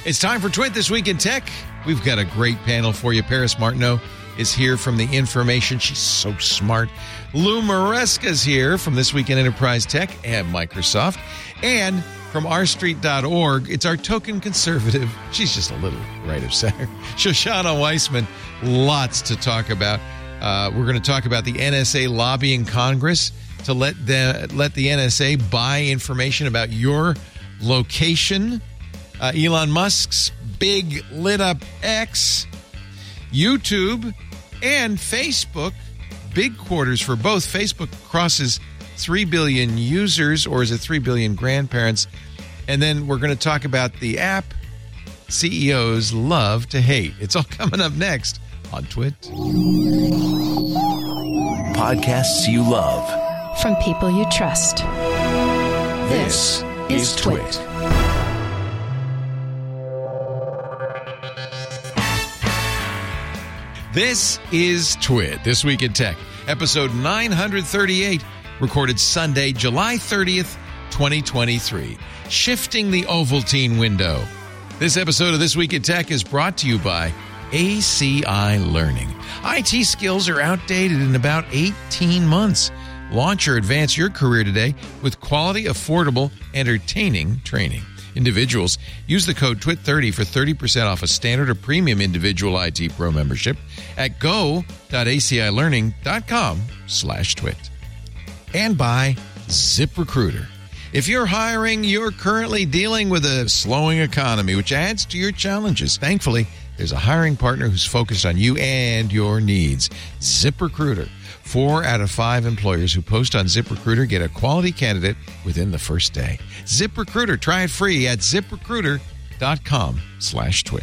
It's time for Twit This Week in Tech. We've got a great panel for you. Paris Martineau is here from The Information. She's so smart. Lou Maresca's here from This Week in Enterprise Tech and Microsoft. And from rstreet.org, it's our token conservative. She's just a little right of center. Shoshana Weissman. Lots to talk about. We're going to talk about the NSA lobbying Congress to let the NSA buy information about your location. Elon Musk's big lit up X, YouTube, and Facebook. Big quarters for both. Facebook crosses 3 billion users, or is it 3 billion grandparents? And then we're going to talk about the app CEOs love to hate. It's all coming up next on Twit. Podcasts you love. From people you trust. This is Twit. This is Twit, This Week in Tech, episode 938, recorded Sunday, July 30th, 2023. Shifting the Ovaltine window. This episode of This Week in Tech is brought to you by ACI Learning. IT skills are outdated in about 18 months. Launch or advance your career today with quality, affordable, entertaining training. Individuals, use the code TWIT30 for 30% off a standard or premium individual IT Pro membership at go.acilearning.com/twit. And by ZipRecruiter. If you're hiring, you're currently dealing with a slowing economy, which adds to your challenges. Thankfully, there's a hiring partner who's focused on you and your needs. ZipRecruiter. 4 out of 5 employers who post on ZipRecruiter get a quality candidate within the first day. ZipRecruiter. Try it free at ZipRecruiter.com/twit.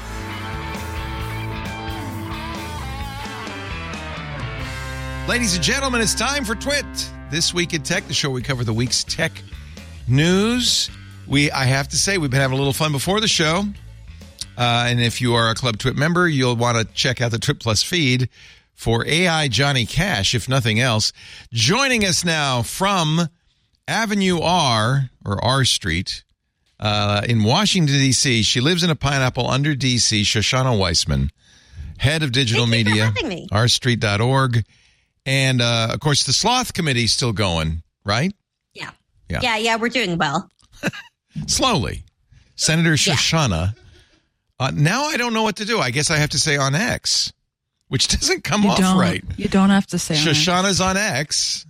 Ladies and gentlemen, it's time for Twit. This Week in Tech, the show we cover the week's tech news. I have to say, we've been having a little fun before the show. And if you are a Club Twit member, you'll want to check out the Twit Plus feed for AI Johnny Cash, if nothing else. Joining us now from Avenue R, or R Street, in Washington, D.C. She lives in a pineapple under D.C., Shoshana Weissman, head of digital media, rstreet.org. And, of course, the Sloth Committee is still going, right? Yeah, we're doing well. Slowly. Senator Shoshana. Now I don't know what to do. I guess I have to say on X. Which doesn't come off right. You don't have to say Shoshana's on X.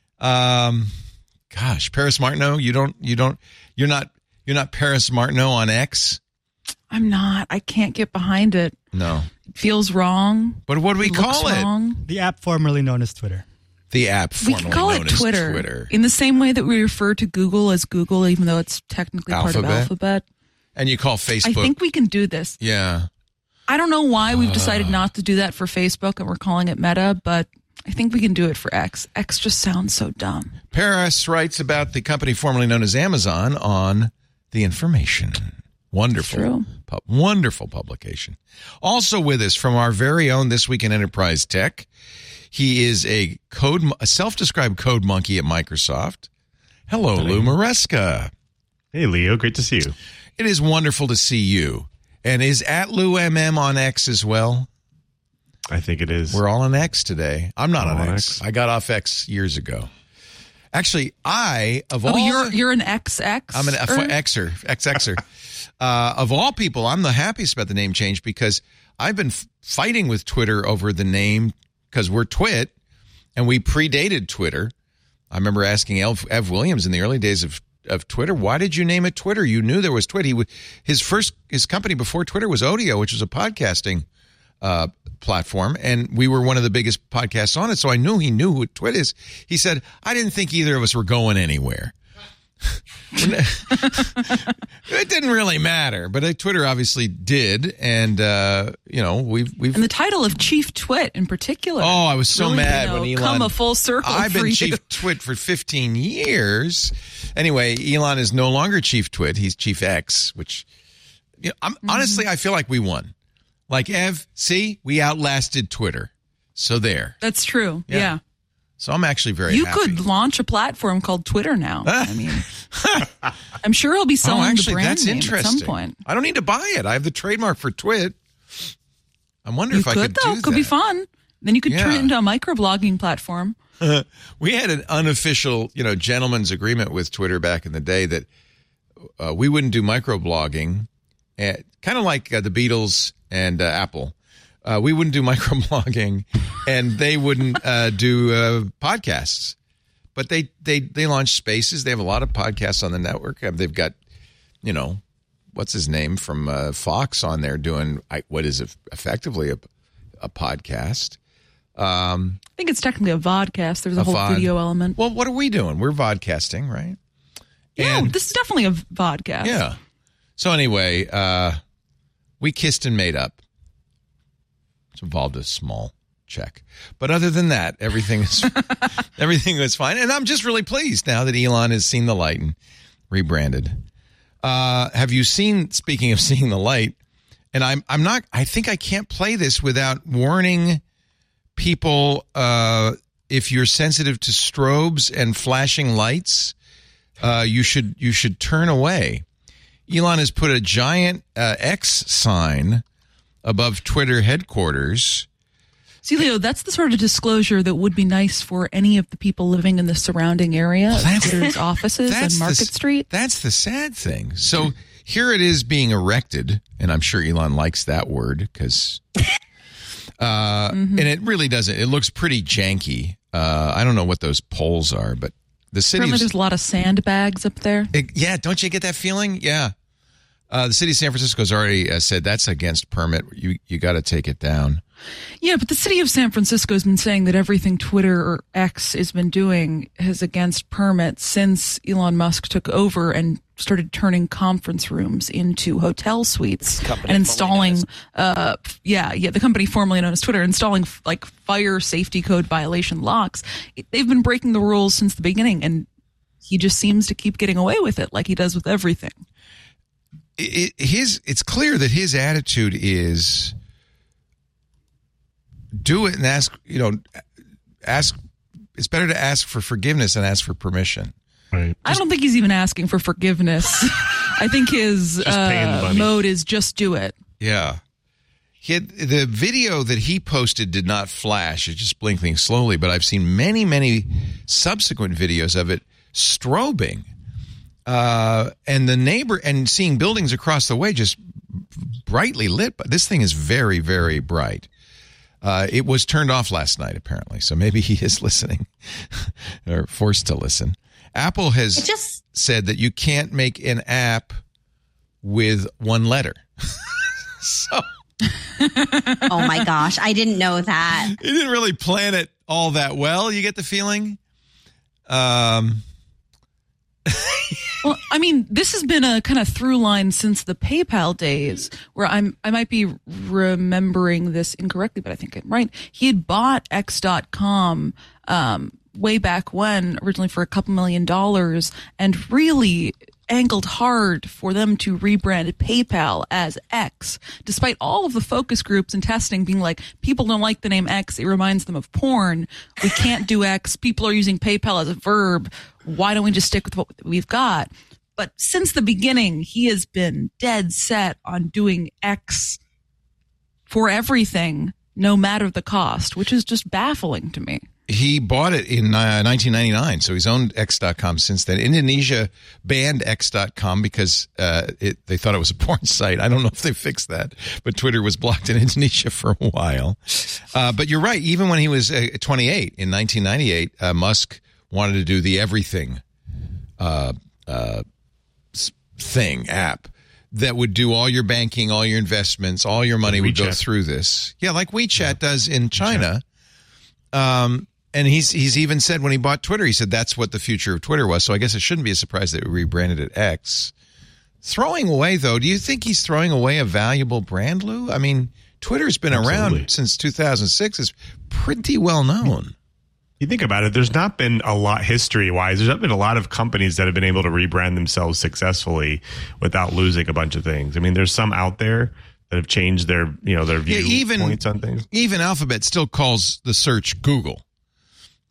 Gosh, Paris Martineau, you're not Paris Martineau on X? I'm not. I can't get behind it. No. It feels wrong. But what do we call it? Wrong. The app formerly known as Twitter. The app formerly known as Twitter. We can call it Twitter. In the same way that we refer to Google as Google, even though it's technically part of Alphabet. And you call Facebook. I think we can do this. Yeah. I don't know why we've decided not to do that for Facebook and we're calling it Meta, but I think we can do it for X. X just sounds so dumb. Paris writes about the company formerly known as Amazon on The Information. Wonderful. Wonderful publication. Also with us from our very own This Week in Enterprise Tech, he is a self-described code monkey at Microsoft. Hello, Lou Maresca. Hey, Leo. Great to see you. It is wonderful to see you. And is at Lou MM on X as well? I think it is. We're all on X today. I'm not on X. I got off X years ago. Actually, you're an XX? I'm an Xer, XXer. Of all people, I'm the happiest about the name change because I've been fighting with Twitter over the name because we're Twit and we predated Twitter. I remember asking Ev Williams in the early days of Twitter, why did you name it Twitter? You knew there was Twit. His company before Twitter was Odeo, which was a podcasting platform, and we were one of the biggest podcasts on it, so I knew he knew who Twit is. He said, I didn't think either of us were going anywhere. It didn't really matter, but Twitter obviously did, and we've and the title of Chief Twit in particular. Oh, I was so really, mad when Elon come a full circle. I've been Chief Twit for 15 years. Anyway, Elon is no longer Chief Twit; he's Chief X. Which, honestly, I feel like we won. Like Ev, see, we outlasted Twitter. So there. That's true. Yeah. So I'm actually very You happy. could launch a platform called Twitter now. I mean, I'm sure he'll be selling the brand name at some point. I don't need to buy it. I have the trademark for Twit. I wonder if I could do that. Could be fun. Then you could turn it into a microblogging platform. We had an unofficial, gentleman's agreement with Twitter back in the day that we wouldn't do microblogging, kind of like the Beatles and Apple. We wouldn't do microblogging, and they wouldn't do podcasts. But they launched Spaces. They have a lot of podcasts on the network. They've got, what's his name from Fox on there doing what is effectively a podcast. I think it's technically a vodcast. There's a whole video element. Well, what are we doing? We're vodcasting, right? Yeah, this is definitely a vodcast. Yeah. So anyway, we kissed and made up. It's involved a small check. But other than that, everything was fine. And I'm just really pleased now that Elon has seen the light and rebranded. Have you seen, speaking of seeing the light, and I think I can't play this without warning people, if you're sensitive to strobes and flashing lights, you should turn away. Elon has put a giant X sign above Twitter headquarters. See, Leo, that's the sort of disclosure that would be nice for any of the people living in the surrounding area of Twitter's offices and Market Street. That's the sad thing. So here it is being erected, and I'm sure Elon likes that word because... and it really doesn't. It looks pretty janky. I don't know what those poles are, but the city. Apparently there's a lot of sandbags up there. Don't you get that feeling? Yeah. The city of San Francisco has already said that's against permit. You got to take it down. Yeah, but the city of San Francisco has been saying that everything Twitter or X has been doing is against permit since Elon Musk took over and started turning conference rooms into hotel suites and installing, the company formerly known as Twitter, installing like fire safety code violation locks. They've been breaking the rules since the beginning, and he just seems to keep getting away with it like he does with everything. It's clear that his attitude is do it and ask, it's better to ask for forgiveness than ask for permission. Right. I don't think he's even asking for forgiveness. I think his mode is just do it. Yeah. The video that he posted did not flash. It's just blinking slowly, but I've seen many, many subsequent videos of it strobing. And the neighbor, and seeing buildings across the way just brightly lit. But this thing is very, very bright. It was turned off last night, apparently. So maybe he is listening or forced to listen. Apple has said that you can't make an app with one letter. So. Oh my gosh, I didn't know that. He didn't really plan it all that well. You get the feeling? Well, I mean, this has been a kind of through line since the PayPal days, where I might be remembering this incorrectly, but I think I'm right. He had bought X.com way back when, originally for a couple $1 million, and really angled hard for them to rebrand PayPal as X, despite all of the focus groups and testing being like, people don't like the name X. It reminds them of porn. We can't do X. People are using PayPal as a verb. Why don't we just stick with what we've got? But since the beginning, he has been dead set on doing X for everything, no matter the cost, which is just baffling to me. He bought it in 1999, so he's owned X.com since then. Indonesia banned X.com because they thought it was a porn site. I don't know if they fixed that, but Twitter was blocked in Indonesia for a while. But you're right. Even when he was 28 in 1998, Musk wanted to do the everything app that would do all your banking, all your investments, all your money would go through this. Yeah, like WeChat does in China. And he's even said when he bought Twitter, he said that's what the future of Twitter was. So I guess it shouldn't be a surprise that we rebranded it X. Throwing away, though, do you think he's throwing away a valuable brand, Lou? I mean, Twitter's been around since 2006. It's pretty well known. You think about it, there's not been a lot history-wise. There's not been a lot of companies that have been able to rebrand themselves successfully without losing a bunch of things. I mean, there's some out there that have changed their viewpoints on things. Even Alphabet still calls the search Google.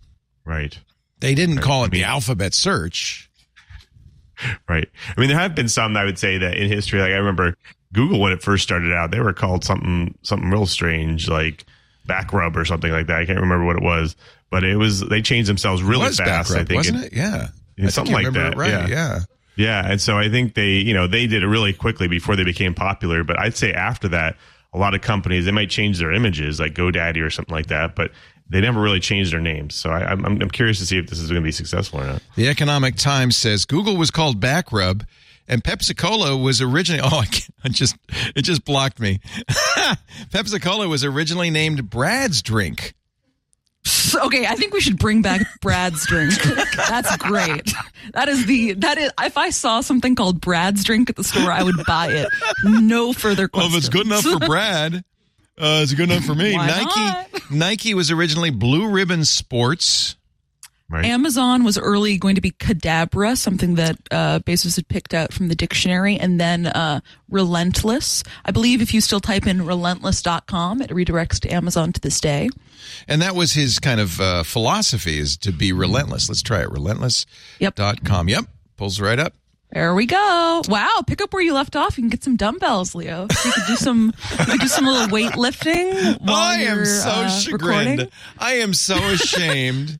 Right. They didn't call it the alphabet search. Right. I mean, there have been some, I would say, that in history, like I remember Google, when it first started out, they were called something real strange, like Backrub or something like that. I can't remember what it was, but they changed themselves really fast. Backrub, I think, wasn't it? Yeah. Something like that. Right. Yeah. Yeah. And so I think they did it really quickly before they became popular. But I'd say after that, a lot of companies, they might change their images, like GoDaddy or something like that, but they never really changed their names. So I'm curious to see if this is going to be successful or not. The Economic Times says Google was called Backrub, and Pepsi-Cola was originally... Oh, it just blocked me. Pepsi-Cola was originally named Brad's Drink. Okay, I think we should bring back Brad's Drink. That's great. That is if I saw something called Brad's Drink at the store, I would buy it. No further questions. Well, if it's good enough for Brad, it's good enough for me. Why Nike was originally Blue Ribbon Sports. Right. Amazon was early going to be Cadabra, something that Bezos had picked out from the dictionary, and then Relentless. I believe if you still type in relentless.com, it redirects to Amazon to this day. And that was his kind of philosophy, is to be relentless. Let's try it. Relentless.com. Yep. Pulls right up. There we go. Wow. Pick up where you left off. You can get some dumbbells, Leo. So you could do some little weightlifting while I am so chagrined. Recording. I am so ashamed.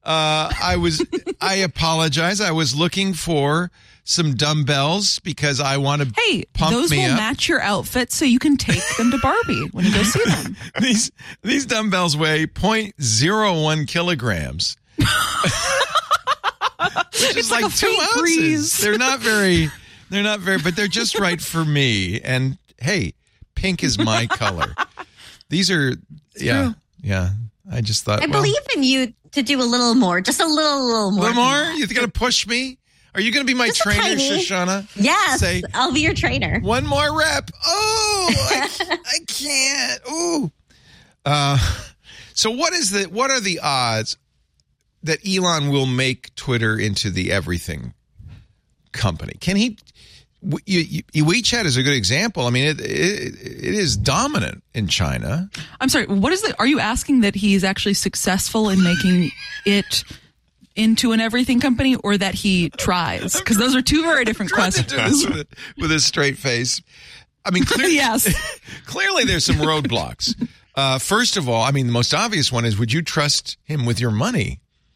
I apologize. I was looking for some dumbbells because I want to pump me up. Those will match your outfit so you can take them to Barbie when you go see them. These dumbbells weigh 0.01 kilograms. Which is like 2 ounces. Breeze. They're not very, but they're just right for me. And hey, pink is my color. These are, yeah. I just thought, I believe in you to do a little more, just a little more. A little more? You're going to push me? Are you going to be my trainer, Shoshana? Yes, I'll be your trainer. One more rep. Oh, I can't. Ooh. So what are the odds that Elon will make Twitter into the everything company? Can he? WeChat is a good example. I mean, it is dominant in China. I'm sorry. Are you asking that he's actually successful in making it into an everything company, or that he tries? Because those are two very different questions. To do this with a straight face. I mean, clearly, yes. Clearly there's some roadblocks. First of all, I mean, the most obvious one is, would you trust him with your money?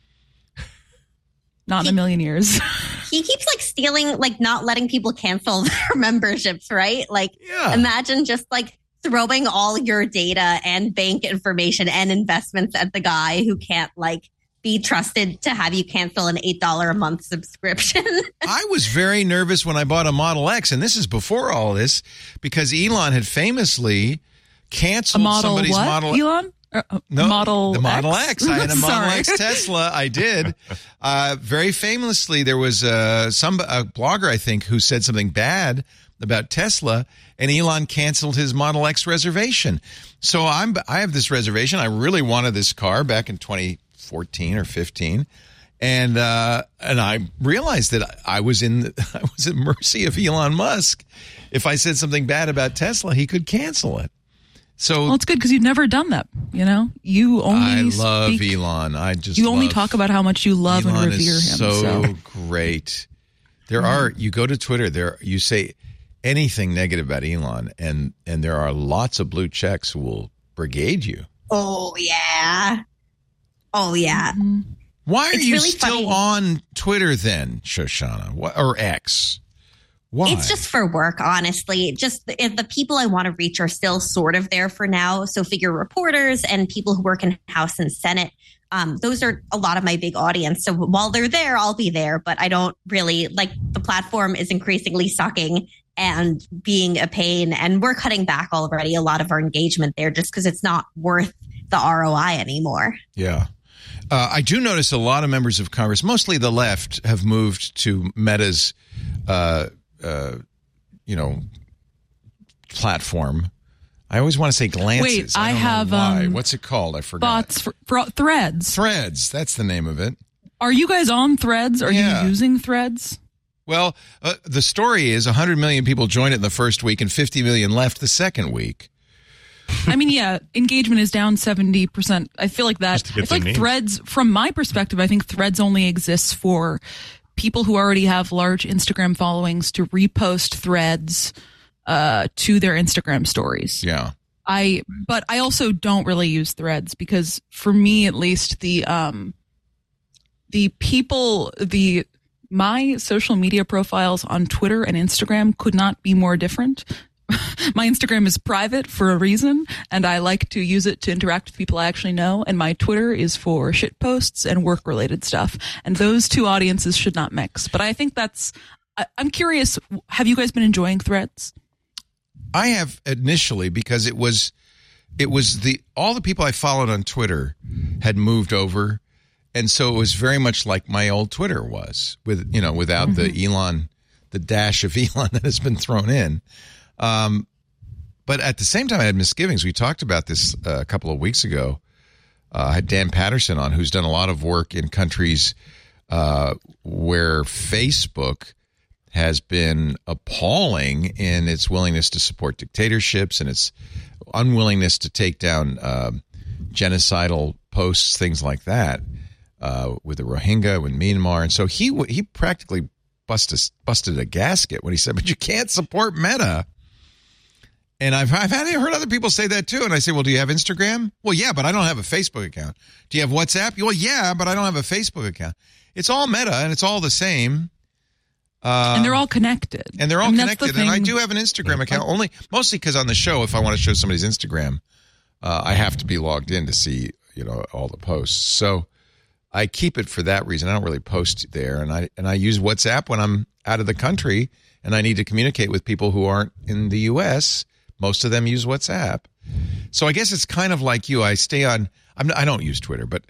Not in a million years. He keeps stealing, not letting people cancel their memberships, right? Imagine just throwing all your data and bank information and investments at the guy who can't be trusted to have you cancel an $8 a month subscription. I was very nervous when I bought a Model X, and this is before all this, because Elon had famously canceled somebody's Model X. Elon? No, the Model X. I had a Model X Tesla. I did. Very famously, there was a blogger, I think, who said something bad about Tesla, and Elon canceled his Model X reservation. So I have this reservation. I really wanted this car back in 2014 or 15, and I realized that I was at mercy of Elon Musk. If I said something bad about Tesla, he could cancel it. So it's good because you've never done that. You only. I love Elon. You only talk about how much you love Elon and revere him. So great. You go to Twitter. You say anything negative about Elon, and there are lots of blue checks who will brigade you. Oh yeah. Mm-hmm. Why are you still on Twitter then, Shoshana, or X? Why? It's just for work, honestly. Just the people I want to reach are still sort of there for now. So figure reporters and people who work in House and Senate. Those are a lot of my big audience. So while they're there, I'll be there. But I don't really the platform is increasingly sucking and being a pain. And we're cutting back already a lot of our engagement there just because it's not worth the ROI anymore. Yeah. I do notice a lot of members of Congress, mostly the left, have moved to Meta's platform. I always want to say Glances. Wait, I have why. What's it called? I forgot. Bots for Threads. Threads. That's the name of it. Are you guys on Threads? Are you using Threads? Well, the story is 100 million people joined it in the first week and 50 million left the second week. I mean, yeah, engagement is down 70%. I feel like that. I feel like Threads, from my perspective, I think Threads only exists for people who already have large Instagram followings to repost threads to their Instagram stories. Yeah. But I also don't really use Threads because for me, at least, my social media profiles on Twitter and Instagram could not be more different. My Instagram is private for a reason, and I like to use it to interact with people I actually know. And my Twitter is for shit posts and work related stuff. And those two audiences should not mix. But I think I'm curious, have you guys been enjoying Threads? I have initially, because it was all the people I followed on Twitter had moved over. And so it was very much like my old Twitter was without the dash of Elon that has been thrown in. But at the same time, I had misgivings. We talked about this a couple of weeks ago. I had Dan Patterson on, who's done a lot of work in countries where Facebook has been appalling in its willingness to support dictatorships and its unwillingness to take down genocidal posts, things like that, with the Rohingya, with Myanmar. And so he practically busted a gasket when he said, but you can't support Meta. And I've heard other people say that too. And I say, well, do you have Instagram? Well, yeah, but I don't have a Facebook account. Do you have WhatsApp? Well, yeah, but I don't have a Facebook account. It's all Meta and it's all the same. And they're all connected. And they're all connected. And I do have an Instagram account, mostly because on the show, if I want to show somebody's Instagram, I have to be logged in to see, all the posts. So I keep it for that reason. I don't really post there. And I use WhatsApp when I'm out of the country and I need to communicate with people who aren't in the U.S. Most of them use WhatsApp. So I guess it's kind of like you. I stay on. I don't use Twitter, but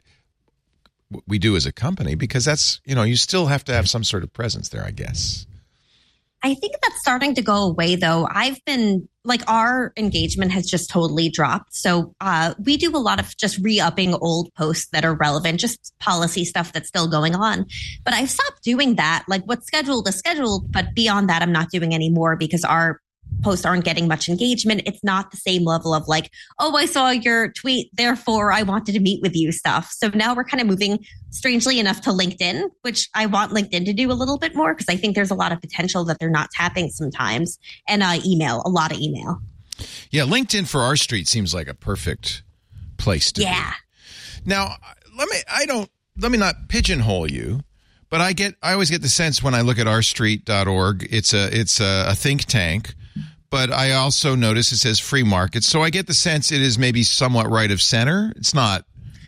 we do as a company because that's, you still have to have some sort of presence there, I guess. I think that's starting to go away, though. I've been our engagement has just totally dropped. So we do a lot of just re-upping old posts that are relevant, just policy stuff that's still going on. But I've stopped doing that. What's scheduled is scheduled. But beyond that, I'm not doing any more because our posts aren't getting much engagement. It's not the same level of I saw your tweet, therefore I wanted to meet with you stuff. So now we're kind of moving, strangely enough, to LinkedIn, which I want LinkedIn to do a little bit more because I think there's a lot of potential that they're not tapping sometimes. And email, a lot of email. Yeah, LinkedIn for our street seems like a perfect place to be. Now, let me not pigeonhole you, but I always get the sense when I look at ourstreet.org, it's a think tank. But I also notice it says free market. So I get the sense it is maybe somewhat right of center. It's not.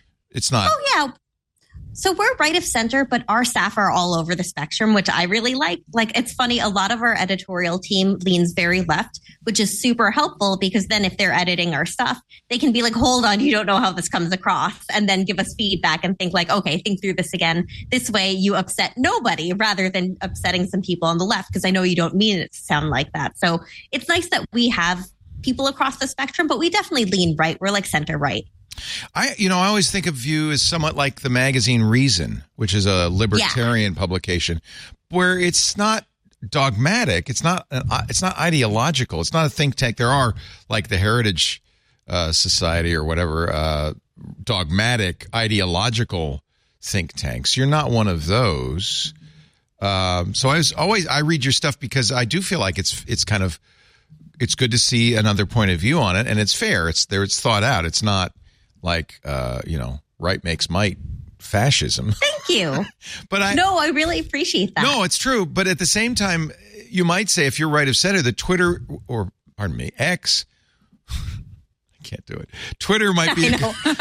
Oh, yeah. So we're right of center, but our staff are all over the spectrum, which I really like. It's funny. A lot of our editorial team leans very left, which is super helpful because then if they're editing our stuff, they can be hold on, you don't know how this comes across, and then give us feedback and think okay, think through this again. This way you upset nobody rather than upsetting some people on the left because I know you don't mean it to sound like that. So it's nice that we have people across the spectrum, but we definitely lean right. We're center right. I always think of you as somewhat like the magazine Reason, which is a libertarian publication, where it's not dogmatic, it's not ideological, it's not a think tank. There are the Heritage Society or whatever dogmatic ideological think tanks. You're not one of those. So I read your stuff because I do feel like it's good to see another point of view on it, and it's fair. It's thought out. It's not right makes might fascism. Thank you. But I really appreciate that. No, it's true. But at the same time, you might say if you're right of center, the Twitter X, I can't do it. Twitter might be,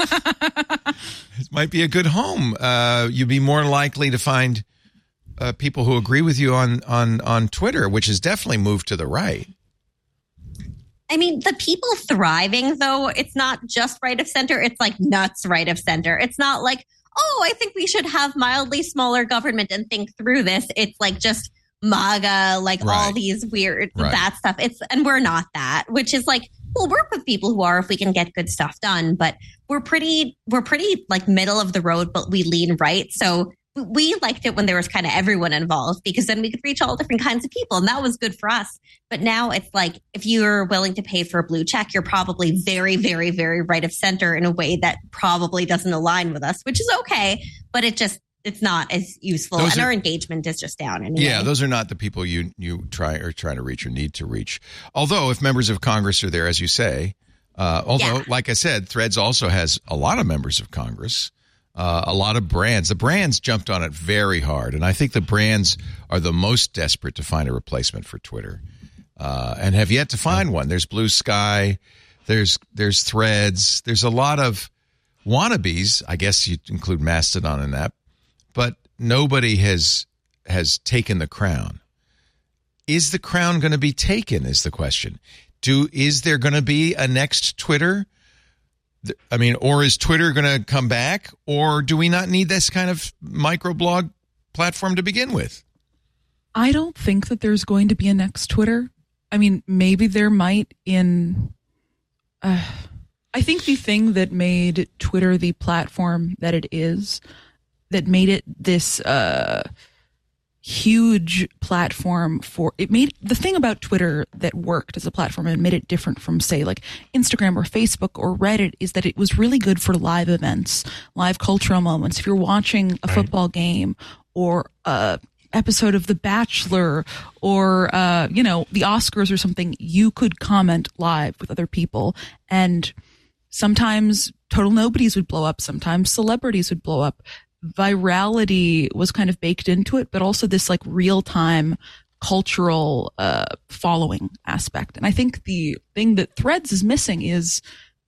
it might be a good home. You'd be more likely to find people who agree with you on Twitter, which has definitely moved to the right. I mean, the people thriving, though, it's not just right of center. It's nuts right of center. It's not I think we should have mildly smaller government and think through this. It's just MAGA, all these weird, that stuff. And we're not that, which is we'll work with people who are if we can get good stuff done. But we're pretty middle of the road, but we lean right. So we liked it when there was kind of everyone involved, because then we could reach all different kinds of people, and that was good for us. But now it's like, if you're willing to pay for a blue check, you're probably very, very, very right of center in a way that probably doesn't align with us, which is okay, but it's not as useful. Our engagement is just down anyway. Yeah, those are not the people you try to reach or need to reach. Although if members of Congress are there, as you say, like I said, Threads also has a lot of members of Congress. A lot of brands. The brands jumped on it very hard, and I think the brands are the most desperate to find a replacement for Twitter, and have yet to find one. There's Blue Sky, there's Threads, there's a lot of wannabes. I guess you include Mastodon in that, but nobody has taken the crown. Is the crown going to be taken? Is the question. Is there going to be a next Twitter? I mean, or is Twitter going to come back, or do we not need this kind of microblog platform to begin with? I don't think that there's going to be a next Twitter. I mean, maybe there might I think the thing that made Twitter the platform that it is, that made it this huge platform the thing about Twitter that worked as a platform and made it different from, say, like Instagram or Facebook or Reddit, is that it was really good for live events, live cultural moments. If you're watching a football game or a episode of The Bachelor or the Oscars or something, you could comment live with other people, and sometimes total nobodies would blow up, sometimes celebrities would blow up. Virality was kind of baked into it, but also this like real-time cultural following aspect. And I think the thing that Threads is missing is,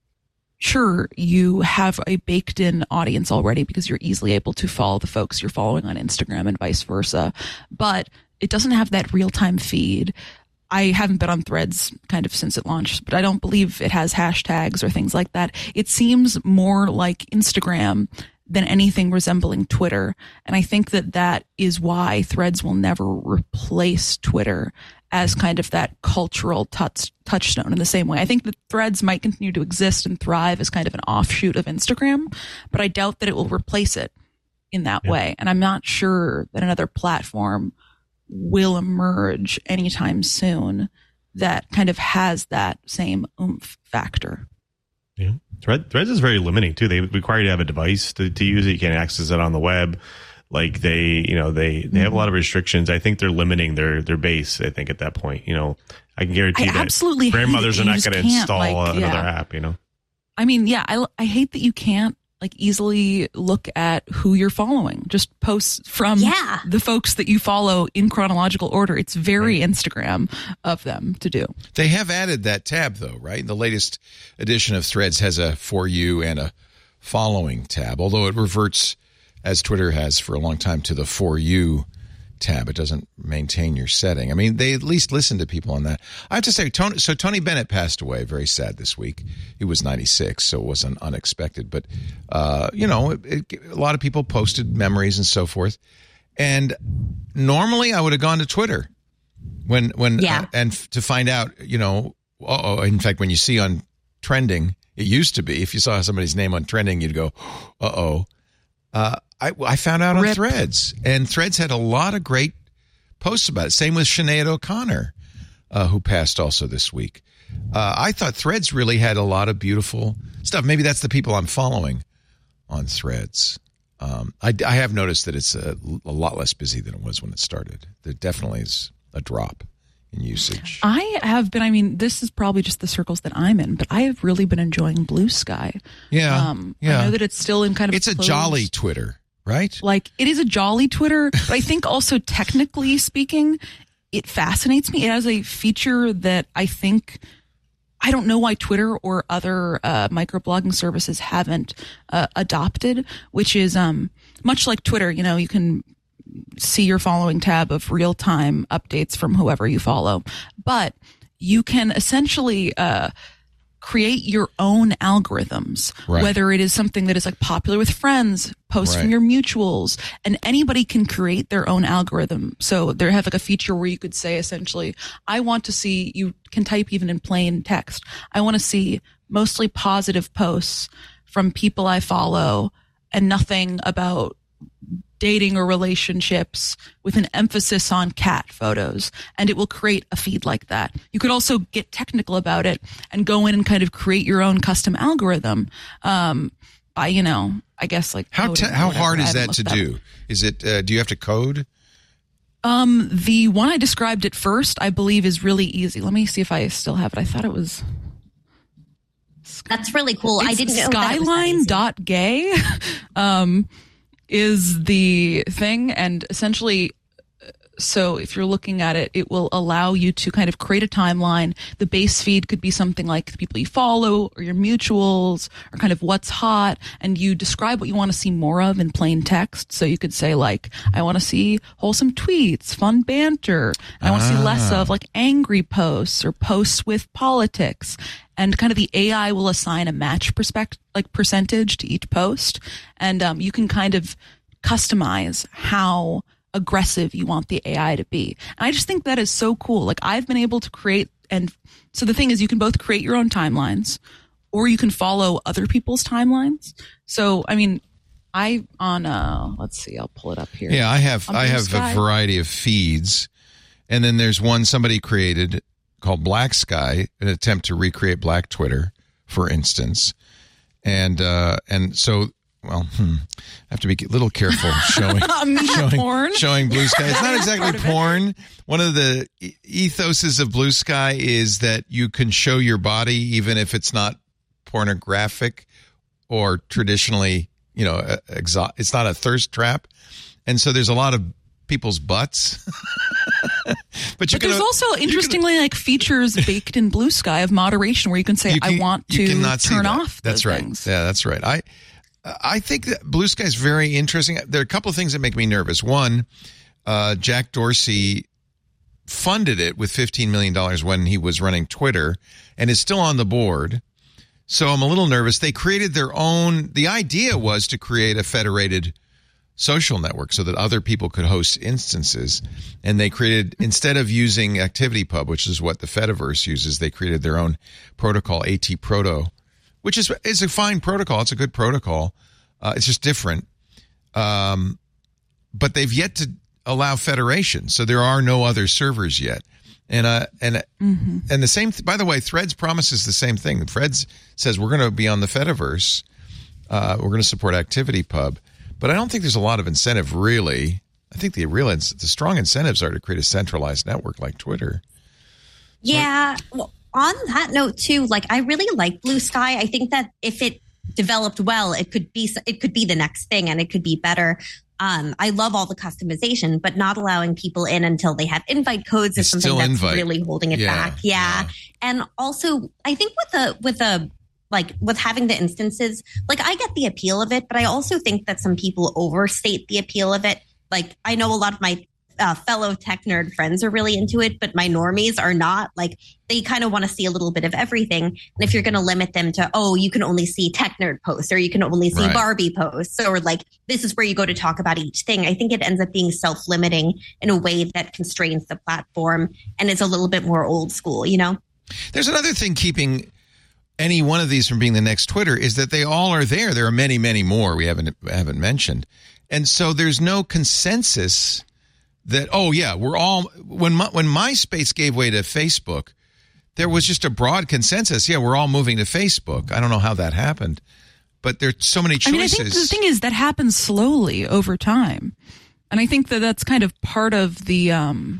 sure, you have a baked-in audience already because you're easily able to follow the folks you're following on Instagram and vice versa, but it doesn't have that real-time feed. I haven't been on Threads kind of since it launched, but I don't believe it has hashtags or things like that. It seems more like Instagram than anything resembling Twitter. And I think that is why Threads will never replace Twitter as kind of that cultural touchstone in the same way. I think that Threads might continue to exist and thrive as kind of an offshoot of Instagram, but I doubt that it will replace it in that way. And I'm not sure that another platform will emerge anytime soon that kind of has that same oomph factor. Yeah. Threads is very limiting too. They require you to have a device to use it. You can't access it on the web. Like they have a lot of restrictions. I think they're limiting their base. I think at that point, I can guarantee that grandmothers are not going to install another app. I mean, I hate that you can't like easily look at who you're following. Just posts from the folks that you follow in chronological order. It's very Instagram of them to do. They have added that tab though, right? The latest edition of Threads has a For You and a Following tab, although it reverts, as Twitter has for a long time, to the For You tab. It doesn't maintain your setting. I mean, they at least listen to people on that. I have to say, Tony Bennett passed away. Very sad this week. He was 96, so it wasn't unexpected. But, a lot of people posted memories and so forth. And normally I would have gone to Twitter and to find out, in fact, when you see on trending, it used to be, if you saw somebody's name on trending, you'd go, I found out on Threads, and Threads had a lot of great posts about it. Same with Sinead O'Connor, who passed also this week. I thought Threads really had a lot of beautiful stuff. Maybe that's the people I'm following on Threads. I have noticed that it's a lot less busy than it was when it started. There definitely is a drop in usage. I have been, I mean, this is probably just the circles that I'm in, but I have really been enjoying Blue Sky. Yeah. I know that it's still in kind of It's a jolly Twitter, right? Like, it is a jolly Twitter, but I think also technically speaking, it fascinates me. It has a feature that I don't know why Twitter or other microblogging services haven't adopted, which is much like Twitter, you can see your following tab of real-time updates from whoever you follow. But you can essentially create your own algorithms, whether it is something that is like popular with friends, posts from your mutuals, and anybody can create their own algorithm. So they have like a feature where you could say essentially, I want to see, you can type even in plain text, I want to see mostly positive posts from people I follow and nothing about dating or relationships with an emphasis on cat photos, and it will create a feed like that. You could also get technical about it and go in and kind of create your own custom algorithm by, I guess like how hard is that to do? Is it do you have to code? The one I described at first, I believe, is really easy. Let me see if I still have it. I thought it was. That's really cool. It's I didn't know that it was that easy. Skyline.gay is the thing, and essentially, so if you're looking at it, it will allow you to kind of create a timeline. The base feed could be something like the people you follow or your mutuals or kind of what's hot, and you describe what you want to see more of in plain text. So you could say like, I want to see wholesome tweets, fun banter. And I want to see less of like angry posts or posts with politics. And kind of the AI will assign a match percentage to each post. And you can kind of customize how aggressive you want the AI to be. And I just think that is so cool. Like I've been able to create, and so the thing is you can both create your own timelines or you can follow other people's timelines. So, I mean, let's see, I'll pull it up here. Yeah, I have a variety of feeds. And then there's one somebody created called Black Sky, an attempt to recreate Black Twitter, for instance. And so, well, I have to be a little careful showing Blue Sky. It's not exactly porn. One of the ethoses of Blue Sky is that you can show your body even if it's not pornographic or traditionally, it's not a thirst trap. And so there's a lot of people's butts. But there's also, interestingly, like features baked in Blue Sky of moderation where you can say, I want to turn off those That's right. things. Yeah, that's right. I think that Blue Sky is very interesting. There are a couple of things that make me nervous. One, Jack Dorsey funded it with $15 million when he was running Twitter and is still on the board. So I'm a little nervous. They created their own. The idea was to create a federated social network so that other people could host instances. And they created, instead of using ActivityPub, which is what the Fediverse uses, they created their own protocol, AT-Proto, which is a fine protocol. It's a good protocol. It's just different. But they've yet to allow federation, so there are no other servers yet. And the same. By the way, Threads promises the same thing. Threads says we're going to be on the Fediverse. We're going to support ActivityPub, but I don't think there's a lot of incentive really. I think the strong incentives are to create a centralized network like Twitter. Yeah. Well, on that note too, like I really like Blue Sky. I think that if it developed well, it could be the next thing and it could be better. I love all the customization, but not allowing people in until they have invite codes is something that's really holding it back. Yeah. And also I think with having the instances, like I get the appeal of it, but I also think that some people overstate the appeal of it. Like I know a lot of my fellow tech nerd friends are really into it, but my normies are not. Like they kind of want to see a little bit of everything. And if you're going to limit them to, you can only see tech nerd posts or you can only see Barbie posts or like this is where you go to talk about each thing, I think it ends up being self-limiting in a way that constrains the platform and is a little bit more old school, There's another thing keeping any one of these from being the next Twitter is that they all are there. There are many, many more we haven't mentioned. And so there's no consensus that, we're all, when MySpace gave way to Facebook, there was just a broad consensus. Yeah, we're all moving to Facebook. I don't know how that happened, but there's so many choices. I mean, I think the thing is that happens slowly over time. And I think that that's kind of part of the,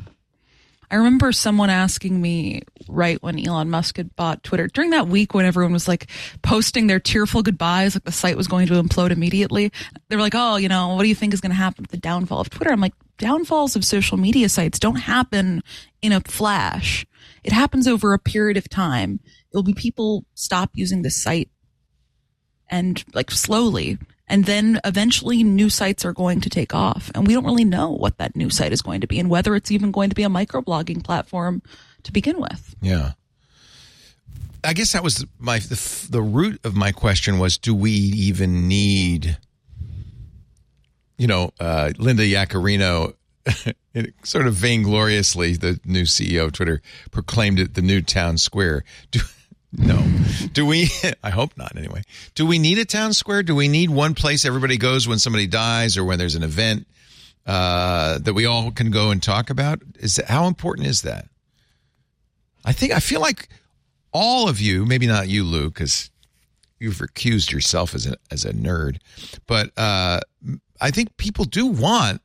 I remember someone asking me right when Elon Musk had bought Twitter, during that week when everyone was like posting their tearful goodbyes, like the site was going to implode immediately. They were like, what do you think is going to happen with the downfall of Twitter? I'm like, downfalls of social media sites don't happen in a flash. It happens over a period of time. It'll be people stop using the site and like slowly. And then eventually new sites are going to take off. And we don't really know what that new site is going to be and whether it's even going to be a microblogging platform to begin with. Yeah. I guess that was the root of my question was, do we even need, Linda Yaccarino sort of vaingloriously, the new CEO of Twitter, proclaimed it the new town square. No. Do we? I hope not, anyway. Do we need a town square? Do we need one place everybody goes when somebody dies or when there's an event that we all can go and talk about? How important is that? I feel like all of you, maybe not you, Lou, because you've recused yourself as a nerd, but I think people do want.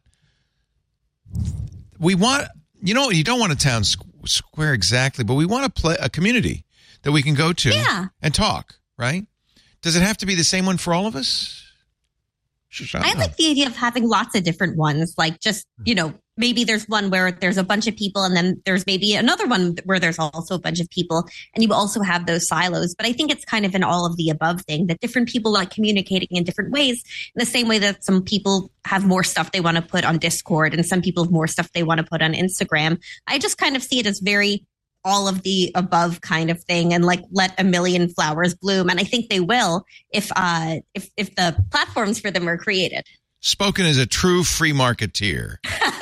We want, you don't want a town square exactly, but we want a community that we can go to and talk, right? Does it have to be the same one for all of us? I like the idea of having lots of different ones, like just, maybe there's one where there's a bunch of people and then there's maybe another one where there's also a bunch of people and you also have those silos. But I think it's kind of an all of the above thing that different people like communicating in different ways, in the same way that some people have more stuff they want to put on Discord and some people have more stuff they want to put on Instagram. I just kind of see it as very all of the above kind of thing and like let a million flowers bloom. And I think they will if the platforms for them are created. Spoken as a true free marketeer.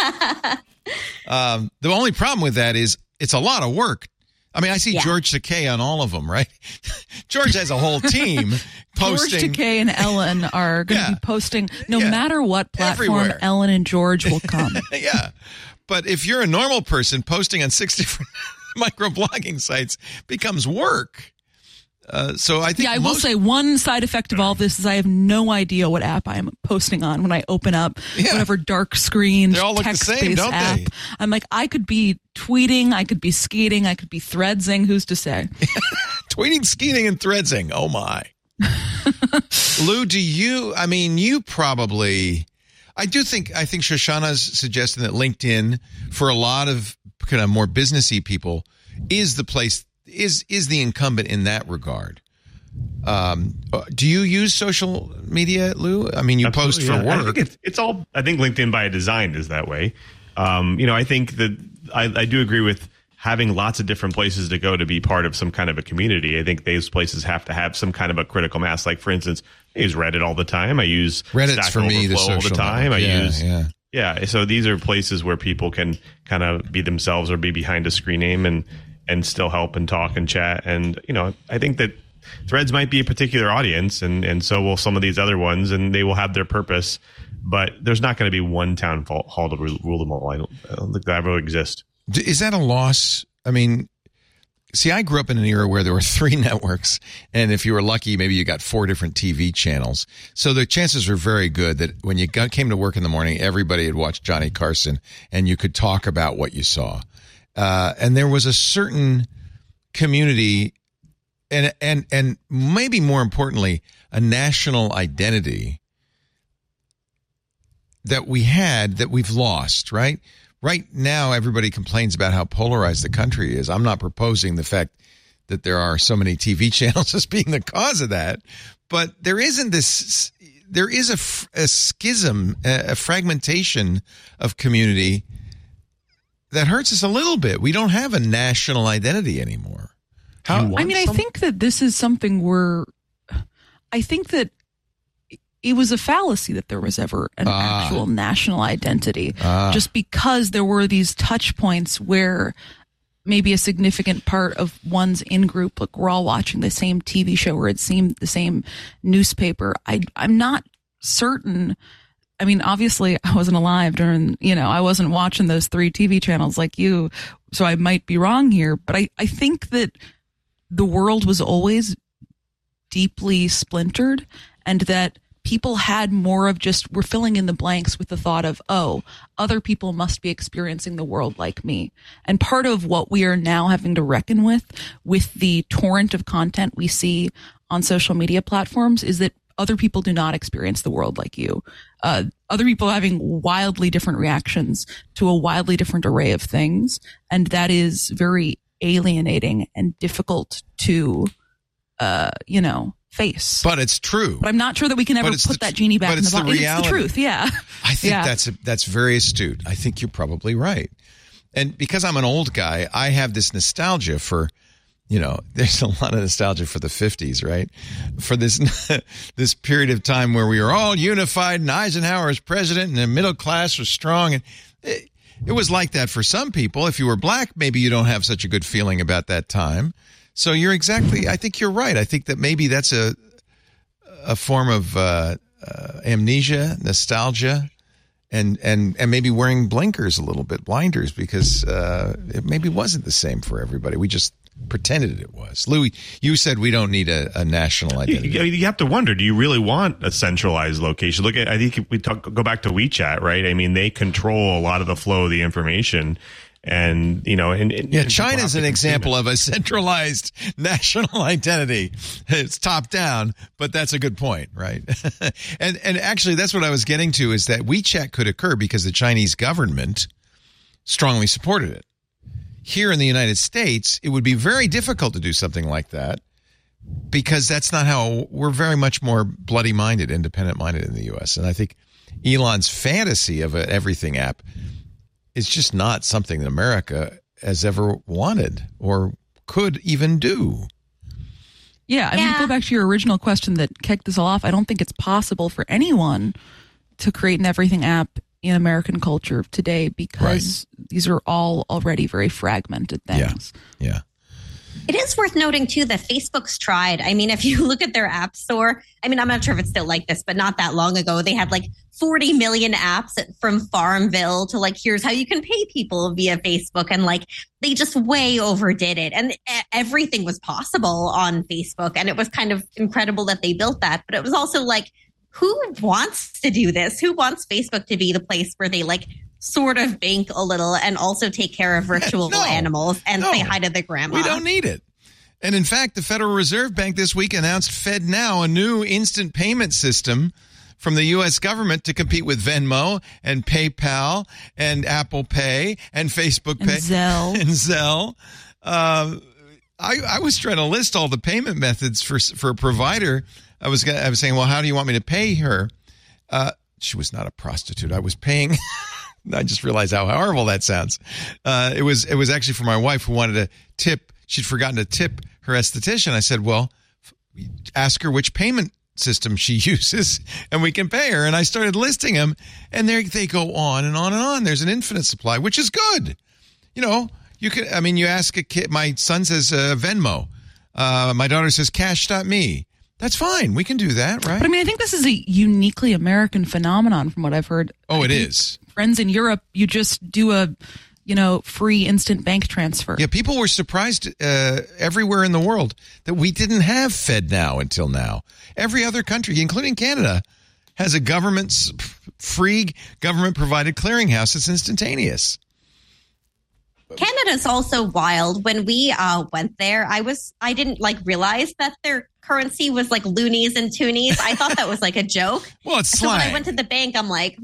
The only problem with that is it's a lot of work. I mean, I see George Takei on all of them, right? George has a whole team posting. George Takei and Ellen are going to be posting no matter what platform. Everywhere. Ellen and George will come. Yeah. But if you're a normal person, posting on 6 different microblogging sites becomes work. So I think I will say one side effect of all this is I have no idea what app I'm posting on when I open up whatever dark screen text-based app. They? I'm like, I could be tweeting, I could be skating, I could be threadsing. Who's to say? Tweeting, skating, and threadsing. Oh my. Lou, you probably, I think Shoshana's suggesting that LinkedIn for a lot of kind of more businessy people is the place, is the incumbent in that regard. Do you use social media, Lou? I mean, you post for work. I think LinkedIn by design is that way. I think that I do agree with having lots of different places to go to be part of some kind of a community. I think those places have to have some kind of a critical mass. Like, for instance, I use Reddit all the time. I use Reddit's Stack for me the Overflow all the social time. network. Yeah. So these are places where people can kind of be themselves or be behind a screen name and still help and talk and chat. And, I think that Threads might be a particular audience and so will some of these other ones, and they will have their purpose. But there's not going to be one town hall to rule them all. I don't think that will exist. Is that a loss? I mean, see, I grew up in an era where there were 3 networks, and if you were lucky, maybe you got 4 different TV channels. So the chances were very good that when you came to work in the morning, everybody had watched Johnny Carson, and you could talk about what you saw. And there was a certain community, and maybe more importantly, a national identity that we had that we've lost, right? Right now, everybody complains about how polarized the country is. I'm not proposing the fact that there are so many TV channels as being the cause of that, but there isn't this. There is a schism, a fragmentation of community that hurts us a little bit. We don't have a national identity anymore. I think that this is something I think that it was a fallacy that there was ever an actual national identity, just because there were these touch points where maybe a significant part of one's in-group, like we're all watching the same TV show or it seemed the same newspaper. I'm not certain. I mean, obviously I wasn't alive during, I wasn't watching those 3 TV channels like you, so I might be wrong here, but I think that the world was always deeply splintered and that people had more of we're filling in the blanks with the thought of, other people must be experiencing the world like me. And part of what we are now having to reckon with the torrent of content we see on social media platforms is that other people do not experience the world like you. Other people are having wildly different reactions to a wildly different array of things. And that is very alienating and difficult to, face. But it's true. But I'm not sure that we can ever put that genie back in the bottle. It's the truth, yeah. I think that's very astute. I think you're probably right. And because I'm an old guy, I have this nostalgia for, there's a lot of nostalgia for the 50s, right? For this period of time where we were all unified and Eisenhower was president and the middle class was strong. And it was like that for some people. If you were black, maybe you don't have such a good feeling about that time. So I think you're right. I think that maybe that's a form of amnesia, nostalgia, and maybe wearing blinkers a little bit, blinders, because it maybe wasn't the same for everybody. We just pretended it was. Louis, you said we don't need a national identity. You have to wonder, do you really want a centralized location? Look at, I think go back to WeChat, right? I mean, they control a lot of the flow of the information. And, China's an example of a centralized national identity. It's top down, but that's a good point, right? and actually, that's what I was getting to, is that WeChat could occur because the Chinese government strongly supported it. Here in the United States, it would be very difficult to do something like that because that's not how we're very much more bloody-minded, independent-minded in the U.S. And I think Elon's fantasy of an everything app is just not something that America has ever wanted or could even do. Yeah, I mean, go back to your original question that kicked this all off. I don't think it's possible for anyone to create an everything app in American culture today because these are all already very fragmented things. Yeah. It is worth noting, too, that Facebook's tried. I mean, if you look at their app store, I mean, I'm not sure if it's still like this, but not that long ago, they had like 40 million apps from Farmville to like, here's how you can pay people via Facebook. And like, they just way overdid it. And everything was possible on Facebook. And it was kind of incredible that they built that. But it was also like, who wants to do this? Who wants Facebook to be the place where they like sort of bank a little and also take care of virtual animals and say hi to the grandma? We don't need it. And in fact, the Federal Reserve Bank this week announced FedNow, a new instant payment system from the U.S. government to compete with Venmo and PayPal and Apple Pay and Facebook Pay and Zelle. I was trying to list all the payment methods for a provider. I was saying, well, how do you want me to pay her? She was not a prostitute. I was paying. I just realized how horrible that sounds. It was actually for my wife who wanted to tip. She'd forgotten to tip her esthetician. I said, well, ask her which payment system she uses and we can pay her. And I started listing them, and they go on and on and on. There's an infinite supply, which is good. You ask a kid. My son says Venmo. My daughter says Cash.me. That's fine. We can do that, right? But I mean, I think this is a uniquely American phenomenon from what I've heard. Oh, it is. Friends in Europe, you just do a, free instant bank transfer. Yeah, people were surprised everywhere in the world that we didn't have FedNow until now. Every other country, including Canada, has a free government-provided clearinghouse that's instantaneous. Canada's also wild. When we went there, I didn't realize that their currency was like loonies and toonies. I thought that was like a joke. Well, it's slang. So when I went to the bank, I'm like,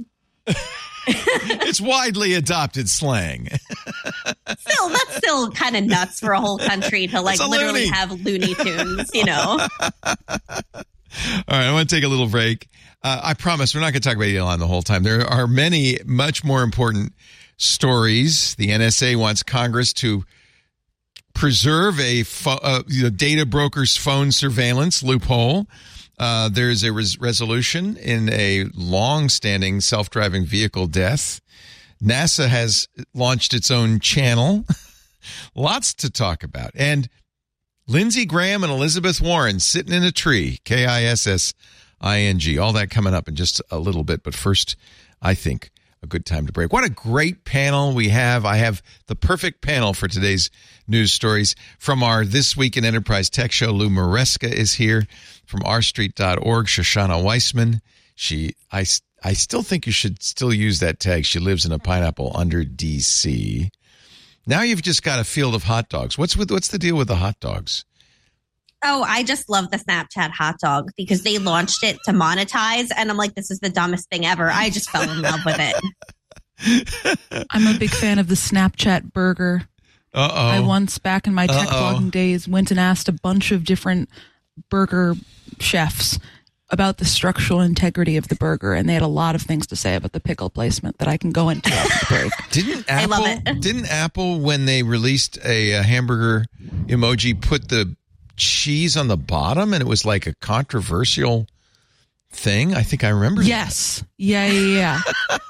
it's widely adopted slang. That's still kind of nuts for a whole country to literally have Looney Tunes, All right, I want to take a little break. I promise we're not going to talk about Elon the whole time. There are many much more important stories. The NSA wants Congress to preserve a data broker's phone surveillance loophole. There's a resolution in a long-standing self-driving vehicle death. NASA has launched its own channel. Lots to talk about. And Lindsey Graham and Elizabeth Warren sitting in a tree. KISSING. All that coming up in just a little bit. But first, I think a good time to break. What a great panel we have. I have the perfect panel for today's news stories. From our This Week in Enterprise Tech show, Lou Maresca is here. From rstreet.org, Shoshana Weissman. I still think you should still use that tag. She lives in a pineapple under D.C. Now you've just got a field of hot dogs. What's the deal with the hot dogs? Oh, I just love the Snapchat hot dog because they launched it to monetize. And I'm like, this is the dumbest thing ever. I just fell in love with it. I'm a big fan of the Snapchat burger. I once, back in my tech blogging days, went and asked a bunch of different burger chefs about the structural integrity of the burger, and they had a lot of things to say about the pickle placement that I can go into after the break. I love it. Didn't Apple, when they released a hamburger emoji, put the cheese on the bottom, and it was like a controversial thing? I think I remember. Yes. Yeah.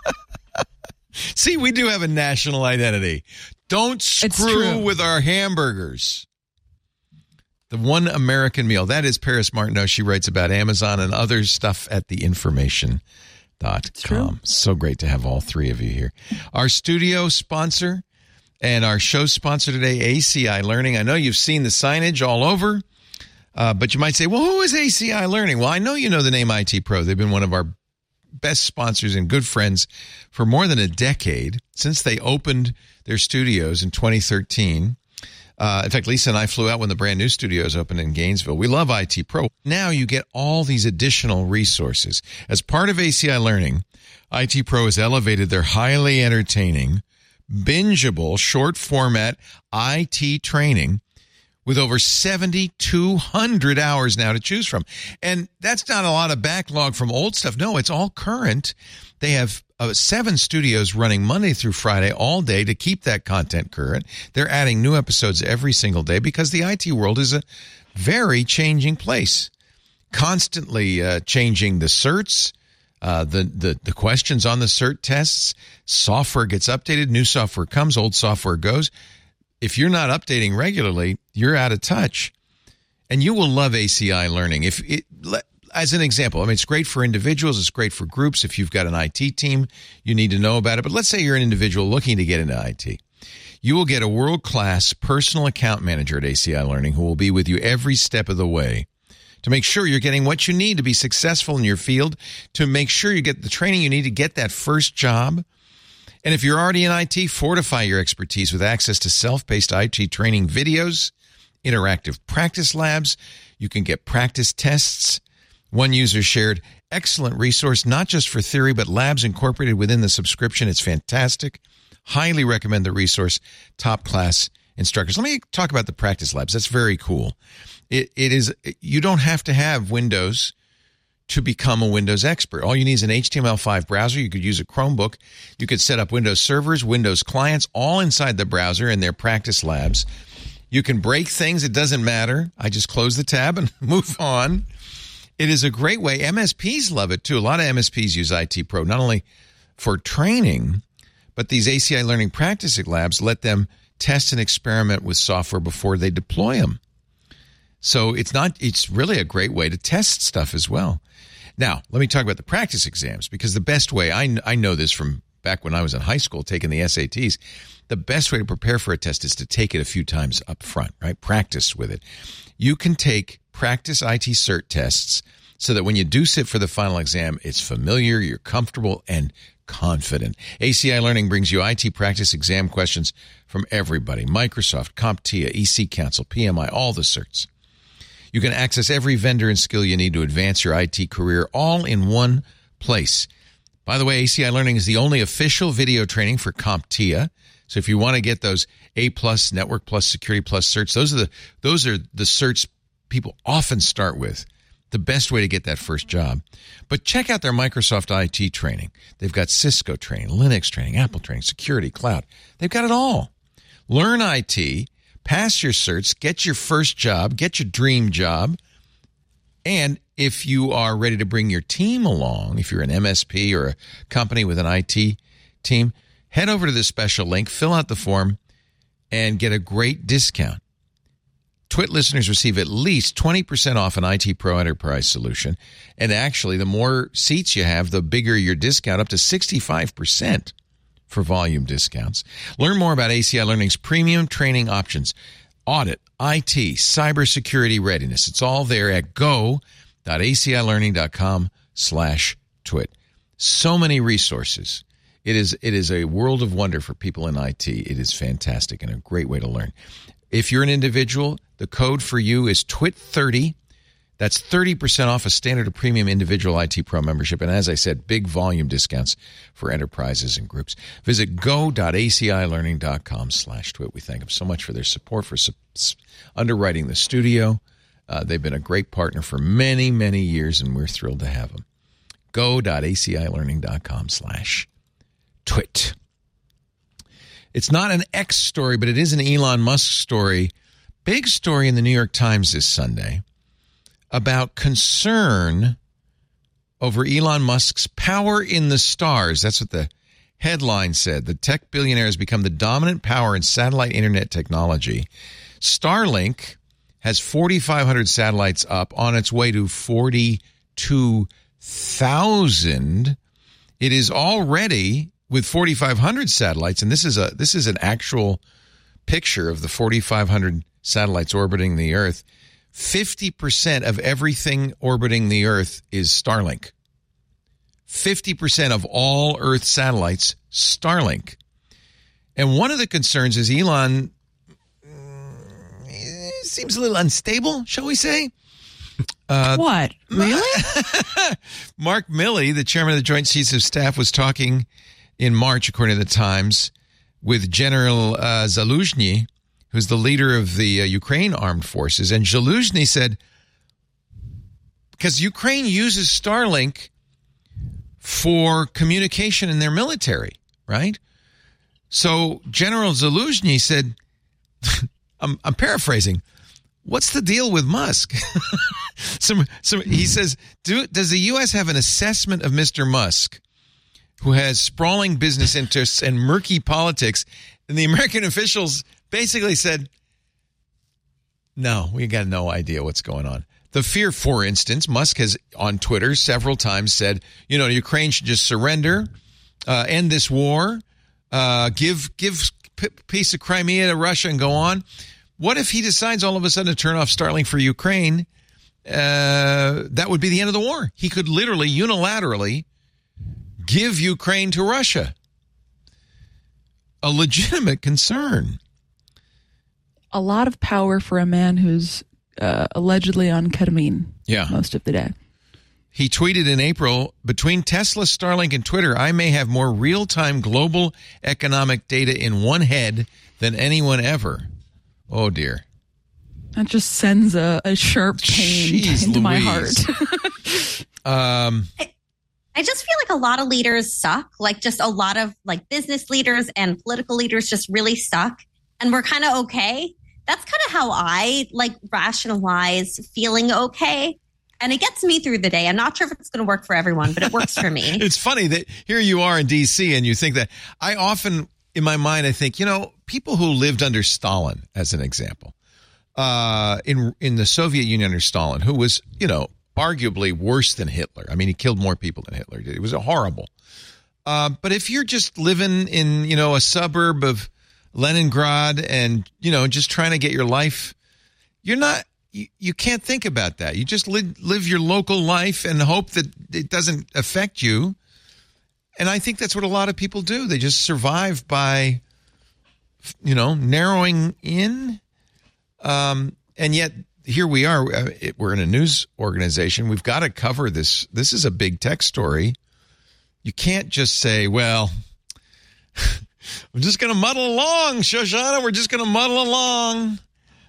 See, we do have a national identity. Don't screw with our hamburgers. The One American Meal. That is Paris Martineau. She writes about Amazon and other stuff at theinformation.com. So great to have all three of you here. Our studio sponsor and our show sponsor today, ACI Learning. I know you've seen the signage all over, but you might say, well, who is ACI Learning? Well, I know you know the name IT Pro. They've been one of our best sponsors and good friends for more than a decade, since they opened their studios in 2013. In fact, Lisa and I flew out when the brand new studios opened in Gainesville. We love IT Pro. Now you get all these additional resources. As part of ACI Learning, IT Pro has elevated their highly entertaining, bingeable, short format IT training with over 7,200 hours now to choose from. And that's not a lot of backlog from old stuff. No, it's all current. They have 7 studios running Monday through Friday all day to keep that content current. They're adding new episodes every single day because the IT world is a very changing place. Constantly changing the certs, the questions on the cert tests. Software gets updated, new software comes, old software goes. If you're not updating regularly, you're out of touch. And you will love ACI Learning. As an example, I mean, it's great for individuals. It's great for groups. If you've got an IT team, you need to know about it. But let's say you're an individual looking to get into IT. You will get a world-class personal account manager at ACI Learning who will be with you every step of the way to make sure you're getting what you need to be successful in your field, to make sure you get the training you need to get that first job. And if you're already in IT, fortify your expertise with access to self-paced IT training videos, interactive practice labs. You can get practice tests. One user shared, excellent resource, not just for theory, but labs incorporated within the subscription. It's fantastic. Highly recommend the resource. Top class instructors. Let me talk about the practice labs. That's very cool. It is, you don't have to have Windows to become a Windows expert. All you need is an HTML5 browser. You could use a Chromebook. You could set up Windows servers, Windows clients, all inside the browser in their practice labs. You can break things. It doesn't matter. I just close the tab and move on. It is a great way. MSPs love it, too. A lot of MSPs use IT Pro, not only for training, but these ACI Learning practice labs let them test and experiment with software before they deploy them. So it's really a great way to test stuff as well. Now, let me talk about the practice exams, because the best way, I know this from back when I was in high school taking the SATs, the best way to prepare for a test is to take it a few times up front, right? Practice with it. You can take practice IT cert tests so that when you do sit for the final exam, it's familiar, you're comfortable, and confident. ACI Learning brings you IT practice exam questions from everybody. Microsoft, CompTIA, EC Council, PMI, all the certs. You can access every vendor and skill you need to advance your IT career all in one place. By the way, ACI Learning is the only official video training for CompTIA. So if you want to get those A+, Network Plus, Security Plus certs, those are the certs people often start with. The best way to get that first job. But check out their Microsoft IT training. They've got Cisco training, Linux training, Apple training, security, cloud. They've got it all. Learn IT, pass your certs, get your first job, get your dream job. And if you are ready to bring your team along, if you're an MSP or a company with an IT team, head over to this special link, fill out the form, and get a great discount. Twit listeners receive at least 20% off an IT Pro Enterprise solution. And actually, the more seats you have, the bigger your discount, up to 65% for volume discounts. Learn more about ACI Learning's premium training options. Audit, IT, cybersecurity readiness. It's all there at go.acilearning.com/twit. So many resources. It is a world of wonder for people in IT. It is fantastic and a great way to learn. If you're an individual, the code for you is TWIT30. That's 30% off a standard or premium individual IT Pro membership. And as I said, big volume discounts for enterprises and groups. Visit go.acilearning.com/twit. We thank them so much for their support, for underwriting the studio. They've been a great partner for many, many years, and we're thrilled to have them. Go.acilearning.com/twit. It's not an X story, but it is an Elon Musk story. Big story in the New York Times this Sunday about concern over Elon Musk's power in the stars. That's what the headline said. The tech billionaire has become the dominant power in satellite internet technology. Starlink has 4,500 satellites up, on its way to 42,000. It is already with 4,500 satellites, and this is an actual picture of the 4,500 satellites orbiting the Earth. 50% of everything orbiting the Earth is Starlink. 50% of all Earth satellites, Starlink. And one of the concerns is Elon seems a little unstable, shall we say? What? Really? Mark Milley, the chairman of the Joint Chiefs of Staff, was talking in March, according to the Times, with General Zaluzhny, who's the leader of the Ukraine armed forces. And Zaluzhny said, because Ukraine uses Starlink for communication in their military, right? So General Zaluzhny said, I'm paraphrasing, what's the deal with Musk? He says, does the U.S. have an assessment of Mr. Musk, who has sprawling business interests and murky politics? And the American officials basically said, no, we got no idea what's going on. The fear, for instance, Musk has on Twitter several times said, Ukraine should just surrender, end this war, give piece of Crimea to Russia and go on. What if he decides all of a sudden to turn off Starlink for Ukraine? That would be the end of the war. He could literally unilaterally give Ukraine to Russia. A legitimate concern. A lot of power for a man who's allegedly on ketamine most of the day. He tweeted in April, between Tesla, Starlink, and Twitter, I may have more real-time global economic data in one head than anyone ever. Oh, dear. That just sends a sharp pain into my heart. I just feel like a lot of leaders suck. Like just a lot of business leaders and political leaders just really suck. And we're kind of okay. That's kind of how I rationalize feeling okay. And it gets me through the day. I'm not sure if it's going to work for everyone, but it works for me. It's funny that here you are in D.C. and you think that. I often, in my mind, I think, people who lived under Stalin, as an example, in the Soviet Union under Stalin, who was, arguably worse than Hitler. I mean, he killed more people than Hitler did. It was horrible. But if you're just living in, a suburb of Leningrad and, just trying to get your life, you can't think about that. You just live your local life and hope that it doesn't affect you. And I think that's what a lot of people do. They just survive by, narrowing in. And yet here we are. We're in a news organization. We've got to cover this. This is a big tech story. You can't just say, well, I'm just going to muddle along, Shoshana. We're just going to muddle along.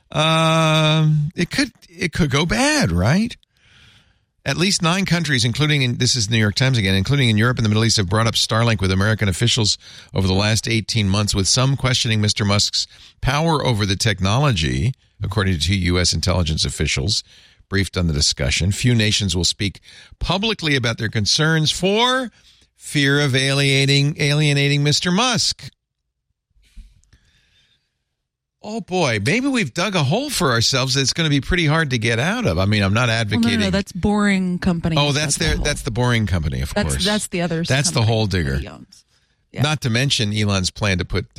It could go bad, right? At least 9 countries, this is the New York Times again, including in Europe and the Middle East, have brought up Starlink with American officials over the last 18 months, with some questioning Mr. Musk's power over the technology, according to 2 U.S. intelligence officials briefed on the discussion. Few nations will speak publicly about their concerns for fear of alienating Mr. Musk. Oh, boy, maybe we've dug a hole for ourselves that's going to be pretty hard to get out of. I mean, I'm not advocating. No, that's Boring Company. Oh, that's the Boring Company, of course. That's the other. That's the Hole Digger. Yeah. Not to mention Elon's plan to put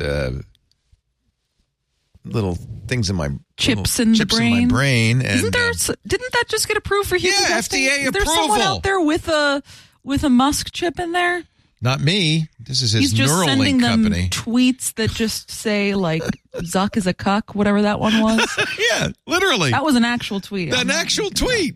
little things in my chips in my brain. And, didn't that just get approved for human testing? FDA approval. Is there someone out there with a Musk chip in there? Not me. This is his He's just Neuralink sending them company. Tweets that just say Zuck is a cuck, whatever that one was. Yeah, literally. That was an actual tweet. An actual tweet.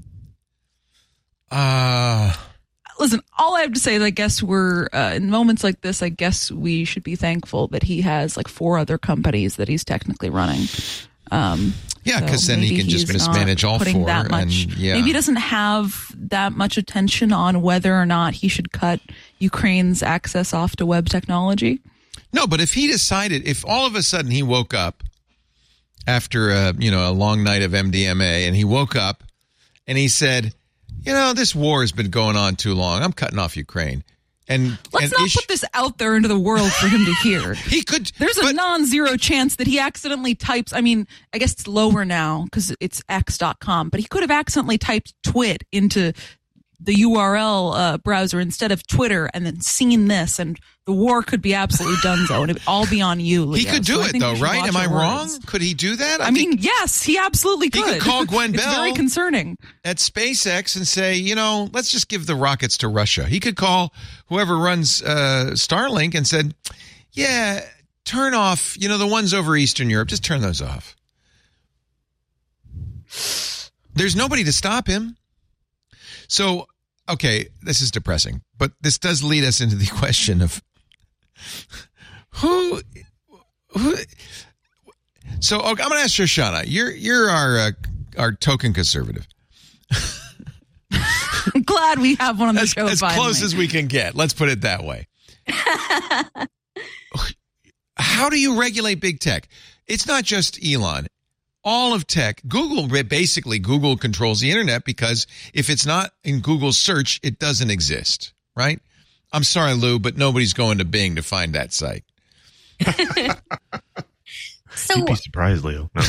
Listen, all I have to say is I guess we're, in moments like this, I guess we should be thankful that he has 4 other companies that he's technically running. Yeah, because then he can just mismanage all 4. That much, maybe he doesn't have that much attention on whether or not he should cut Ukraine's access off to web technology. No, but if he decided, if all of a sudden he woke up after a long night of MDMA and he woke up and he said, this war has been going on too long. I'm cutting off Ukraine. Let's not put this out there into the world for him to hear. He could. There's a non-zero chance that he accidentally types. I mean, I guess it's lower now because it's x.com, but he could have accidentally typed twit into the URL browser instead of Twitter and then seen this, and the war could be absolutely donezo, and it would all be on you, Leo. He could do it, though, right? Am I wrong? Could he do that? I mean, yes, he absolutely could. He could call Gwen Bell. It's very concerning. At SpaceX and say, let's just give the rockets to Russia. He could call whoever runs Starlink and said, yeah, turn off, the ones over Eastern Europe, just turn those off. There's nobody to stop him. So, okay, this is depressing, but this does lead us into the question of who. So, I'm going to ask Shoshana. You're our token conservative. I'm glad we have one on the show. As close as we can get. Let's put it that way. How do you regulate big tech? It's not just Elon. All of tech, Google controls the internet because if it's not in Google's search, it doesn't exist, right? I'm sorry, Lou, but nobody's going to Bing to find that site. So, you'd be surprised, Leo. No.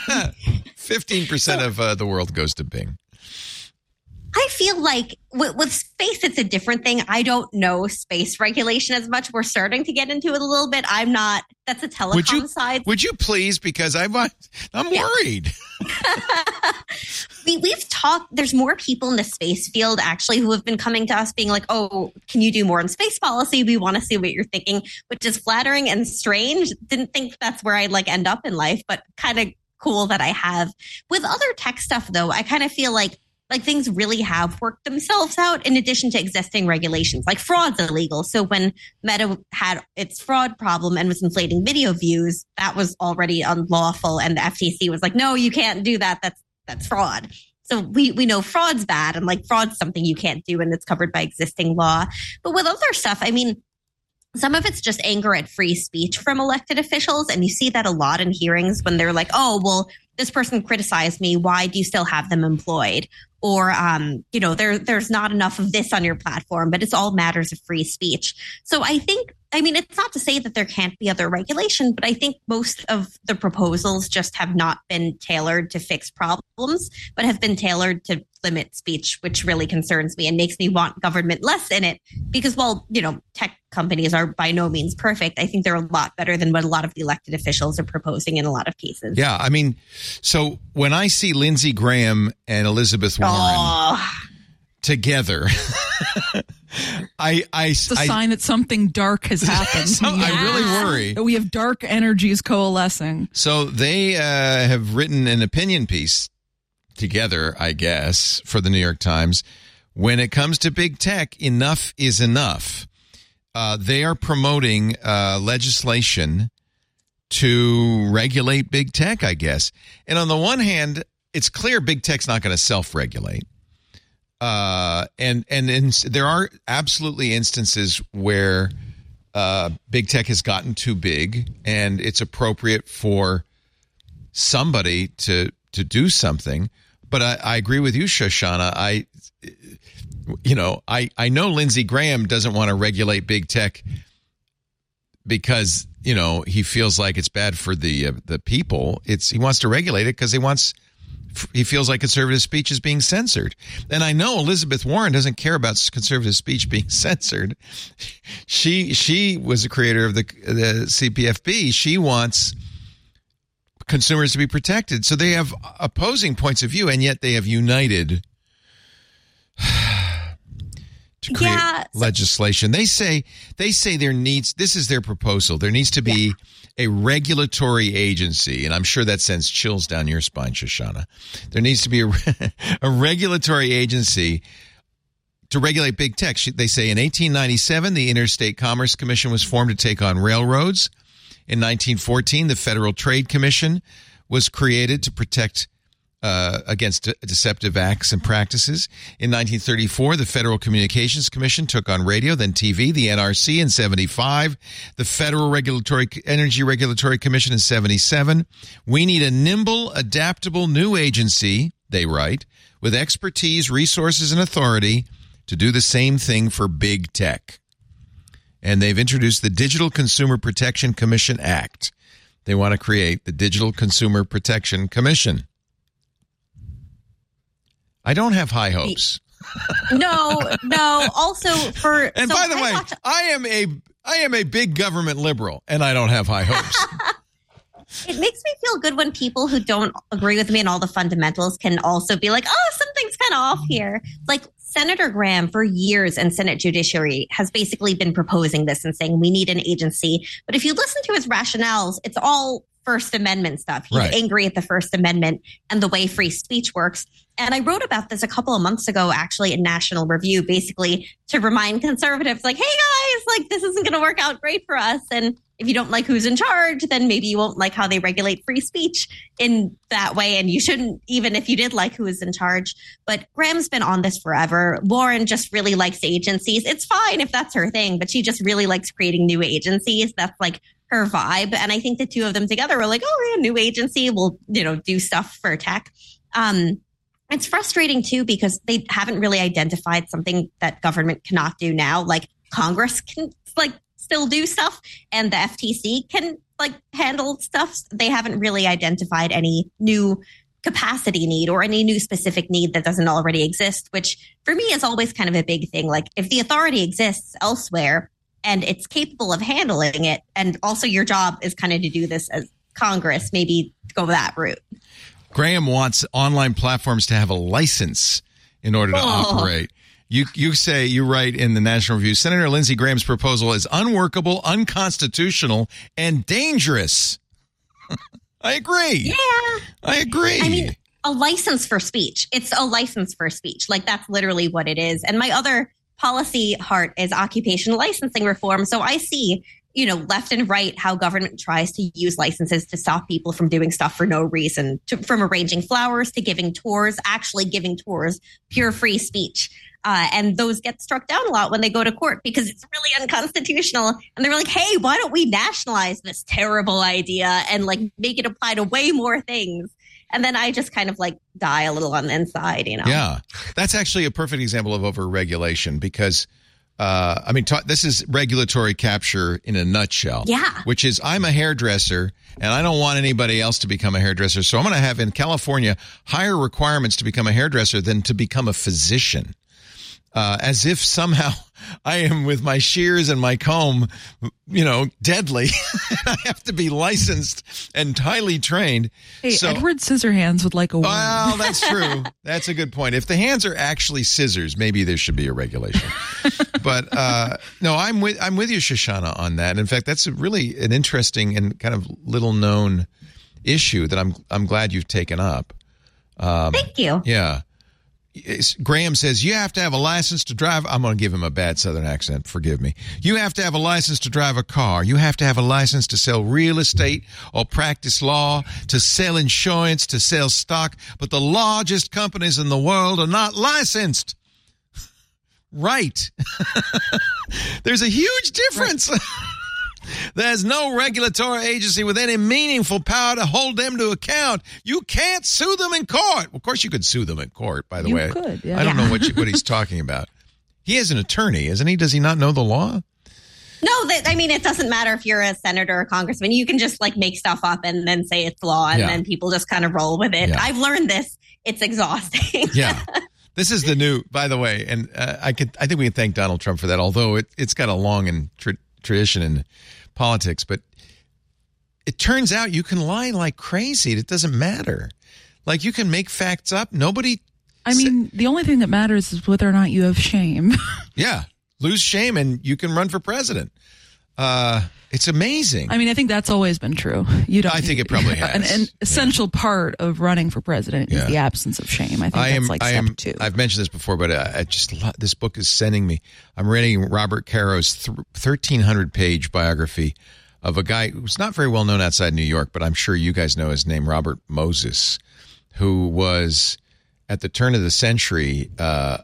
15% of the world goes to Bing. I feel like with space, it's a different thing. I don't know space regulation as much. We're starting to get into it a little bit. I'm not. That's a telecom side. Would you please? Because I'm worried. We've talked. There's more people in the space field actually who have been coming to us being like, "Oh, can you do more in space policy? We want to see what you're thinking," which is flattering and strange. Didn't think that's where I'd end up in life, but kind of cool that I have. With other tech stuff, though, I kind of feel like things really have worked themselves out in addition to existing regulations. Like fraud's illegal. So when Meta had its fraud problem and was inflating video views, that was already unlawful. And the FTC was like, no, you can't do that. That's fraud. So we know fraud's bad and fraud's something you can't do and it's covered by existing law. But with other stuff, I mean, some of it's just anger at free speech from elected officials. And you see that a lot in hearings when they're like, oh, well, this person criticized me. Why do you still have them employed? Or, there's not enough of this on your platform, but it's all matters of free speech. So it's not to say that there can't be other regulation, but I think most of the proposals just have not been tailored to fix problems, but have been tailored to limit speech, which really concerns me and makes me want government less in it. Because while, tech companies are by no means perfect, I think they're a lot better than what a lot of the elected officials are proposing in a lot of cases. Yeah, I mean, so when I see Lindsey Graham and Elizabeth Warren together, it's a sign that something dark has happened. I really worry. We have dark energies coalescing. So they have written an opinion piece together, I guess, for the New York Times. When it comes to big tech, enough is enough. They are promoting legislation to regulate big tech, I guess. And on the one hand, it's clear big tech's not going to self-regulate. And there are absolutely instances where big tech has gotten too big and it's appropriate for somebody to do something. But I agree with you, Shoshana. I know Lindsey Graham doesn't want to regulate big tech because, he feels like it's bad for the people. He wants to regulate it because he feels like conservative speech is being censored. And I know Elizabeth Warren doesn't care about conservative speech being censored. She was the creator of the CPFB. She wants consumers to be protected. So they have opposing points of view, and yet they have united to create legislation. They say this is their proposal. There needs to be a regulatory agency, and I'm sure that sends chills down your spine, Shoshana. There needs to be a regulatory agency to regulate big tech. They say in 1897, the Interstate Commerce Commission was formed to take on railroads. In 1914, the Federal Trade Commission was created to protect against deceptive acts and practices. In 1934, the Federal Communications Commission took on radio, then TV, the NRC in 75, the Federal Energy Regulatory Commission in 77. We need a nimble, adaptable new agency, they write, with expertise, resources, and authority to do the same thing for big tech. and they've introduced the Digital Consumer Protection Commission Act. They want to create the Digital Consumer Protection Commission. I don't have high hopes. No. Also, and by the way, I am a big government liberal, and I don't have high hopes. It makes me feel good when people who don't agree with me in all the fundamentals can also be like, oh, something's kind of off here. Like Senator Graham for years and Senate Judiciary has basically been proposing this and saying we need an agency. But if you listen to his rationales, it's all First Amendment stuff. He's angry at the First Amendment and the way free speech works. And I wrote about this a couple of months ago, actually, in National Review, basically to remind conservatives like, hey, guys, like this isn't going to work out great for us. And if you don't like who's in charge, then maybe you won't like how they regulate free speech in that way. And you shouldn't, even if you did like who is in charge. But Graham's been on this forever. Warren just really likes agencies. It's fine if that's her thing, but she just really likes creating new agencies. That's like her vibe. And I think the two of them together were like, oh, yeah, new agency will, do stuff for tech. It's frustrating, too, because they haven't really identified something that government cannot do now. Like Congress can still do stuff and the FTC can handle stuff. They haven't really identified any new capacity need or any new specific need that doesn't already exist, which for me is always kind of a big thing. Like if the authority exists elsewhere and it's capable of handling it, and also your job is kind of to do this as Congress, maybe go that route. Graham wants online platforms to have a license in order to operate. You write in the National Review, Senator Lindsey Graham's proposal is unworkable, unconstitutional, and dangerous. I agree. Yeah. I agree. I mean, a license for speech. It's a license for speech. Like that's literally what it is. And my other policy heart is occupational licensing reform. So I see left and right, how government tries to use licenses to stop people from doing stuff for no reason, from arranging flowers to giving tours, actually giving tours, pure free speech. And those get struck down a lot when they go to court because it's really unconstitutional. And they're like, hey, why don't we nationalize this terrible idea and make it apply to way more things? And then I just kind of die a little on the inside, Yeah, that's actually a perfect example of overregulation because this is regulatory capture in a nutshell. Yeah. Which is I'm a hairdresser and I don't want anybody else to become a hairdresser. So I'm going to have in California higher requirements to become a hairdresser than to become a physician. As if somehow I am with my shears and my comb, deadly. I have to be licensed and highly trained. Hey, Edward Scissorhands would like a word. Well, that's true. That's a good point. If the hands are actually scissors, maybe there should be a regulation. But no, I'm with you, Shoshana, on that. And in fact, that's really an interesting and kind of little known issue that I'm glad you've taken up. Thank you. Yeah. Graham says you have to have a license to drive. I'm going to give him a bad Southern accent. Forgive me. You have to have a license to drive a car. You have to have a license to sell real estate or practice law, to sell insurance, to sell stock. But the largest companies in the world are not licensed. Right. There's a huge difference. Right. There's no regulatory agency with any meaningful power to hold them to account. You can't sue them in court. Of course, you could sue them in court, by the way. You could, yeah. I don't know what he's talking about. He is an attorney, isn't he? Does he not know the law? No, it doesn't matter if you're a senator or congressman. You can just make stuff up and then say it's law, and then people just kind of roll with it. Yeah. I've learned this. It's exhausting. Yeah. This is the new, by the way, and I think we can thank Donald Trump for that, although it's got a long and tradition in politics, but it turns out you can lie like crazy. It doesn't matter. You can make facts up. Nobody. The only thing that matters is whether or not you have shame. Yeah. Lose shame and you can run for president. It's amazing. I think that's always been true. I think it probably has. An essential part of running for president is the absence of shame. I think that's step two. I've mentioned this before, but I just this book is sending me. I'm reading Robert Caro's 1,300-page biography of a guy who's not very well known outside New York, but I'm sure you guys know his name, Robert Moses, who was at the turn of the century a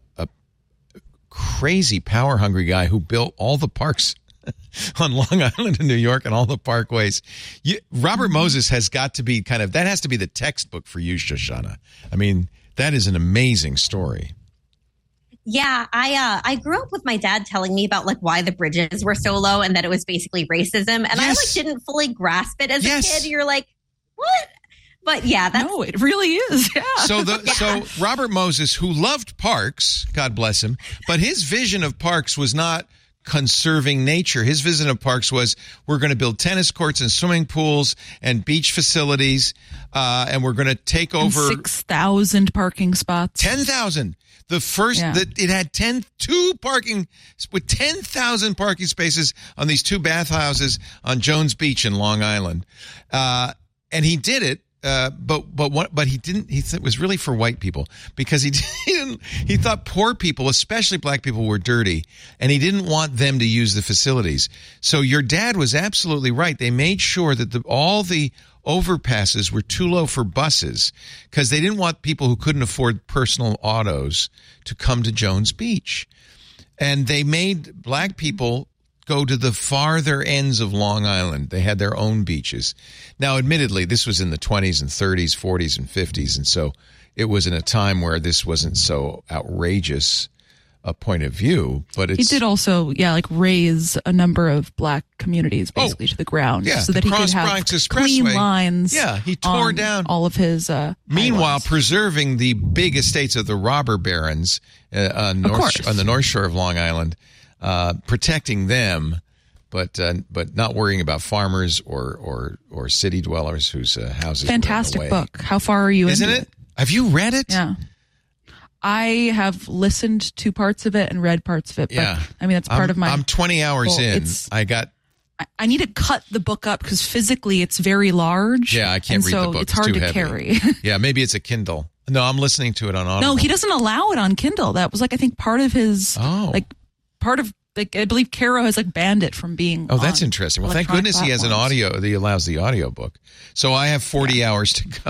crazy power-hungry guy who built all the parks on Long Island in New York and all the parkways. Robert Moses has got to be that has to be the textbook for you, Shoshana. That is an amazing story. Yeah, I grew up with my dad telling me about like why the bridges were so low and that it was basically racism, and I like didn't fully grasp it as a kid. You're like, what? But yeah, no, it really is. Yeah. So Robert Moses, who loved parks, God bless him, but his vision of parks was not conserving nature. His vision of parks was, we're going to build tennis courts and swimming pools and beach facilities, and we're going to take over 6,000 parking spots. 10,000. The first that it had 2 parking with 10,000 parking spaces on these 2 bathhouses on Jones Beach in Long Island, and he did it. But he didn't. It was really for white people because he thought poor people, especially black people, were dirty, and he didn't want them to use the facilities. So your dad was absolutely right. They made sure that all the overpasses were too low for buses because they didn't want people who couldn't afford personal autos to come to Jones Beach. And they made black people go to the farther ends of Long Island. They had their own beaches. Now, admittedly, this was in the 20s and 30s, 40s and 50s, and so it was in a time where this wasn't so outrageous a point of view, but he did also, raise a number of black communities basically to the ground, so that he could have clean lines. Yeah, he tore down all of his. Meanwhile, preserving the big estates of the robber barons on the North Shore of Long Island, protecting them, but not worrying about farmers or city dwellers whose houses. Fantastic were in the way. book. How far are you? Isn't into it? Have you read it? Yeah. I have listened to parts of it and read parts of it. But, I mean, that's part of my... I'm 20 hours in. I need to cut the book up because physically it's very large. Yeah, I can't read the book. It's hard to heavy. Carry. Yeah, maybe it's a Kindle. No, I'm listening to it on Audible. No, he doesn't allow it on Kindle. That was I think part of his... I believe Caro has banned it from being. Oh, that's interesting. Well, thank goodness he has an audio. He allows the audiobook. So I have 40 hours to go.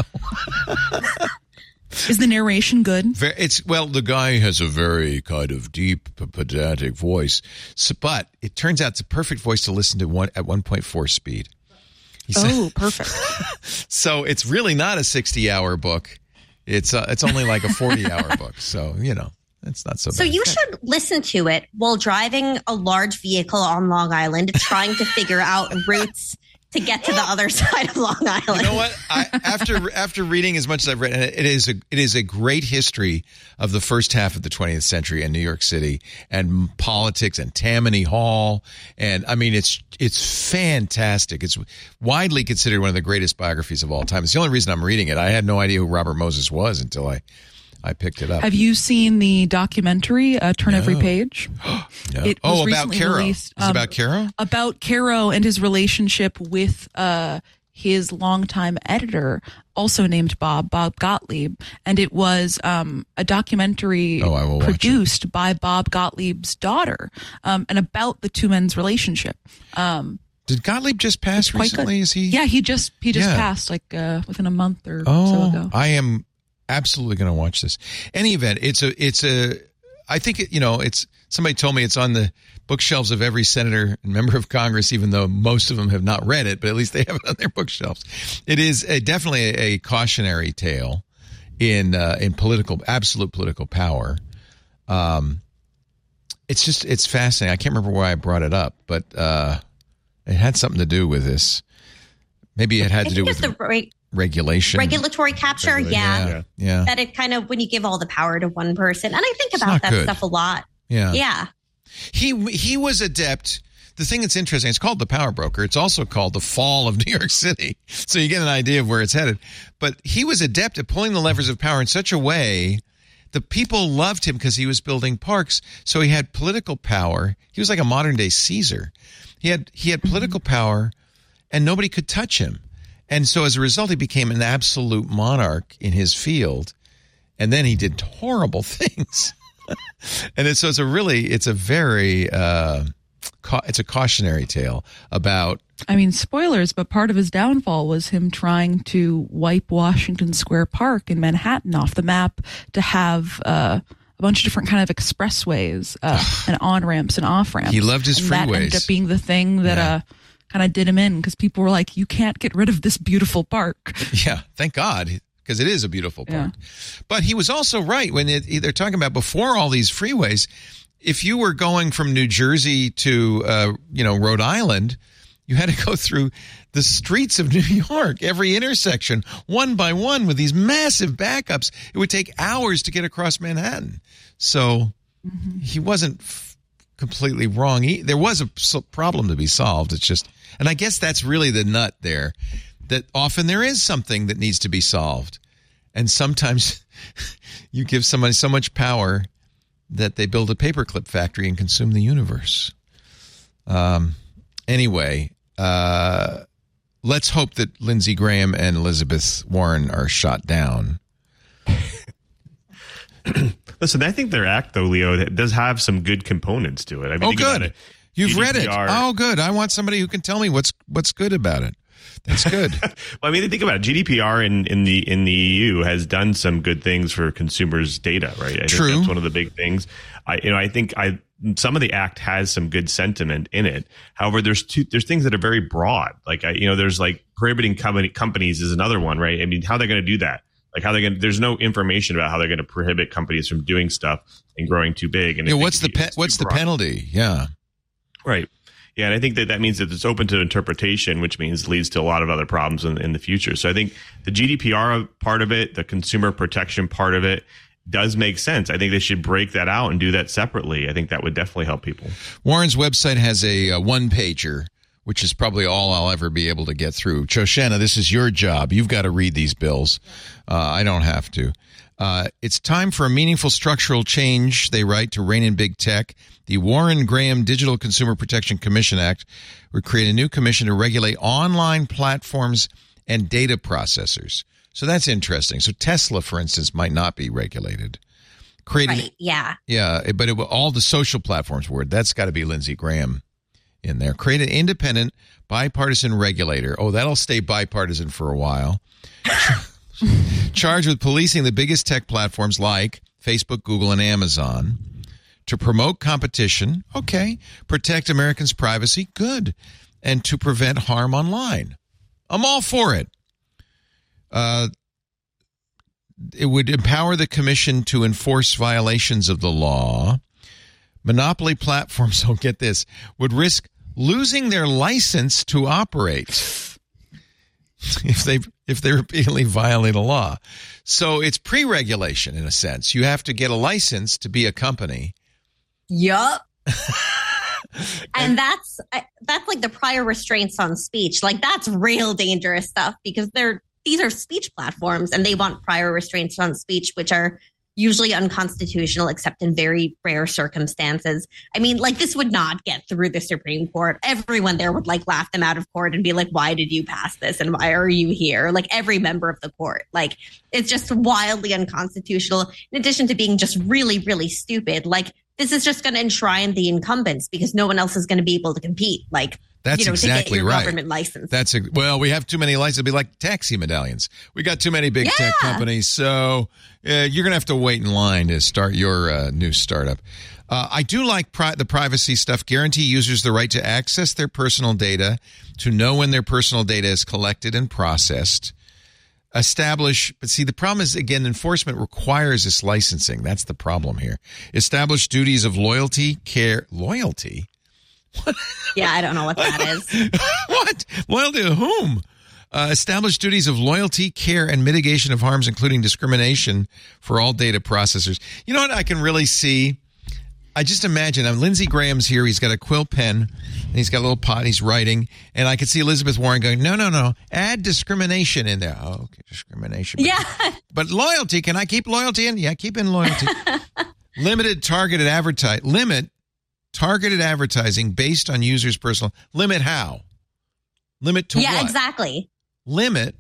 Is the narration good? The guy has a very kind of deep, pedantic voice, but it turns out it's a perfect voice to listen to at 1.4 speed. Perfect. So it's really not a 60-hour book. It's only like a 40-hour book. So it's not so bad. So you should listen to it while driving a large vehicle on Long Island, trying to figure out routes to get to the other side of Long Island. You know what? After reading as much as I've read, and it is a great history of the first half of the 20th century in New York City and politics and Tammany Hall, and I mean it's fantastic. It's widely considered one of the greatest biographies of all time. It's the only reason I'm reading it. I had no idea who Robert Moses was until I picked it up. Have you seen the documentary, Turn Every Page? No. It was about Caro. Released, It's about Caro? About Caro and his relationship with his longtime editor, also named Bob Gottlieb. And it was a documentary produced by Bob Gottlieb's daughter and about the two men's relationship. Did Gottlieb just pass recently? Is he? Yeah, he just passed within a month or so ago. I am absolutely going to watch this. Any event, I think it's somebody told me it's on the bookshelves of every senator and member of Congress, even though most of them have not read it, but at least they have it on their bookshelves. It is definitely a cautionary tale in absolute political power. It's fascinating. I can't remember why I brought it up, but it had something to do with this. Maybe it had to do with regulatory capture. Yeah. That it kind of, when you give all the power to one person, and I think about that stuff a lot. Yeah. He was adept. The thing that's interesting, it's called The Power Broker. It's also called The Fall of New York City. So you get an idea of where it's headed. But he was adept at pulling the levers of power in such a way the people loved him because he was building parks. So he had political power. He was like a modern day Caesar. He had political power and nobody could touch him. And so as a result, he became an absolute monarch in his field. And then he did horrible things. And it's a very cautionary tale about. I mean, spoilers, but part of his downfall was him trying to wipe Washington Square Park in Manhattan off the map to have a bunch of different kind of expressways and on-ramps and off-ramps. He loved his freeways. That ended up being the thing that kind of did him in because people were like, you can't get rid of this beautiful park. Yeah, thank God. because it is a beautiful park. Yeah. But he was also right when they're talking about before all these freeways. If you were going from New Jersey to, Rhode Island, you had to go through the streets of New York, every intersection, one by one, with these massive backups. It would take hours to get across Manhattan. So he wasn't completely wrong. There was a problem to be solved. It's just, and I guess that's really the nut there, that often there is something that needs to be solved. And sometimes you give somebody so much power that they build a paperclip factory and consume the universe. Anyway, let's hope that Lindsey Graham and Elizabeth Warren are shot down. Listen, I think their act, though, Leo, does have some good components to it. I mean, good. You've read it. Oh, good. I want somebody who can tell me what's good about it. That's good. Well, I mean, think about it. GDPR in the EU has done some good things for consumers' data, right? I True. think that's one of the big things. I think some of the act has some good sentiment in it. However, there's things that are very broad. Like there's like prohibiting companies is another one, right? I mean, how they're going to do that? Like there's no information about how they're going to prohibit companies from doing stuff and growing too big. And what's the penalty? Yeah. Right. Yeah, and I think that means that it's open to interpretation, which means leads to a lot of other problems in the future. So I think the GDPR part of it, the consumer protection part of it, does make sense. I think they should break that out and do that separately. I think that would definitely help people. Warren's website has a one-pager, which is probably all I'll ever be able to get through. Shoshana, this is your job. You've got to read these bills. I don't have to. It's time for a meaningful structural change, they write, to rein in big tech. The Warren-Graham Digital Consumer Protection Commission Act would create a new commission to regulate online platforms and data processors. So that's interesting. So Tesla, for instance, might not be regulated. Right, yeah. Yeah, but all the social platforms were. That's got to be Lindsey Graham in there. Create an independent, bipartisan regulator. Oh, that'll stay bipartisan for a while. Charged with policing the biggest tech platforms like Facebook, Google, and Amazon. To promote competition, okay. Protect Americans' privacy, good. And to prevent harm online. I'm all for it. It would empower the commission to enforce violations of the law. Monopoly platforms, don't get this, would risk losing their license to operate if they repeatedly violate a law. So it's pre-regulation in a sense. You have to get a license to be a company. Yup. And that's like the prior restraints on speech. Like that's real dangerous stuff because these are speech platforms and they want prior restraints on speech, which are usually unconstitutional except in very rare circumstances. I mean, like this would not get through the Supreme Court. Everyone there would like laugh them out of court and be like, why did you pass this? And why are you here? Like every member of the court. Like it's just wildly unconstitutional in addition to being just really, really stupid. Like this is just going to enshrine the incumbents because no one else is going to be able to compete. Like, that's exactly to get your right. Government license. Well, we have too many licenses. It'd be like taxi medallions. We got too many big tech companies, so you're going to have to wait in line to start your new startup. I do like the privacy stuff. Guarantee users the right to access their personal data, to know when their personal data is collected and processed. But see, the problem is, again, enforcement requires this licensing. That's the problem here. Establish duties of loyalty. Yeah, I don't know what that is. What? Loyalty to whom? Establish duties of loyalty, care, and mitigation of harms, including discrimination for all data processors. You know what I can really see? I just imagine, Lindsey Graham's here. He's got a quill pen, and he's got a little pot. He's writing, and I can see Elizabeth Warren going, no, add discrimination in there. Oh, okay, discrimination. Yeah. But loyalty, can I keep loyalty in? Yeah, keep in loyalty. Limit targeted advertising based on users' personal. Limit how? Limit to what? Yeah, exactly. Limit.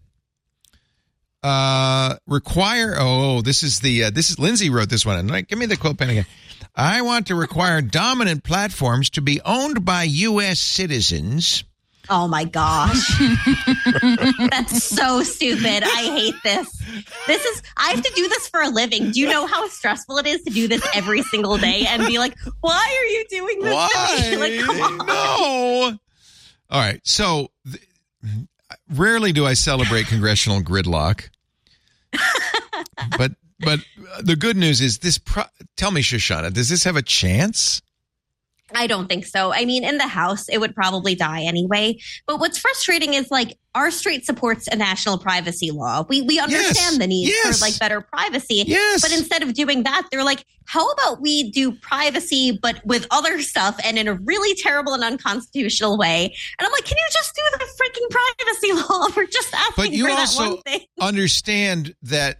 Require. Oh, this is Lindsay wrote this one. Give me the quote pen again. I want to require dominant platforms to be owned by U.S. citizens. Oh my gosh. That's so stupid. I hate this. I have to do this for a living. Do you know how stressful it is to do this every single day and be like, why are you doing this to me? Like, come on. No. All right. So rarely do I celebrate congressional gridlock. But the good news is this. Tell me, Shoshana, does this have a chance? I don't think so. I mean, in the House, it would probably die anyway. But what's frustrating is like our state supports a national privacy law. We understand the need for like better privacy. Yes. But instead of doing that, they're like, how about we do privacy, but with other stuff and in a really terrible and unconstitutional way? And I'm like, can you just do the freaking privacy law? We're just asking for that one thing. Understand that.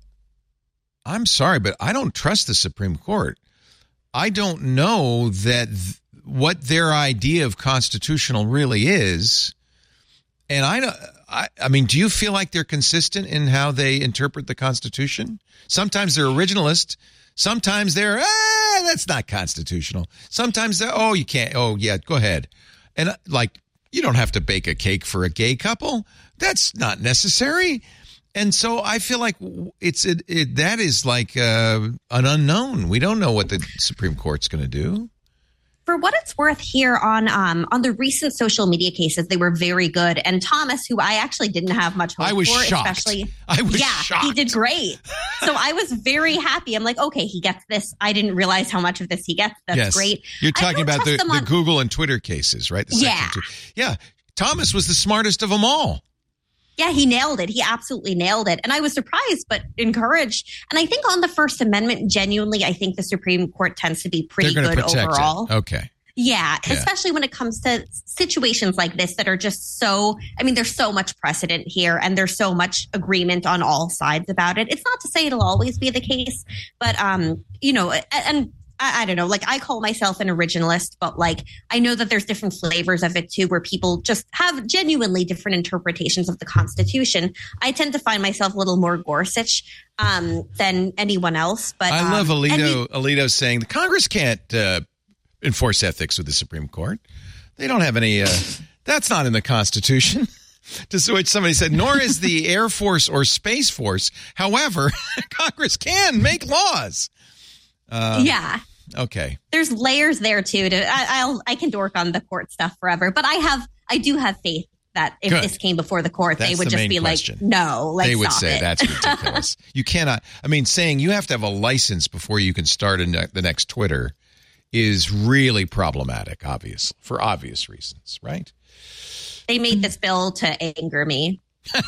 I'm sorry, but I don't trust the Supreme Court. I don't know that what their idea of constitutional really is. And I mean, do you feel like they're consistent in how they interpret the Constitution? Sometimes they're originalist. Sometimes they're, that's not constitutional. Sometimes they're, you can't. Oh, yeah, go ahead. And like, you don't have to bake a cake for a gay couple. That's not necessary. And so I feel like that is like an unknown. We don't know what the Supreme Court's going to do. For what it's worth, here on the recent social media cases, they were very good. And Thomas, who I actually didn't have much hope for, I was shocked. He did great. So I was very happy. I'm like, okay, he gets this. I didn't realize how much of this he gets. That's great. You're talking about the Google and Twitter cases, right? Yeah. Thomas was the smartest of them all. Yeah, he nailed it. He absolutely nailed it. And I was surprised, but encouraged. And I think on the First Amendment, genuinely, I think the Supreme Court tends to be pretty good overall. Okay. Yeah, especially when it comes to situations like this that are just so, I mean, there's so much precedent here and there's so much agreement on all sides about it. It's not to say it'll always be the case, but, and I don't know, like I call myself an originalist, but like I know that there's different flavors of it too, where people just have genuinely different interpretations of the Constitution. I tend to find myself a little more Gorsuch than anyone else. But I love Alito saying the Congress can't enforce ethics with the Supreme Court. They don't have any. That's not in the Constitution. To which somebody said, nor is the Air Force or Space Force. However, Congress can make laws. Yeah. Okay. There's layers there too. I can dork on the court stuff forever, but I do have faith that if this came before the court, they would just be question. Like, no, like, they would stop say it. That's ridiculous. You cannot. I mean, saying you have to have a license before you can start the next Twitter is really problematic, obviously, for obvious reasons, right? They made this bill to anger me.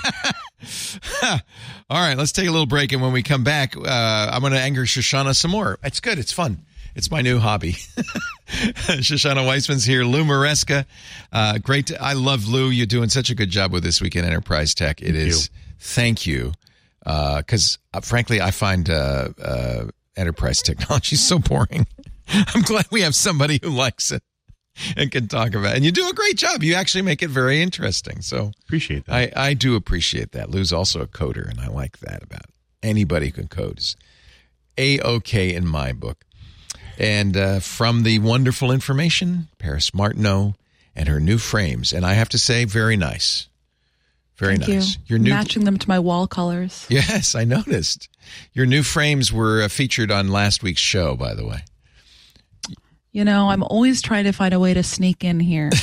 All right, let's take a little break, and when we come back, I'm going to anger Shoshana some more. It's good. It's fun. It's my new hobby. Shoshana Weissman's here. Lou Maresca. Great. I love Lou. You're doing such a good job with This Week in Enterprise Tech. Thank you. Because frankly, I find enterprise technology so boring. I'm glad we have somebody who likes it and can talk about it. And you do a great job. You actually make it very interesting. So appreciate that. I do appreciate that. Lou's also a coder, and I like that about anybody who can code. Is A-OK in my book. And from the wonderful information, Paris Martineau and her new frames. And I have to say, very nice. Very Thank nice. You. Matching them to my wall colors. Yes, I noticed. Your new frames were featured on last week's show, by the way. You know, I'm always trying to find a way to sneak in here.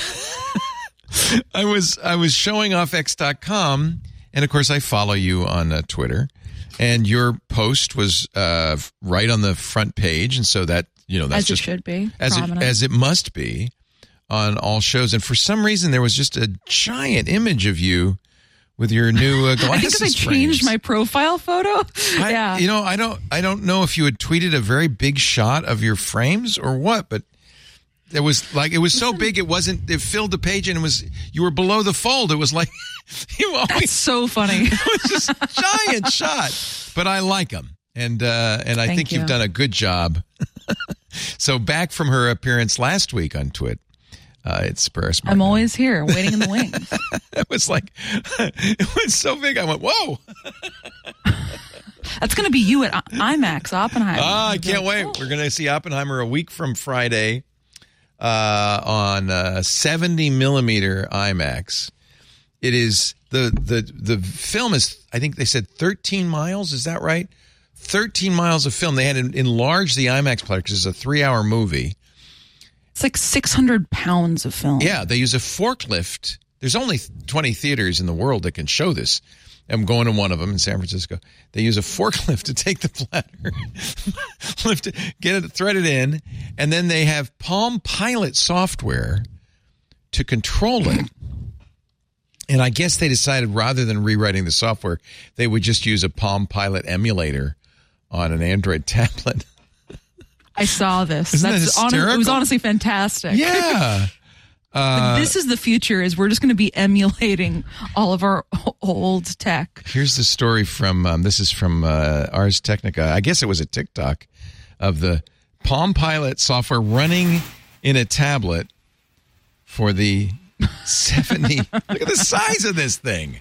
I was showing off X.com, and of course I follow you on Twitter, and your post was right on the front page, and so that, you know, that's as just it should be, as it must be on all shows. And for some reason, there was just a giant image of you with your new glasses. I think because I changed my profile photo. You know, I don't know if you had tweeted a very big shot of your frames or what, but it was so big it filled the page, and you were below the fold. It was like that's so funny. It was just a giant shot, but I like them, and I think you've done a good job. So back from her appearance last week on Twit. It's Paris Martineau. I'm always here, waiting in the wings. It was so big. I went, whoa. That's going to be you at IMAX, Oppenheimer. I can't wait. We're going to see Oppenheimer a week from Friday on 70 millimeter IMAX. It is the film is, I think they said 13 miles. Is that right? 13 miles of film. They had to enlarge the IMAX player because it's a 3-hour movie. It's like 600 pounds of film. Yeah, they use a forklift. There's only 20 theaters in the world that can show this. I'm going to one of them in San Francisco. They use a forklift to take the platter, lift it, get it, thread it in, and then they have Palm Pilot software to control it. And I guess they decided rather than rewriting the software, they would just use a Palm Pilot emulator on an Android tablet. I saw this. Isn't that hysterical? It was honestly fantastic. Yeah. This is the future, is we're just going to be emulating all of our old tech. Here's the story from, this is from Ars Technica. I guess it was a TikTok of the Palm Pilot software running in a tablet for the 70. Look at the size of this thing.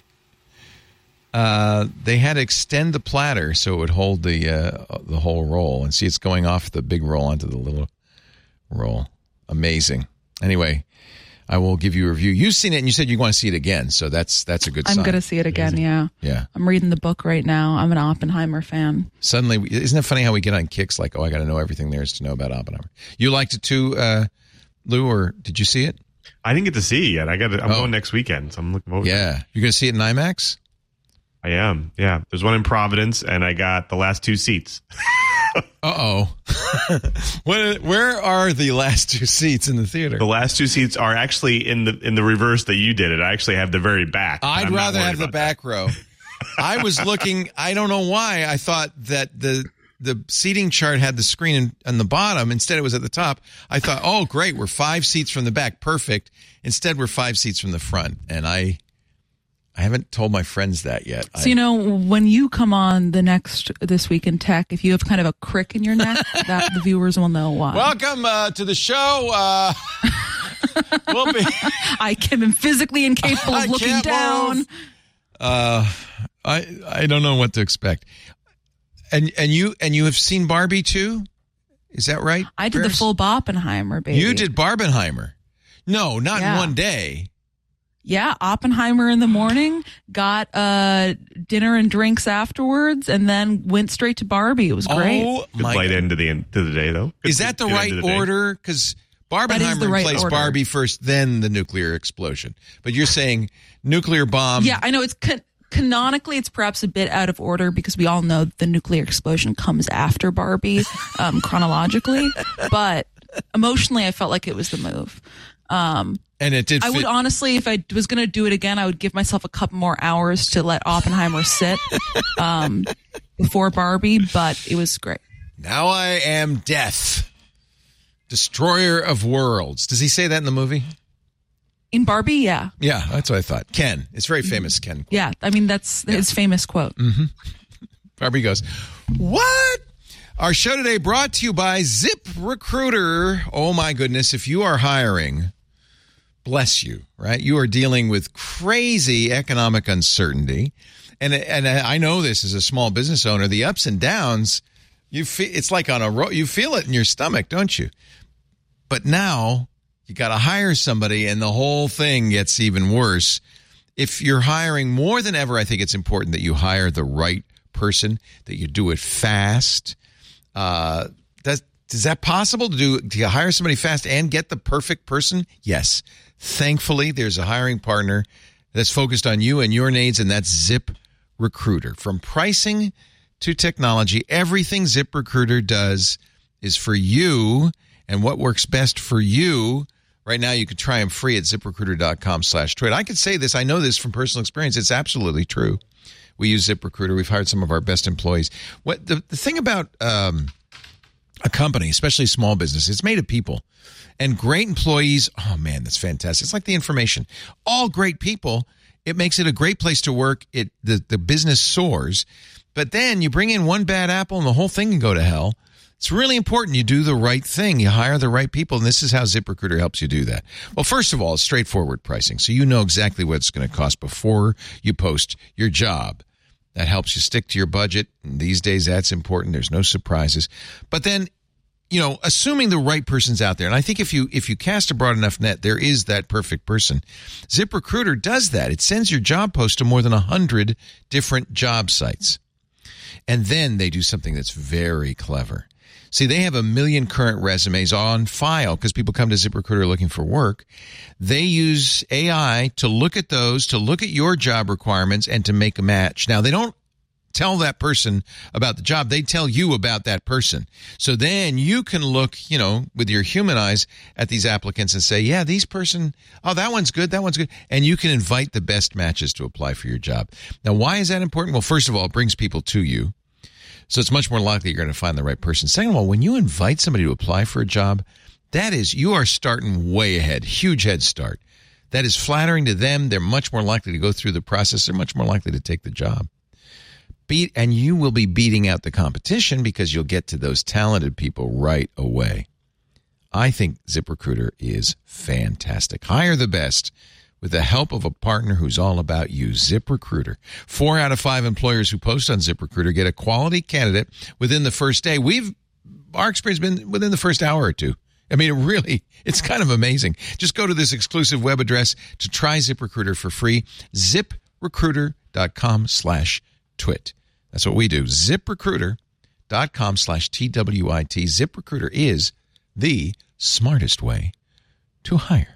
They had to extend the platter so it would hold the whole roll. And see, it's going off the big roll onto the little roll. Amazing. Anyway, I will give you a review. You've seen it, and you said you want to see it again, so that's a good sign. I'm going to see it again, yeah. Yeah. I'm reading the book right now. I'm an Oppenheimer fan. Suddenly, isn't it funny how we get on kicks like, oh, I got to know everything there is to know about Oppenheimer. You liked it too, Lou, or did you see it? I didn't get to see it yet. I'm going next weekend, so I'm looking forward to it. Yeah. You're going to see it in IMAX? I am, yeah. There's one in Providence, and I got the last 2 seats. Uh-oh. Where are the last 2 seats in the theater? The last 2 seats are actually in the reverse that you did it. I actually have the very back. I'd rather have the back row. I was looking, I don't know why, I thought that the seating chart had the screen on the bottom. Instead, it was at the top. I thought, oh, great, we're 5 seats from the back. Perfect. Instead, we're 5 seats from the front. And I haven't told my friends that yet. So, when you come on This Week in Tech, if you have kind of a crick in your neck, that the viewers will know why. Welcome to the show. We'll be. I am physically incapable of looking down. I don't know what to expect. And you have seen Barbie too? Is that right? I did the full Oppenheimer, baby. You did Barbenheimer. No, not in one day. Yeah, Oppenheimer in the morning, got dinner and drinks afterwards, and then went straight to Barbie. It was great. Oh, good light end to the day, though. Is that the right order? Because Barbenheimer plays Barbie first, then the nuclear explosion. But you're saying nuclear bomb. Yeah, I know. It's canonically, it's perhaps a bit out of order because we all know the nuclear explosion comes after Barbie chronologically. But emotionally, I felt like it was the move. And it did. I would honestly, if I was going to do it again, I would give myself a couple more hours to let Oppenheimer sit before Barbie, but it was great. Now I am death, destroyer of worlds. Does he say that in the movie? In Barbie, yeah. Yeah, that's what I thought. Ken. It's very famous, Ken quote. Yeah, I mean, that's his famous quote. Mm-hmm. Barbie goes, what? Our show today brought to you by ZipRecruiter. Oh, my goodness. If you are hiring, bless you, right? You are dealing with crazy economic uncertainty. And I know this as a small business owner, the ups and downs, it's like on a road. You feel it in your stomach, don't you? But now you got to hire somebody and the whole thing gets even worse. If you're hiring more than ever, I think it's important that you hire the right person, that you do it fast. Is that possible to hire somebody fast and get the perfect person? Yes. Thankfully, there's a hiring partner that's focused on you and your needs, and that's ZipRecruiter. From pricing to technology, everything ZipRecruiter does is for you and what works best for you. Right now, you can try them free at ZipRecruiter.com/twit. I could say this. I know this from personal experience. It's absolutely true. We use ZipRecruiter. We've hired some of our best employees. What the thing about a company, especially a small business, it's made of people. And great employees, oh man, that's fantastic. It's like the information. All great people, it makes it a great place to work. The business soars. But then you bring in one bad apple and the whole thing can go to hell. It's really important you do the right thing. You hire the right people, and this is how ZipRecruiter helps you do that. Well, first of all, it's straightforward pricing, so you know exactly what it's going to cost before you post your job. That helps you stick to your budget. And these days, that's important. There's no surprises. But then, assuming the right person's out there, and I think if you cast a broad enough net, there is that perfect person. ZipRecruiter does that. It sends your job post to more than 100 different job sites. And then they do something that's very clever. See, they have 1 million current resumes on file because people come to ZipRecruiter looking for work. They use AI to look at those, to look at your job requirements, and to make a match. Now, they don't tell that person about the job. They tell you about that person. So then you can look, with your human eyes at these applicants and say, yeah, these person, oh, that one's good, that one's good. And you can invite the best matches to apply for your job. Now, why is that important? Well, first of all, it brings people to you. So it's much more likely you're going to find the right person. Second of all, when you invite somebody to apply for a job, you are starting way ahead, huge head start. That is flattering to them. They're much more likely to go through the process. They're much more likely to take the job. And you will be beating out the competition because you'll get to those talented people right away. I think ZipRecruiter is fantastic. Hire the best with the help of a partner who's all about you, ZipRecruiter. 4 out of 5 employers who post on ZipRecruiter get a quality candidate within the first day. Our experience has been within the first hour or two. I mean, it's kind of amazing. Just go to this exclusive web address to try ZipRecruiter for free, ZipRecruiter.com/twit. That's what we do, ZipRecruiter.com/TWIT. ZipRecruiter is the smartest way to hire.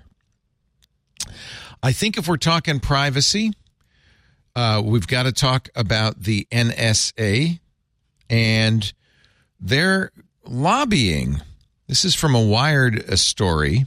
I think if we're talking privacy, we've got to talk about the NSA and their lobbying. This is from a Wired story.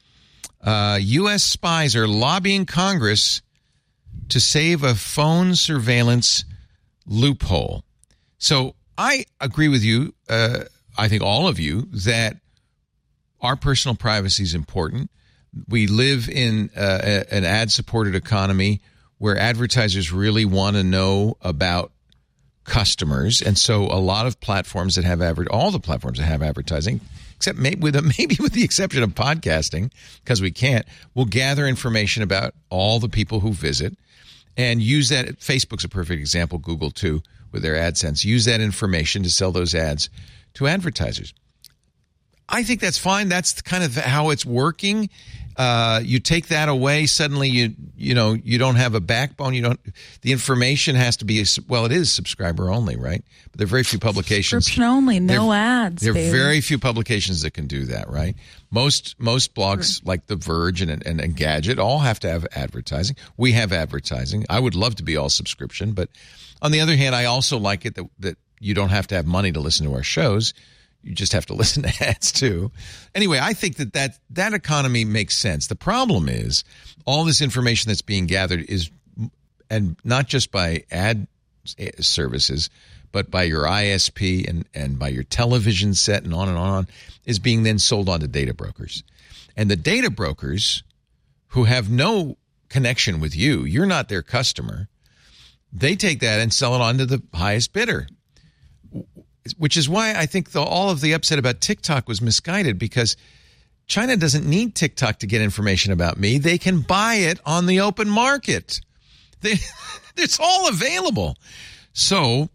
U.S. spies are lobbying Congress to save a phone surveillance loophole. So I agree with you, I think all of you, that our personal privacy is important. We live in an ad-supported economy where advertisers really want to know about customers, and so a lot of platforms that have all the platforms that have advertising, except maybe with the exception of podcasting, because we can't, will gather information about all the people who visit and use that. Facebook's a perfect example. Google too, with their AdSense, use that information to sell those ads to advertisers. I think that's fine. That's kind of how it's working. You take that away, suddenly you don't have a backbone. The information has to be, it is subscriber only, right? But there are very few publications. Subscription only, no ads. There are very few publications that can do that, right? Most blogs like The Verge and Engadget all have to have advertising. We have advertising. I would love to be all subscription, but on the other hand, I also like it that you don't have to have money to listen to our shows. You just have to listen to ads too. Anyway, I think that economy makes sense. The problem is all this information that's being gathered and not just by ad services, but by your ISP and by your television set and on, is being then sold on to data brokers. And the data brokers who have no connection with you, you're not their customer, they take that and sell it on to the highest bidder. Which is why I think all of the upset about TikTok was misguided, because China doesn't need TikTok to get information about me. They can buy it on the open market. It's all available. So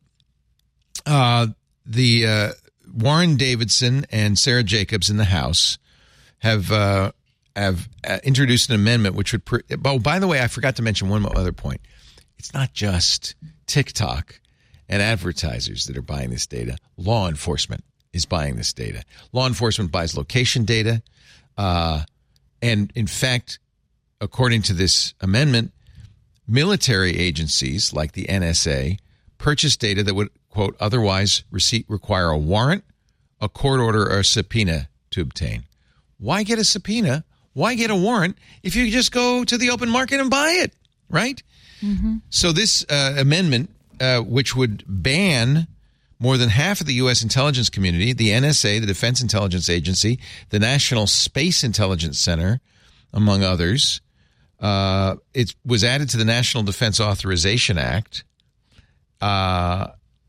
the Warren Davidson and Sarah Jacobs in the House have introduced an amendment which would by the way, I forgot to mention one other point. It's not just TikTok and advertisers that are buying this data. Law enforcement is buying this data. Law enforcement buys location data. And in fact, according to this amendment, military agencies like the NSA purchase data that would, quote, otherwise require a warrant, a court order, or a subpoena to obtain. Why get a subpoena? Why get a warrant if you just go to the open market and buy it, right? Mm-hmm. So this amendment, which would ban more than half of the U.S. intelligence community, the NSA, the Defense Intelligence Agency, the National Space Intelligence Center, among others. It was added to the National Defense Authorization Act. I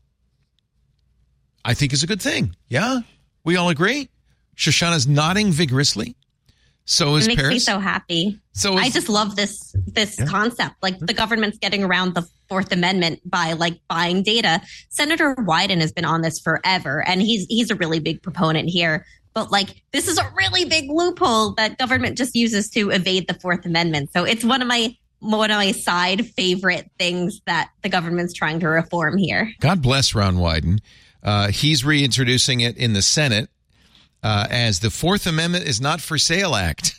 think is a good thing. Yeah? We all agree? Shoshana's nodding vigorously. So is Paris. It makes me so happy. I just love this concept. Like, the government's getting around the Fourth Amendment by buying data. Senator Wyden has been on this forever, and he's a really big proponent here. But this is a really big loophole that government just uses to evade the Fourth Amendment. So it's one of my side favorite things that the government's trying to reform here. God bless Ron Wyden. He's reintroducing it in the Senate as the Fourth Amendment is not for sale act.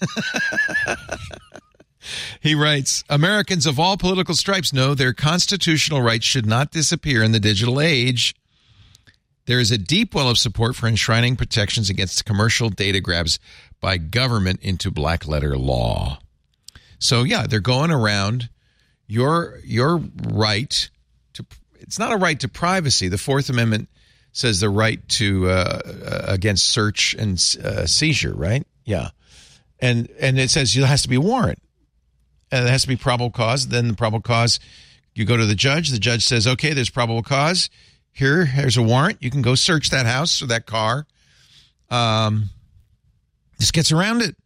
He writes, Americans of all political stripes know their constitutional rights should not disappear in the digital age. There is a deep well of support for enshrining protections against commercial data grabs by government into black letter law. So, yeah, they're going around your right to, it's not a right to privacy. The Fourth Amendment says the right to against search and seizure, right? Yeah. And it says there has to be a warrant. And it has to be probable cause. Then the probable cause, you go to the judge. The judge says, okay, there's probable cause. Here's a warrant. You can go search that house or that car. This gets around it.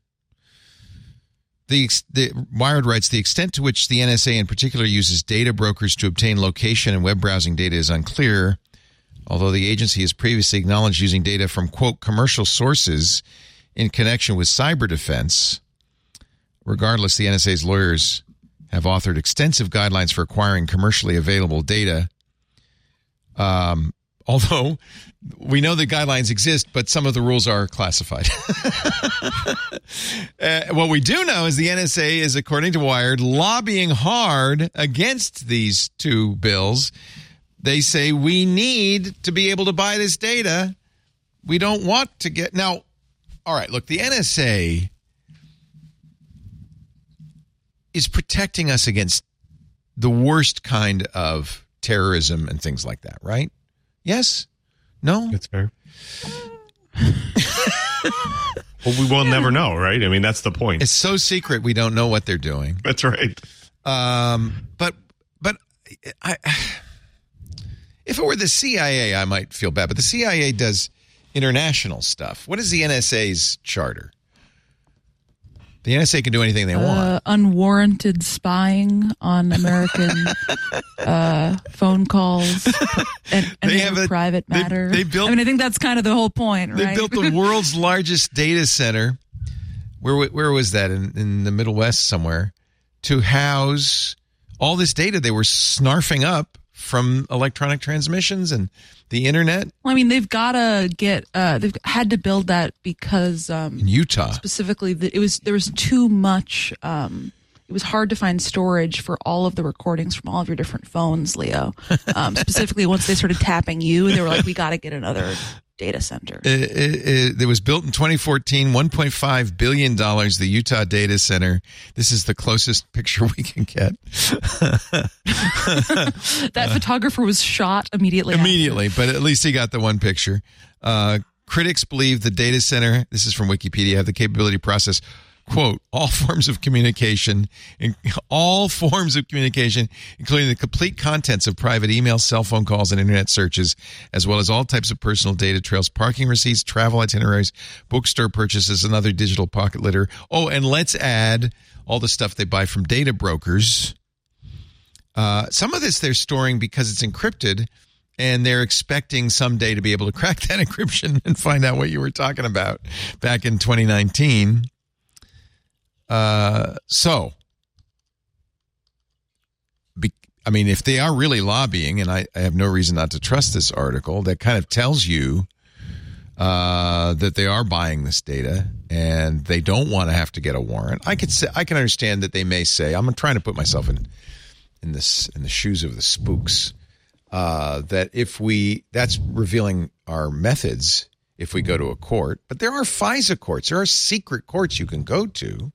The Wired writes, the extent to which the NSA in particular uses data brokers to obtain location and web browsing data is unclear, although the agency has previously acknowledged using data from, quote, commercial sources in connection with cyber defense. Regardless, the NSA's lawyers have authored extensive guidelines for acquiring commercially available data. Although we know the guidelines exist, but some of the rules are classified. What we do know is the NSA is, according to Wired, lobbying hard against these two bills. They say we need to be able to buy this data. We don't want to get... Now, all right, look, the NSA is protecting us against the worst kind of terrorism and things like that, right? Yes? No? That's fair. Well, we will never know, right? I mean, that's the point. It's so secret we don't know what they're doing. That's right. But I, if it were the CIA, I might feel bad. But the CIA does international stuff. What is the NSA's charter? The NSA can do anything they want. Unwarranted spying on American phone calls and they have a private matter. They built, I think that's kind of the whole point, right? They built the world's largest data center. Where was that? In the Middle West somewhere, to house all this data they were snarfing up from electronic transmissions and the internet. Well, I mean, they've got to get. They've had to build that because in Utah specifically, there was too much. It was hard to find storage for all of the recordings from all of your different phones, Leo. Specifically, once they started tapping you, they were like, "We got to get another data center." It was built in 2014, $1.5 billion, the Utah data center. This is the closest picture we can get. That photographer was shot immediately, but at least he got the one picture. Critics believe the data center, this is from Wikipedia, have the capability to process, quote, all forms of communication, including the complete contents of private emails, cell phone calls, and internet searches, as well as all types of personal data trails, parking receipts, travel itineraries, bookstore purchases, and other digital pocket litter. Oh, and let's add all the stuff they buy from data brokers. Some of this they're storing because it's encrypted, and they're expecting someday to be able to crack that encryption and find out what you were talking about back in 2019. If they are really lobbying, and I have no reason not to trust this article, that kind of tells you that they are buying this data and they don't want to have to get a warrant. I can understand that they may say, I'm trying to put myself in the shoes of the spooks, that that's revealing our methods if we go to a court. But there are FISA courts. There are secret courts you can go to.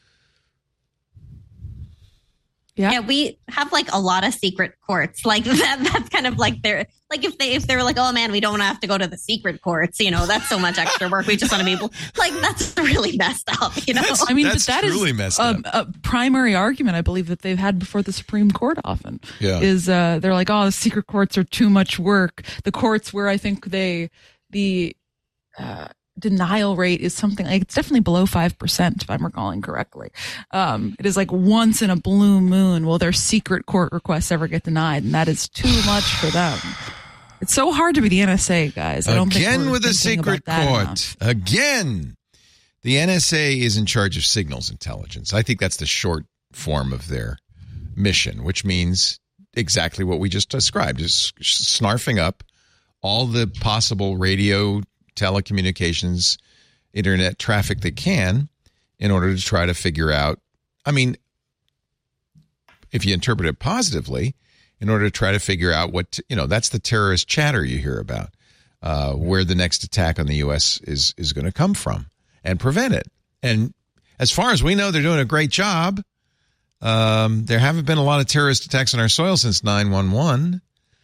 Yeah, we have like a lot of secret courts like that. That's kind of like they're like if they were like, oh man, we don't have to go to the secret courts. That's so much extra work. We just want to be able, like, that's really messed up. That's truly messed up. A primary argument I believe that they've had before the Supreme Court often is they're like, oh, the secret courts are too much work. The courts where I think the denial rate is something like, it's definitely below 5%, if I'm recalling correctly. It is like once in a blue moon will their secret court requests ever get denied, and that is too much for them. It's so hard to be the NSA, guys. I don't Again think with a secret court. Enough. Again. The NSA is in charge of signals intelligence. I think that's the short form of their mission, which means exactly what we just described, is snarfing up all the possible radio, telecommunications, internet traffic they can in order to try to figure out, I mean, if you interpret it positively, in order to try to figure out what, that's the terrorist chatter you hear about, where the next attack on the U.S. is going to come from and prevent it. And as far as we know, they're doing a great job. There haven't been a lot of terrorist attacks on our soil since 9/11.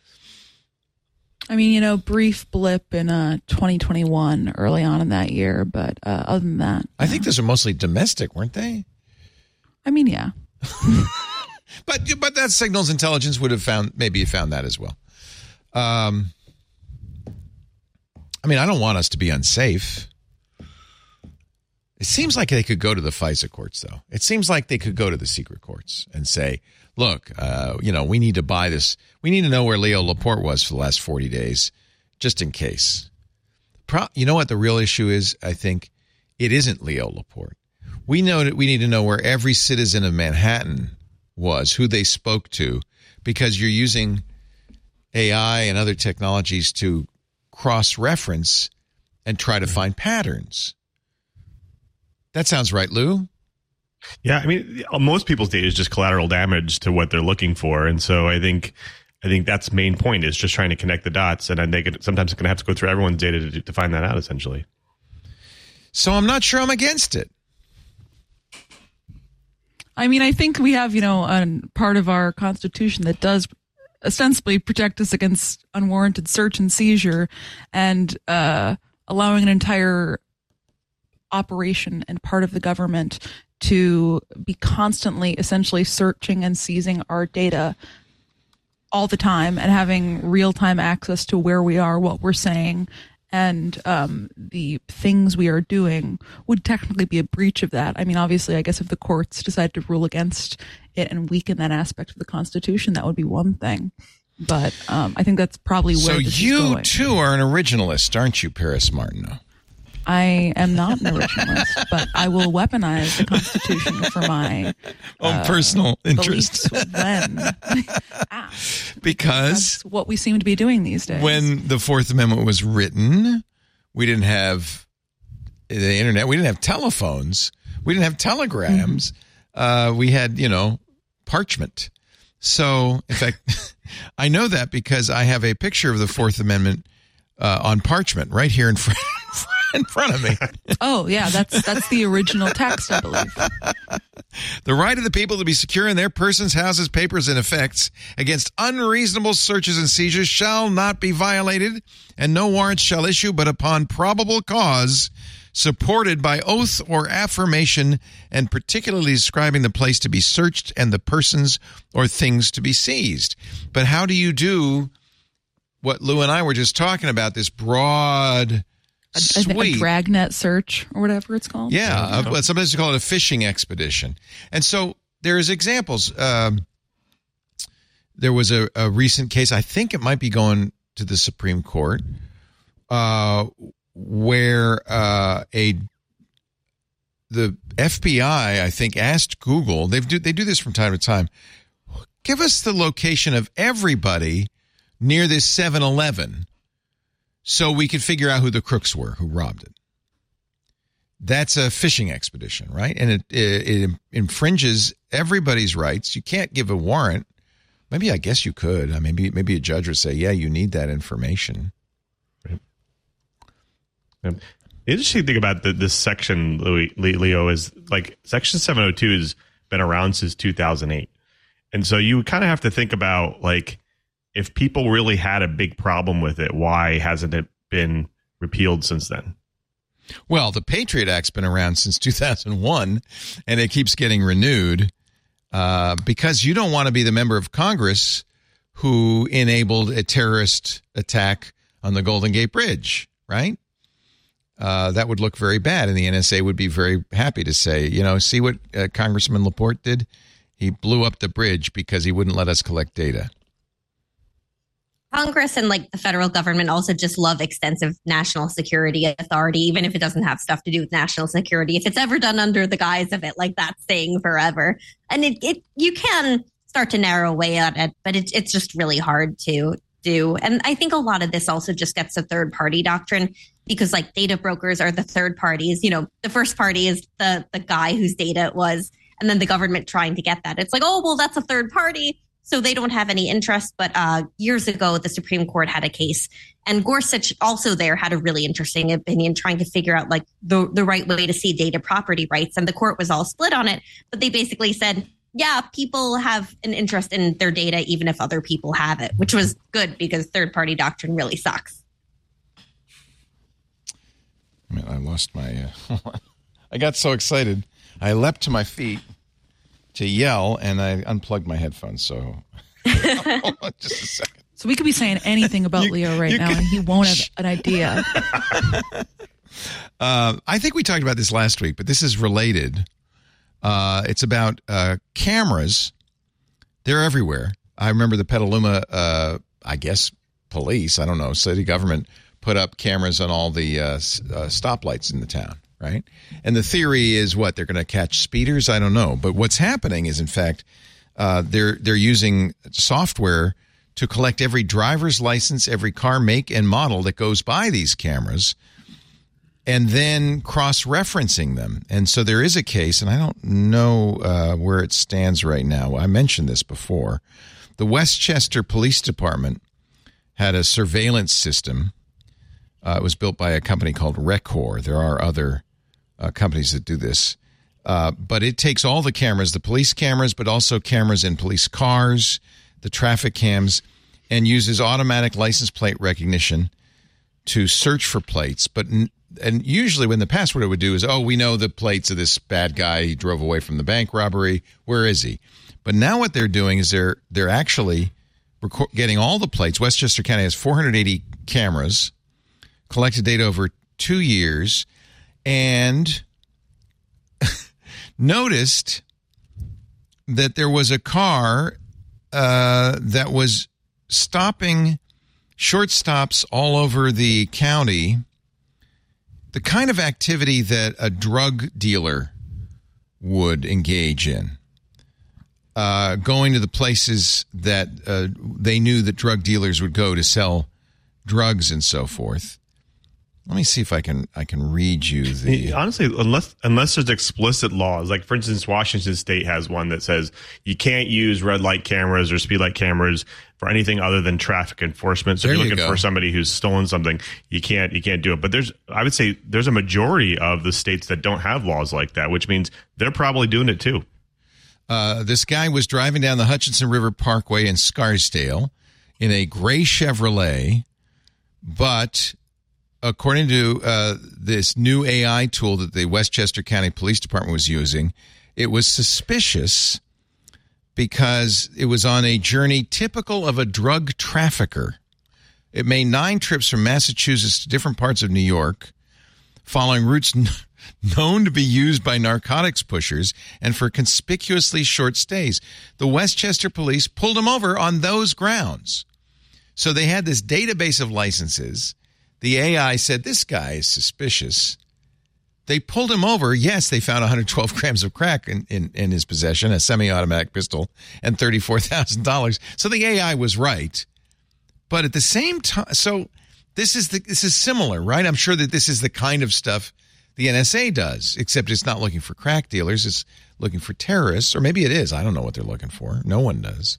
I mean, brief blip in 2021 early on in that year, but other than that. I think those are mostly domestic, weren't they? I mean, yeah. But that signals intelligence would have found that as well. I mean, I don't want us to be unsafe. It seems like they could go to the FISA courts, though. It seems like they could go to the secret courts and say, look, we need to buy this. We need to know where Leo Laporte was for the last 40 days, just in case. You know what the real issue is? I think it isn't Leo Laporte. We know that we need to know where every citizen of Manhattan was, who they spoke to, because you're using AI and other technologies to cross-reference and try to find patterns. That sounds right, Lou. Yeah, I mean, most people's data is just collateral damage to what they're looking for, and so I think that's the main point, is just trying to connect the dots, and then sometimes going to have to go through everyone's data to find that out, essentially. So I'm not sure I'm against it. I mean, I think we have, a part of our Constitution that does ostensibly protect us against unwarranted search and seizure, and allowing an entire operation and part of the government to be constantly essentially searching and seizing our data all the time and having real-time access to where we are, what we're saying, and the things we are doing would technically be a breach of that. I mean, obviously, I guess if the courts decide to rule against it and weaken that aspect of the Constitution, that would be one thing. But I think that's probably where this is going. So you, too, are an originalist, aren't you, Paris Martineau? I am not an originalist, but I will weaponize the Constitution for my personal interest. When because that's what we seem to be doing these days. When the Fourth Amendment was written, we didn't have the internet. We didn't have telephones. We didn't have telegrams. Mm-hmm. We had, parchment. So, in fact, I know that because I have a picture of the Fourth Amendment on parchment right here in front of me. Oh, yeah, that's the original text, I believe. The right of the people to be secure in their persons, houses, papers, and effects against unreasonable searches and seizures shall not be violated, and no warrants shall issue but upon probable cause, supported by oath or affirmation, and particularly describing the place to be searched and the persons or things to be seized. But how do you do what Lou and I were just talking about, this broad sweep, a dragnet search or whatever it's called? Yeah, sometimes they call it a fishing expedition. And so there's examples. There was a recent case, I think it might be going to the Supreme Court, where the FBI, I think, asked Google, they do this from time to time, give us the location of everybody near this 7-Eleven so we could figure out who the crooks were who robbed it. That's a fishing expedition, right? And it infringes everybody's rights. You can't give a warrant. Maybe, I guess you could. Maybe a judge would say, yeah, you need that information. Right. The interesting thing about this section, Leo, is like Section 702 has been around since 2008. And so you kind of have to think about, like, if people really had a big problem with it, why hasn't it been repealed since then? Well, the Patriot Act's been around since 2001, and it keeps getting renewed because you don't want to be the member of Congress who enabled a terrorist attack on the Golden Gate Bridge, right? That would look very bad, and the NSA would be very happy to say, see what Congressman Laporte did? He blew up the bridge because he wouldn't let us collect data. Congress and the federal government also just love extensive national security authority, even if it doesn't have stuff to do with national security. If it's ever done under the guise of it, that's staying forever. And you can start to narrow away at it, but it's just really hard to do. And I think a lot of this also just gets to third party doctrine, because like data brokers are the third parties. You know, the first party is the guy whose data it was, and then the government trying to get that. It's like, oh, well, that's a third party, so they don't have any interest. But years ago, the Supreme Court had a case, and Gorsuch also there had a really interesting opinion trying to figure out like the right way to see data property rights. And the court was all split on it. But they basically said, yeah, people have an interest in their data, even if other people have it, which was good because third party doctrine really sucks. I mean, I lost my... I got so excited. I leapt to my feet to yell, and I unplugged my headphones. So hold on just a second. So we could be saying anything about Leo right now, and he won't have an idea. I think we talked about this last week, but this is related. It's about cameras. They're everywhere. I remember the Petaluma, I guess, police, I don't know, city government put up cameras on all the stoplights in the town, right? And the theory is what? They're going to catch speeders? I don't know. But what's happening is, in fact, they're using software to collect every driver's license, every car make and model that goes by these cameras, and then cross-referencing them. And so there is a case, and I don't know where it stands right now. I mentioned this before. The Westchester Police Department had a surveillance system. It was built by a company called Rekor. There are other companies that do this. But it takes all the cameras, the police cameras, but also cameras in police cars, the traffic cams, and uses automatic license plate recognition to search for plates. And usually when the past, what it would do is, oh, we know the plates of this bad guy. He drove away from the bank robbery. Where is he? But now what they're doing is they're actually getting all the plates. Westchester County has 480 cameras, collected data over 2 years, and noticed that there was a car that was stopping short stops all over the county, the kind of activity that a drug dealer would engage in, going to the places that they knew that drug dealers would go to sell drugs and so forth. Let me see if I can read you the... Honestly, unless there's explicit laws, like for instance, Washington State has one that says you can't use red light cameras or speed light cameras for anything other than traffic enforcement. So if you're looking for somebody who's stolen something, you can't do it. But I would say there's a majority of the states that don't have laws like that, which means they're probably doing it too. This guy was driving down the Hutchinson River Parkway in Scarsdale in a gray Chevrolet, but according to this new AI tool that the Westchester County Police Department was using, it was suspicious because it was on a journey typical of a drug trafficker. It made 9 trips from Massachusetts to different parts of New York, following routes known to be used by narcotics pushers and for conspicuously short stays. The Westchester police pulled him over on those grounds. So they had this database of licenses. The AI said, this guy is suspicious. They pulled him over. Yes, they found 112 grams of crack in his possession, a semi-automatic pistol, and $34,000. So the AI was right. But at the same time, so this is similar, right? I'm sure that this is the kind of stuff the NSA does, except it's not looking for crack dealers. It's looking for terrorists, or maybe it is. I don't know what they're looking for. No one does.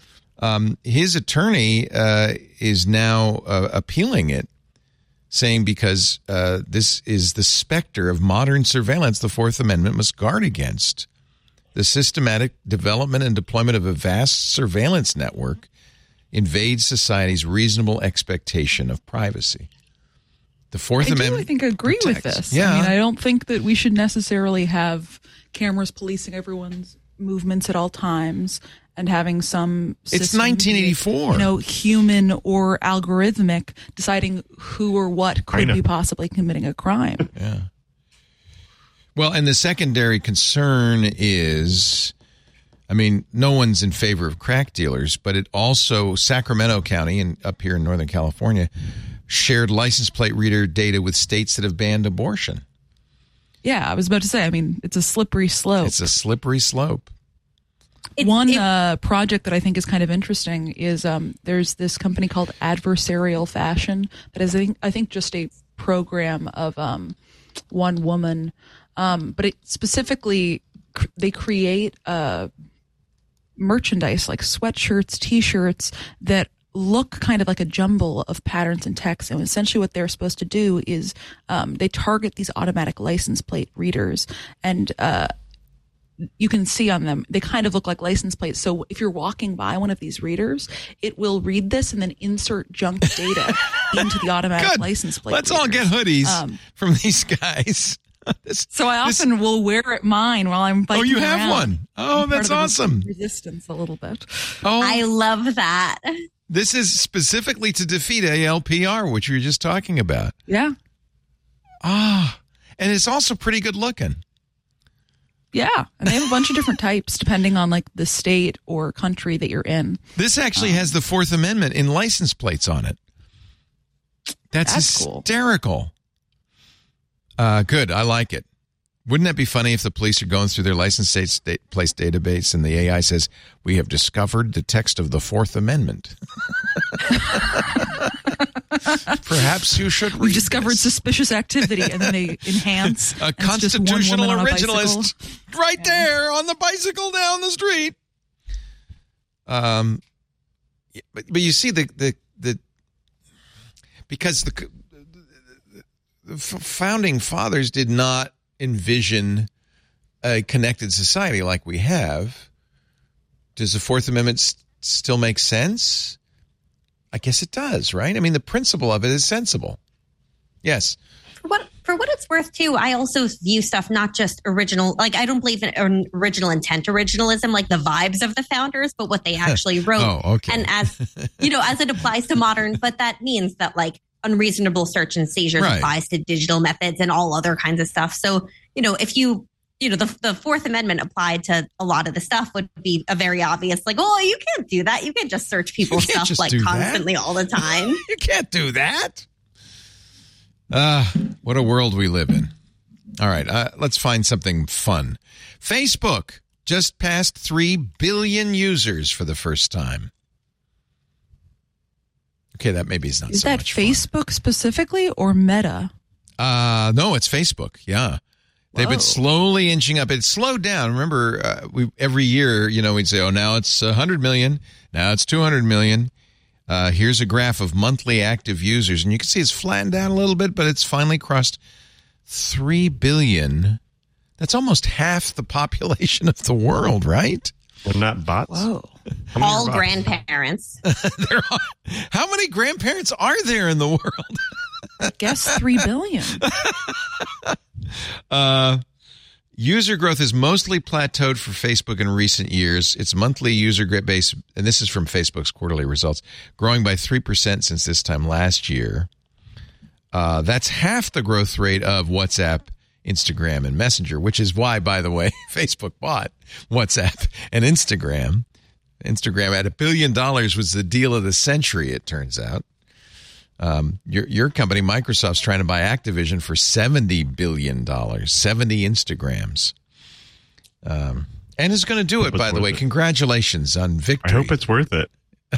His attorney is now appealing it, saying because this is the specter of modern surveillance the Fourth Amendment must guard against. The systematic development and deployment of a vast surveillance network invades society's reasonable expectation of privacy. The Fourth Amendment. I think, agree protects. with this. Yeah. I mean, I don't think that we should necessarily have cameras policing everyone's movements at all times and having some system, It's 1984. Human or algorithmic deciding who or what could be possibly committing a crime. Yeah. Well, and the secondary concern is, I mean, no one's in favor of crack dealers, but it also, Sacramento County and up here in Northern California, shared license plate reader data with states that have banned abortion. Yeah, I was about to say, I mean, it's a slippery slope. It's a slippery slope. One project that I think is kind of interesting is there's this company called Adversarial Fashion that is, I think, just a program of one woman, but it specifically they create merchandise like sweatshirts, T-shirts that look kind of like a jumble of patterns and text. And essentially what they're supposed to do is they target these automatic license plate readers, and you can see on them, they kind of look like license plates. So if you're walking by one of these readers, it will read this and then insert junk data into the automatic license plate. Let's all get hoodies from these guys. So I often will wear mine while I'm biking. Oh, you have around. one? Oh, that's awesome. Resistance a little bit. Oh, I love that. This is specifically to defeat ALPR, which you were just talking about. Yeah. Ah, and it's also pretty good looking. Yeah, and they have a bunch of different types depending on like the state or country that you're in. This actually has the Fourth Amendment in license plates on it. That's hysterical. Cool. Good, I like it. Wouldn't that be funny if the police are going through their license place database and the AI says, "We have discovered the text of the Fourth Amendment." Perhaps you should read We've discovered this. Suspicious activity, and then they enhance. A constitutional originalist right Yeah. there on the bicycle down the street. But you see the because the founding fathers did not envision a connected society like we have. Does the Fourth Amendment still make sense? I guess it does, right? I mean, the principle of it is sensible. Yes. For what it's worth, too, I also view stuff not just original. Like, I don't believe in original intent originalism, like the vibes of the founders, but what they actually wrote. Oh, okay. And as it applies to modern, but that means that like unreasonable search and seizures applies to digital methods and all other kinds of stuff. So, if the Fourth Amendment applied to a lot of the stuff would be a very obvious, like, oh, you can't do that. You can't just search people's stuff like constantly all the time. You can't do that. What a world we live in. All right, let's find something fun. Facebook just passed 3 billion users for the first time. Okay, that maybe is not is so that much Facebook specifically or Meta? No, it's Facebook. Yeah. They've been slowly inching up. It's slowed down. Remember, every year, we'd say, oh, now it's 100 million. Now it's 200 million. Here's a graph of monthly active users. And you can see it's flattened down a little bit, but it's finally crossed 3 billion. That's almost half the population of the world, right? They're not bots. Whoa. All grandparents. How many grandparents are there in the world? I guess 3 billion. User growth has mostly plateaued for Facebook in recent years. Its monthly user base, and this is from Facebook's quarterly results, growing by 3% since this time last year. That's half the growth rate of WhatsApp, Instagram, and Messenger, which is why, by the way, Facebook bought WhatsApp and Instagram. Instagram at $1 billion was the deal of the century, it turns out. Your company, Microsoft's trying to buy Activision for $70 billion, 70 Instagrams. And is going to do it, by the way. Congratulations on victory. I hope it's worth it.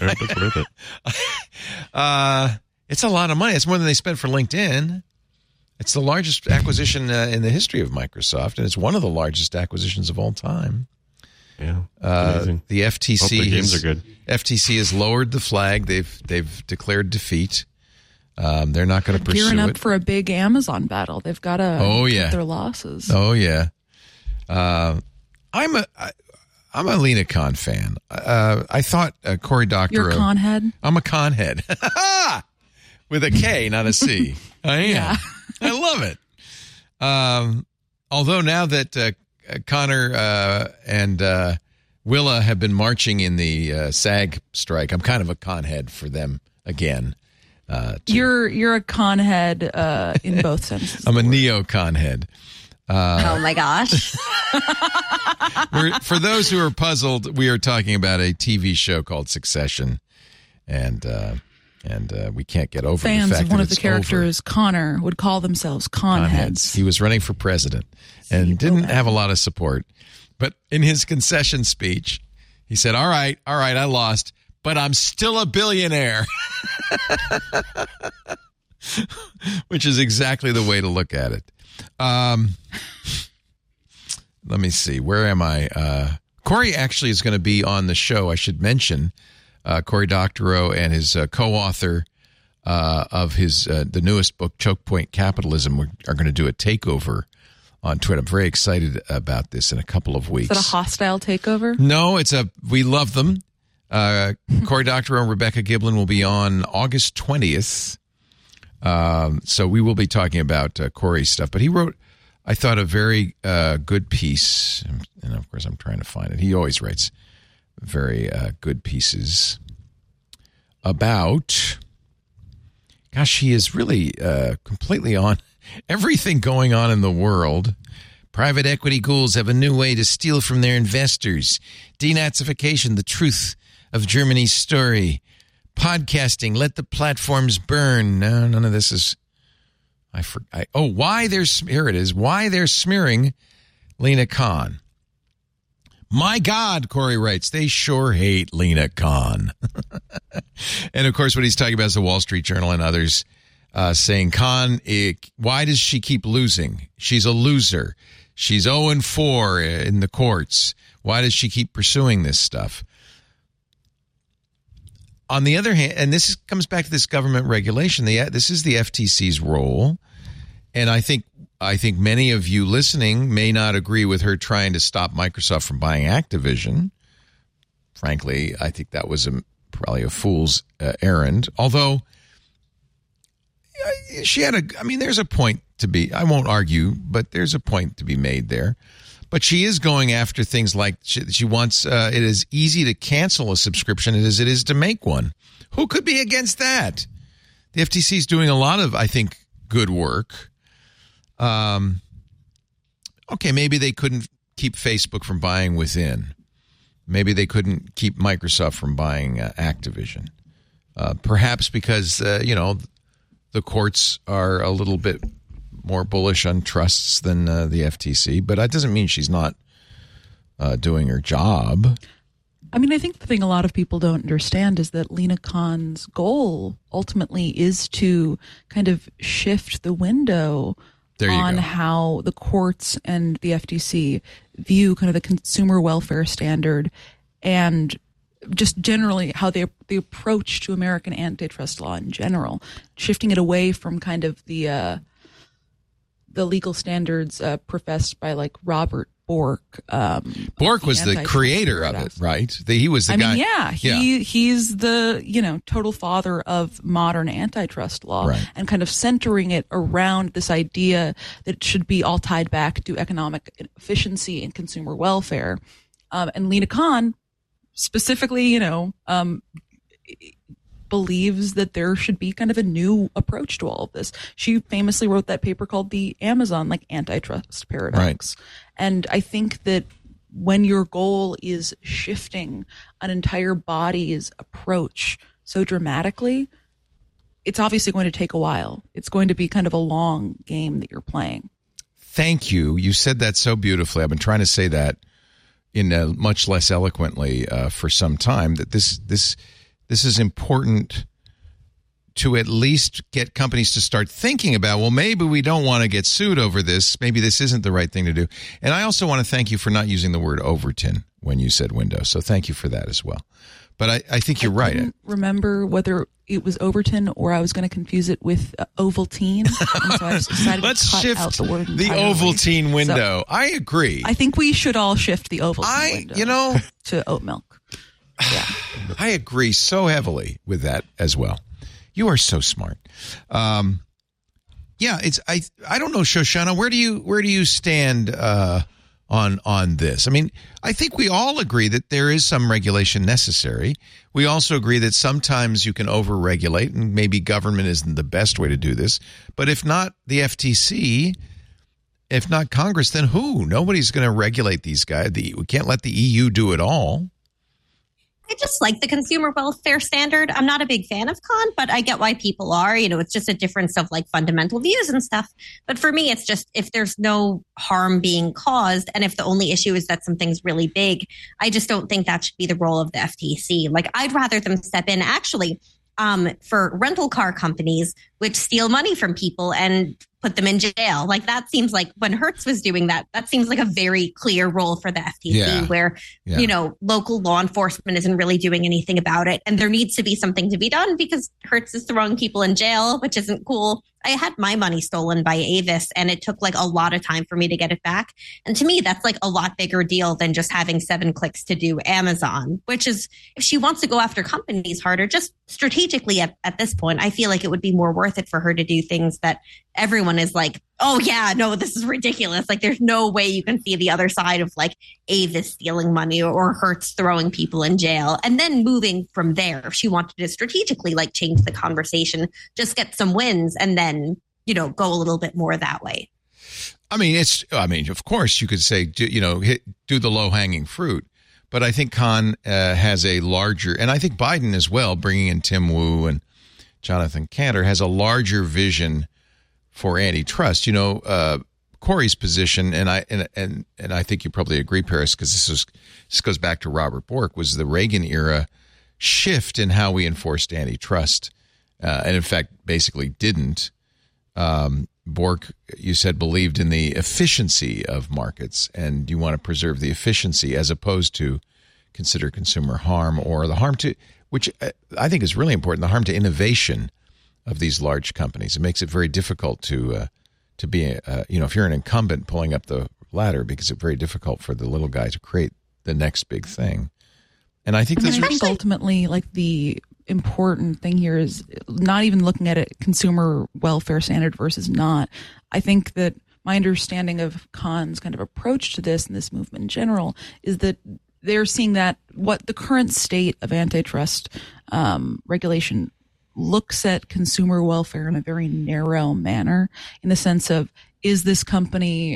It's a lot of money. It's more than they spent for LinkedIn. It's the largest acquisition in the history of Microsoft, and it's one of the largest acquisitions of all time. Yeah, amazing. The FTC Hope the games are good. FTC has lowered the flag. They've declared defeat. They're not going to pursue Gearing up it. for a big Amazon battle. They've got to cut their losses. Oh yeah. I'm a Lena Khan fan. I thought Cory Doctorow. You're a con head? I'm a con head. With a K, not a C. I am. Yeah. I love it. Although now that Connor and Willa have been marching in the SAG strike, I'm kind of a con head for them again. You're a con head in both senses. I'm a neo-con head. Oh my gosh. For those who are puzzled, we are talking about a TV show called Succession, and we can't get over Fans the fact of one that of the it's characters, Connor, would call themselves con heads. He was running for president and didn't have a lot of support. But in his concession speech, He said, all right, I lost, but I'm still a billionaire. Which is exactly the way to look at it. Let me see. Where am I? Cory actually is going to be on the show. I should mention Cory Doctorow and his co-author of his the newest book, Choke Point Capitalism, are going to do a takeover on Twitter. I'm very excited about this in a couple of weeks. Is that a hostile takeover? No, we love them. Cory Doctorow and Rebecca Giblin will be on August 20th. So we will be talking about Cory's stuff. But he wrote, I thought, a very good piece. And, of course, I'm trying to find it. He always writes very good pieces about, gosh, he is really completely on everything going on in the world. Private equity ghouls have a new way to steal from their investors. Denazification, the truth of Germany's story. Podcasting, let the platforms burn. No, none of this is. Here it is. Why they're smearing Lina Khan. My God, Cory writes, they sure hate Lina Khan. And of course, what he's talking about is the Wall Street Journal and others saying, Khan, why does she keep losing? She's a loser. She's 0-4 in the courts. Why does she keep pursuing this stuff? On the other hand, and this comes back to this government regulation, this is the FTC's role, and I think many of you listening may not agree with her trying to stop Microsoft from buying Activision. Frankly, I think that was probably a fool's errand, although she had there's a point to be, I won't argue, but there's a point to be made there. But she is going after things like she wants it is easy to cancel a subscription as it is to make one. Who could be against that? The FTC is doing a lot of, I think, good work. Okay, maybe they couldn't keep Facebook from buying Within. Maybe they couldn't keep Microsoft from buying Activision. Perhaps because, the courts are a little bit more bullish on trusts than the FTC, but that doesn't mean she's not doing her job. I mean, I think the thing a lot of people don't understand is that Lina Khan's goal ultimately is to kind of shift the window on how the courts and the FTC view kind of the consumer welfare standard and just generally how the approach to American antitrust law in general, shifting it away from kind of the legal standards professed by like Robert Bork. Bork was the creator of it, right? He was the guy. He's the total father of modern antitrust law, right, and kind of centering it around this idea that it should be all tied back to economic efficiency and consumer welfare. And Lina Khan specifically, believes that there should be kind of a new approach to all of this. She famously wrote that paper called the Amazon antitrust paradox. Right. And I think that when your goal is shifting an entire body's approach so dramatically, it's obviously going to take a while. It's going to be kind of a long game that you're playing. Thank you. You said that so beautifully. I've been trying to say that in much less eloquently for some time, that this is important to at least get companies to start thinking about, well, maybe we don't want to get sued over this. Maybe this isn't the right thing to do. And I also want to thank you for not using the word Overton when you said Windows. So thank you for that as well. But I think you're right. I couldn't remember whether it was Overton or I was going to confuse it with Ovaltine. And so I just decided Let's to cut shift out the word the Ovaltine window. So I agree. I think we should all shift the Ovaltine window to oat milk. Yeah. I agree so heavily with that as well. You are so smart. I don't know, Shoshana, where do you stand on this? I mean, I think we all agree that there is some regulation necessary. We also agree that sometimes you can over-regulate, and maybe government isn't the best way to do this. But if not the FTC, if not Congress, then who? Nobody's going to regulate these guys. We can't let the EU do it all. I just like the consumer welfare standard. I'm not a big fan of Khan, but I get why people are. It's just a difference of like fundamental views and stuff. But for me, it's just if there's no harm being caused and if the only issue is that something's really big, I just don't think that should be the role of the FTC. Like, I'd rather them step in actually for rental car companies which steal money from people and put them in jail. Like, that seems like when Hertz was doing that seems like a very clear role for the FTC where, local law enforcement isn't really doing anything about it. And there needs to be something to be done because Hertz is throwing people in jail, which isn't cool. I had my money stolen by Avis and it took like a lot of time for me to get it back. And to me, that's like a lot bigger deal than just having 7 clicks to do Amazon, which is, if she wants to go after companies harder, just strategically at this point, I feel like it would be more worth it for her to do things that everyone is like, oh yeah, no, this is ridiculous. Like, there's no way you can see the other side of like Avis stealing money or Hertz throwing people in jail. And then moving from there, if she wanted to strategically like change the conversation, just get some wins and then, go a little bit more that way. I mean, of course you could say, do the low hanging fruit. But I think Khan has a larger, and I think Biden as well, bringing in Tim Wu and Jonathan Kanter, has a larger vision for antitrust. Corey's position, and I think you probably agree, Paris, because this goes back to Robert Bork, was the Reagan era shift in how we enforced antitrust, and in fact, basically didn't. Bork, you said, believed in the efficiency of markets, and you want to preserve the efficiency as opposed to consider consumer harm or the harm to, which I think is really important, the harm to innovation of these large companies. It makes it very difficult to be, if you're an incumbent pulling up the ladder, because it's very difficult for the little guy to create the next big thing. And I think I think ultimately, like, the important thing here is not even looking at it consumer welfare standard versus not. I think that my understanding of Khan's kind of approach to this and this movement in general is that they're seeing that what the current state of antitrust regulation looks at consumer welfare in a very narrow manner, in the sense of, is this company's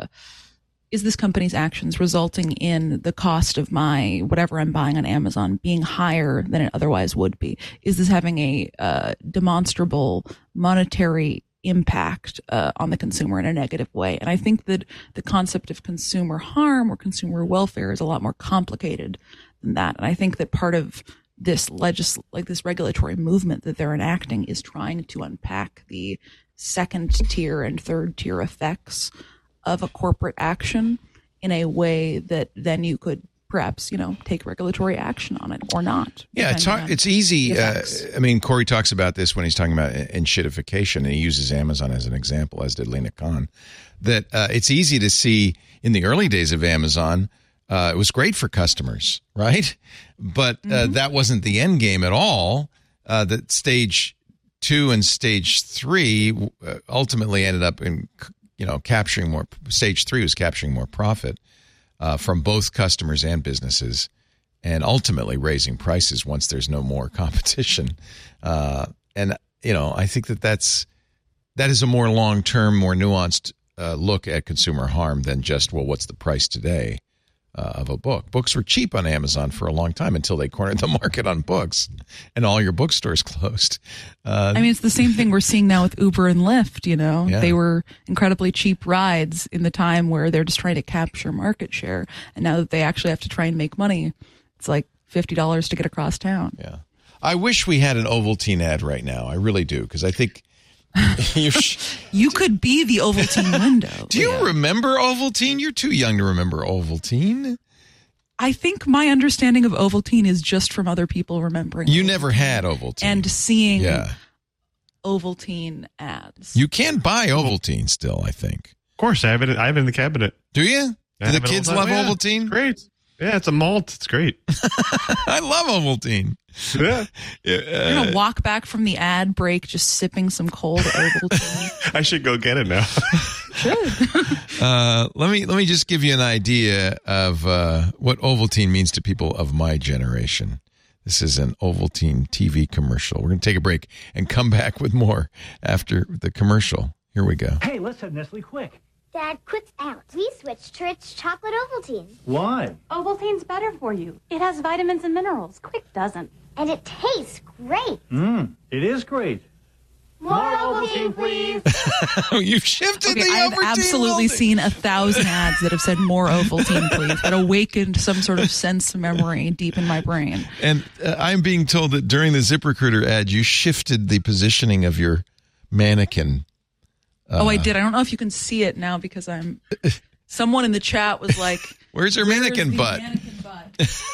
actions resulting in the cost of my whatever I'm buying on Amazon being higher than it otherwise would be? Is this having a demonstrable monetary impact on the consumer in a negative way? And I think that the concept of consumer harm or consumer welfare is a lot more complicated than that. And I think that part of this this regulatory movement that they're enacting is trying to unpack the second tier and third tier effects of a corporate action in a way that then you could perhaps, take regulatory action on it or not. Yeah, it's easy. Corey talks about this when he's talking about enshittification, and he uses Amazon as an example, as did Lena Khan, that it's easy to see in the early days of Amazon, it was great for customers, right? But that wasn't the end game at all. That stage 2 and stage 3 ultimately ended up in capturing more. Stage 3 was capturing more profit from both customers and businesses, and ultimately raising prices once there's no more competition. I think that is a more long-term, more nuanced look at consumer harm than just, well, what's the price today of a book? Books were cheap on Amazon for a long time until they cornered the market on books and all your bookstores closed. It's the same thing we're seeing now with Uber and Lyft. Yeah. They were incredibly cheap rides in the time where they're just trying to capture market share. And now that they actually have to try and make money, it's like $50 to get across town. Yeah. I wish we had an Ovaltine ad right now. I really do, because I think you could be the Ovaltine window. Do you remember Ovaltine? You're too young to remember Ovaltine. I think my understanding of Ovaltine is just from other people remembering. You never had Ovaltine. And seeing Ovaltine ads. You can buy Ovaltine still, I think. Of course, I have it in the cabinet. Do you? Do the kids love Ovaltine? Great. Yeah, it's a malt. It's great. I love Ovaltine. Yeah. You're going to walk back from the ad break just sipping some cold Ovaltine. I should go get it now. Let me just give you an idea of what Ovaltine means to people of my generation. This is an Ovaltine TV commercial. We're going to take a break and come back with more after the commercial. Here we go. Hey, let's have Nestle quick. Dad, quick's out. We switched to Ritz chocolate Ovaltine. Why? Ovaltine's better for you. It has vitamins and minerals. Quick doesn't. And it tastes great. It is great. More Ovaltine, please. You've shifted the I've Ovaltine absolutely molding. seen 1,000 ads that have said more Ovaltine, please. That awakened some sort of sense memory deep in my brain. And I'm being told that during the ZipRecruiter ad, you shifted the positioning of your mannequin. I did. I don't know if you can see it now because someone in the chat was like, Where's her mannequin butt? Mannequin butt? And so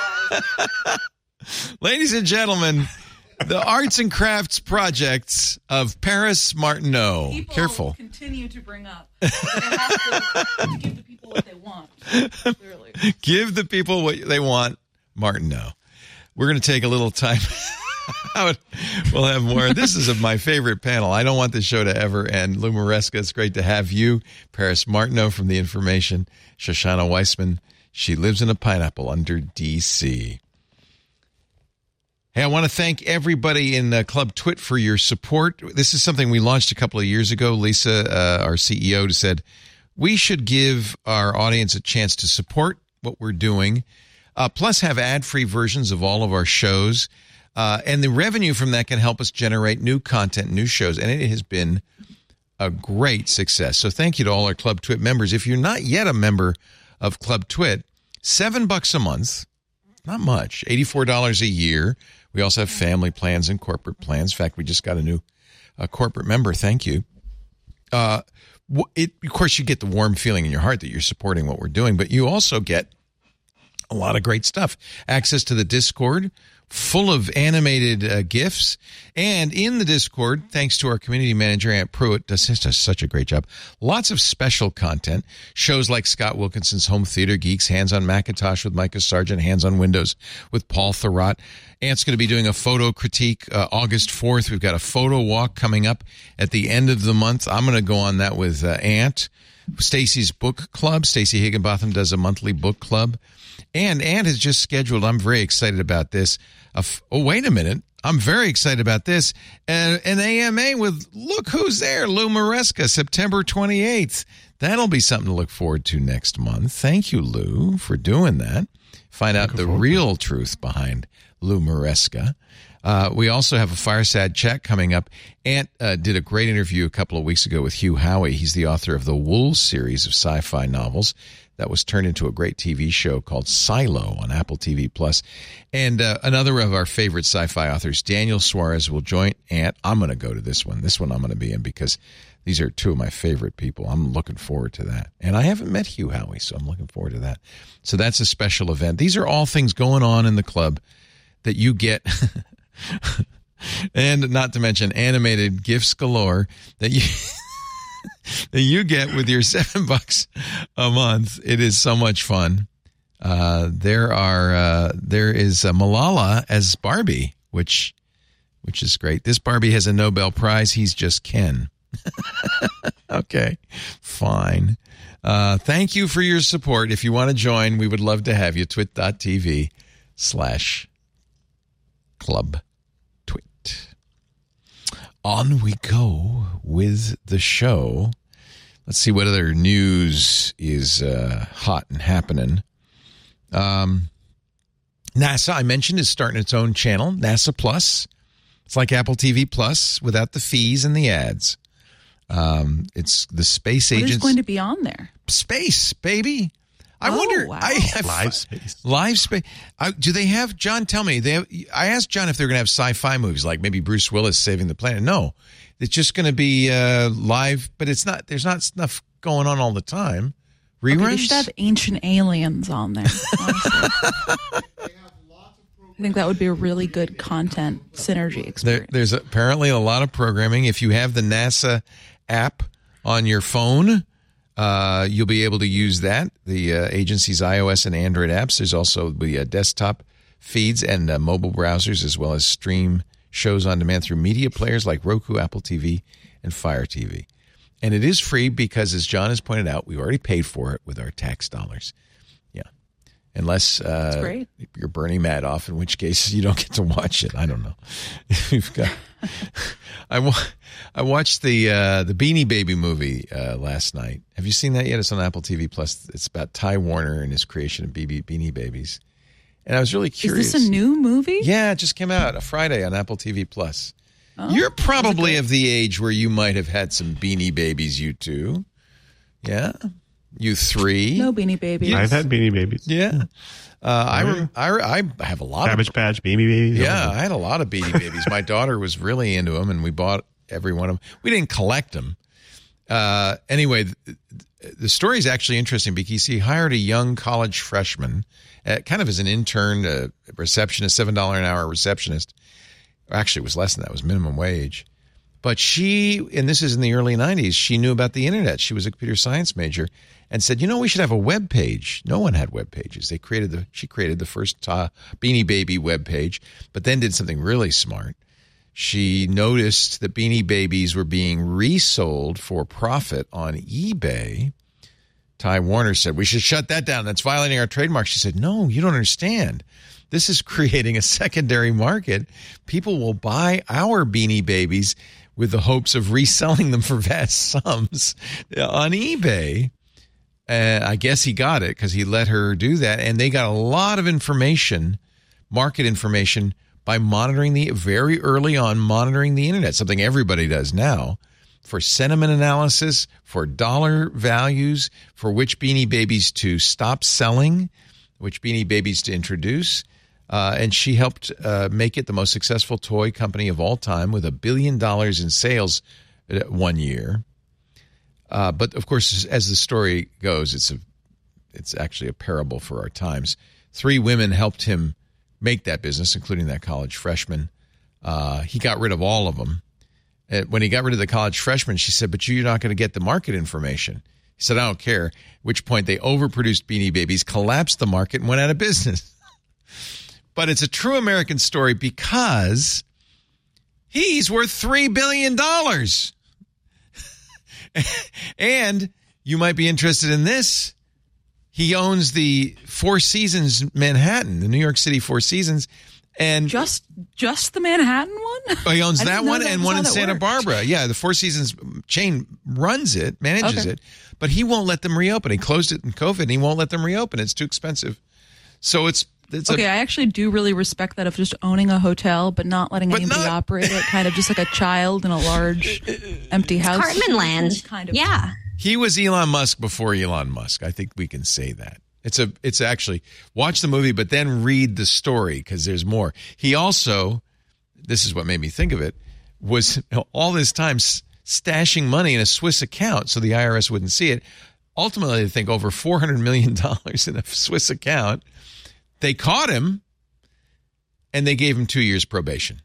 I was Ladies and gentlemen, the arts and crafts projects of Paris Martineau. People Careful. continue to bring up. But I have to give the people what they want. Clearly. Give the people what they want, Martineau. We're going to take a little time out. We'll have more. This is my favorite panel. I don't want this show to ever end. Lou Maresca, it's great to have you. Paris Martineau from The Information. Shoshana Weissman. She lives in a pineapple under D.C. Hey, I want to thank everybody in Club Twit for your support. This is something we launched a couple of years ago. Lisa, our CEO, said we should give our audience a chance to support what we're doing, plus have ad-free versions of all of our shows. And the revenue from that can help us generate new content, new shows. And it has been a great success. So thank you to all our Club Twit members. If you're not yet a member of Club Twit, $7 a month, not much, $84 a year. We also have family plans and corporate plans. In fact, we just got a new corporate member. Thank you. Of course, you get the warm feeling in your heart that you're supporting what we're doing, but you also get a lot of great stuff. Access to the Discord, full of animated GIFs. And in the Discord, thanks to our community manager, Aunt Pruitt, does such a great job. Lots of special content. Shows like Scott Wilkinson's Home Theater Geeks, Hands on Macintosh with Micah Sargent, Hands on Windows with Paul Thurrott. Aunt's going to be doing a photo critique August 4th. We've got a photo walk coming up at the end of the month. I'm going to go on that with Aunt. Stacy's Book Club. Stacy Higginbotham does a monthly book club. And Aunt has just scheduled, I'm very excited about this. Wait a minute. I'm very excited about this. An AMA with, look who's there, Lou Maresca, September 28th. That'll be something to look forward to next month. Thank you, Lou, for doing that. Find out the real truth behind Lou Maresca. We also have a fireside chat coming up. Aunt did a great interview a couple of weeks ago with Hugh Howey. He's the author of the Wolves series of sci-fi novels that was turned into a great TV show called Silo on Apple TV+. And another of our favorite sci-fi authors, Daniel Suarez, will join Aunt. I'm going to go to this one. This one I'm going to be in because these are two of my favorite people. I'm looking forward to that. And I haven't met Hugh Howey, so I'm looking forward to that. So that's a special event. These are all things going on in the club that you get... and not to mention animated gifts galore that you get with your $7 a month. It is so much fun. There is Malala as Barbie, which is great. This Barbie has a Nobel Prize. He's just Ken. Okay, fine. Thank you for your support. If you want to join, we would love to have you. twit.tv/club twit. On we go with the show. Let's see what other news is hot and happening. NASA, I mentioned, is starting its own channel, NASA Plus. It's like Apple TV Plus without the fees and the ads. It's the space agents. What is going to be on there? Space, baby. I wonder. Wow. Live space. Live space. Do they have, John, tell me. I asked John if they're going to have sci-fi movies like maybe Bruce Willis saving the planet. No. It's just going to be live, but it's not. There's not stuff going on all the time. Reruns? Okay, they should have Ancient Aliens on there, honestly. I think that would be a really good content synergy experience. There's apparently a lot of programming. If you have the NASA app on your phone, you'll be able to use that. The agency's iOS and Android apps. There's also the desktop feeds and mobile browsers, as well as stream shows on demand through media players like Roku, Apple TV, and Fire TV. And it is free because, as John has pointed out, we already paid for it with our tax dollars. Yeah. Unless great. you're Bernie Madoff, in which case you don't get to watch it. I don't know. We've got. I watched the Beanie Baby movie last night. Have you seen that yet? It's on Apple TV Plus. It's about Ty Warner and his creation of Beanie Babies. And I was really curious. Is this a new movie? Yeah, it just came out Friday on Apple TV Plus. Oh, you're probably of the age where you might have had some Beanie Babies. You two, yeah. You three? No Beanie Babies. I've had Beanie Babies. Yeah. I have a lot Cabbage of Patch, Beanie Babies. Yeah, I had a lot of Beanie Babies. My daughter was really into them, and we bought every one of them. We didn't collect them. Anyway, the story is actually interesting because he hired a young college freshman, kind of as an intern, a receptionist, $7 an hour receptionist. Actually, it was less than that. It was minimum wage. But she, and this is in the early 90s, she knew about the internet. She was a computer science major and said, we should have a web page. No one had web pages. She created the first Beanie Baby web page, but then did something really smart. She noticed that Beanie Babies were being resold for profit on eBay. Ty Warner said, we should shut that down. That's violating our trademark. She said, no, you don't understand. This is creating a secondary market. People will buy our Beanie Babies with the hopes of reselling them for vast sums on eBay. I guess he got it because he let her do that. And they got a lot of information, market information, by monitoring very early on, monitoring the internet, something everybody does now, for sentiment analysis, for dollar values, for which Beanie Babies to stop selling, which Beanie Babies to introduce. And she helped make it the most successful toy company of all time with $1 billion in sales 1 year. But of course, as the story goes, it's actually a parable for our times. 3 women helped him make that business, including that college freshman. He got rid of all of them. When he got rid of the college freshman, she said, but you're not going to get the market information. He said, I don't care. At which point they overproduced Beanie Babies, collapsed the market, and went out of business. But it's a true American story because he's worth $3 billion. And you might be interested in this. He owns the Four Seasons Manhattan, the New York City Four Seasons. And just the Manhattan one? He owns that one and one in Santa Barbara. Yeah, the Four Seasons chain runs it, manages it, but he won't let them reopen. He closed it in COVID, and he won't let them reopen. It's too expensive. So it's okay. I actually do really respect that of just owning a hotel, but not letting anybody operate it. Kind of just like a child in a large empty house. Cartman land. Kind of. Yeah. He was Elon Musk before Elon Musk. I think we can say that. It's actually, watch the movie, but then read the story because there's more. He also, this is what made me think of it, was all this time stashing money in a Swiss account so the IRS wouldn't see it. Ultimately, I think over $400 million in a Swiss account. They caught him, and they gave him 2 years probation.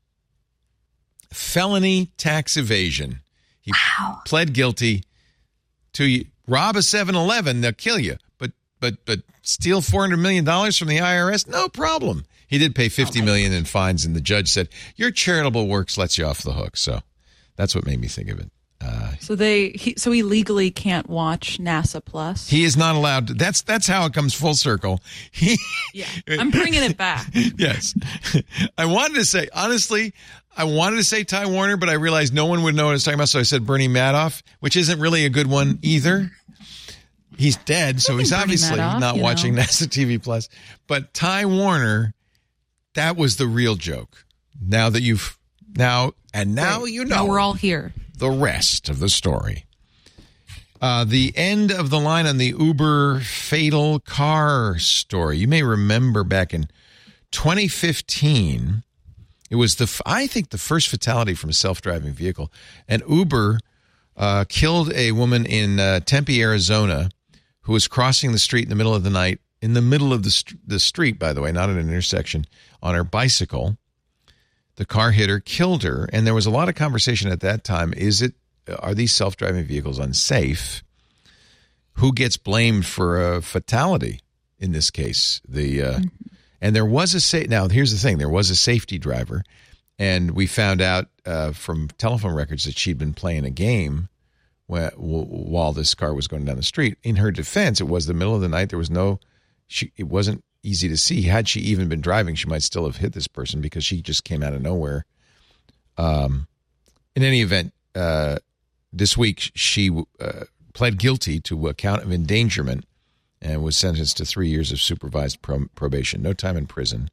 Felony tax evasion. He pled guilty to rob a 7-Eleven. They'll kill you. But steal $400 million from the IRS? No problem. He did pay $50 million in fines, and the judge said, your charitable works lets you off the hook. So that's what made me think of it. So he legally can't watch NASA Plus. He is not allowed to. That's how it comes full circle. I'm bringing it back. Yes, I wanted to say honestly, Ty Warner, but I realized no one would know what I was talking about, so I said Bernie Madoff, which isn't really a good one either. He's dead, so he's obviously not watching NASA TV Plus. But Ty Warner, that was the real joke. Now that you know. Now we're all here. The rest of the story. The end of the line on the Uber fatal car story. You may remember back in 2015, it was I think the first fatality from a self-driving vehicle. And Uber killed a woman in Tempe, Arizona, who was crossing the street in the middle of the night, in the middle of the street, by the way, not at an intersection, on her bicycle. The car hit her, killed her, and there was a lot of conversation at that time. Are these self-driving vehicles unsafe? Who gets blamed for a fatality in this case? And there was now here's the thing: there was a safety driver, and we found out from telephone records that she'd been playing a game while this car was going down the street. In her defense, it was the middle of the night. There was no it wasn't easy to see. Had she even been driving, she might still have hit this person because she just came out of nowhere. In any event, this week she pled guilty to a count of endangerment and was sentenced to 3 years of supervised probation, no time in prison.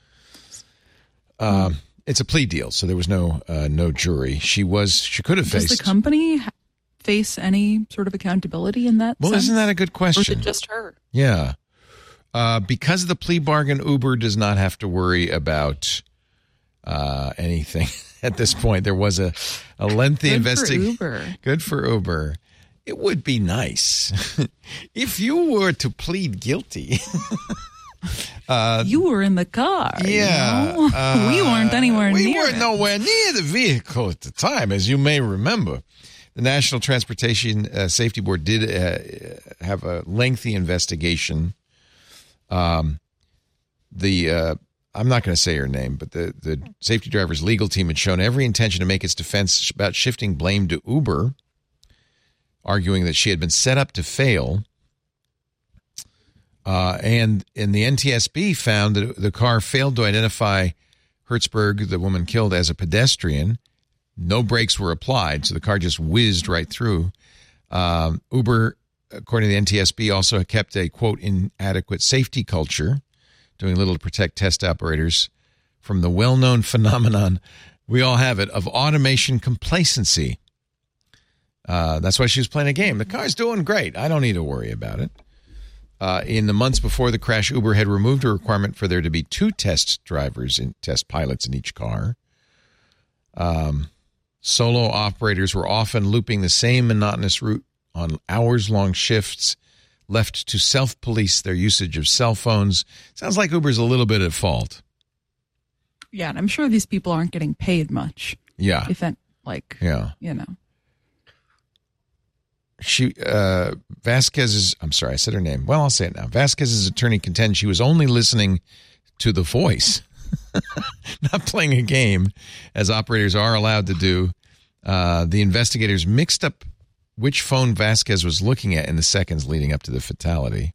It's a plea deal, so there was no jury. She could have faced. Does the company face any sort of accountability in that sense? Isn't that a good question? Or is it just her? Yeah. Because of the plea bargain, Uber does not have to worry about anything at this point. There was a lengthy investigation. Good for Uber. It would be nice if you were to plead guilty. You were in the car. Yeah. You know? We weren't anywhere near. We were nowhere near the vehicle at the time, as you may remember. The National Transportation Safety Board did have a lengthy investigation. I'm not going to say her name, but the safety driver's legal team had shown every intention to make its defense about shifting blame to Uber, arguing that she had been set up to fail. And the NTSB found that the car failed to identify Hertzberg, the woman killed, as a pedestrian. No brakes were applied, so the car just whizzed right through. Uber, according to the NTSB, also kept a, quote, inadequate safety culture, doing little to protect test operators from the well-known phenomenon, we all have it, of automation complacency. That's why she was playing a game. The car's doing great. I don't need to worry about it. In the months before the crash, Uber had removed a requirement for there to be 2 test drivers and test pilots in each car. Solo operators were often looping the same monotonous route on hours-long shifts, left to self-police their usage of cell phones. Sounds like Uber's a little bit at fault. Yeah, and I'm sure these people aren't getting paid much. Yeah. Vasquez's, I'm sorry, I said her name. Well, I'll say it now. Vasquez's attorney contends she was only listening to the voice, not playing a game, as operators are allowed to do. The investigators mixed up which phone Vasquez was looking at in the seconds leading up to the fatality.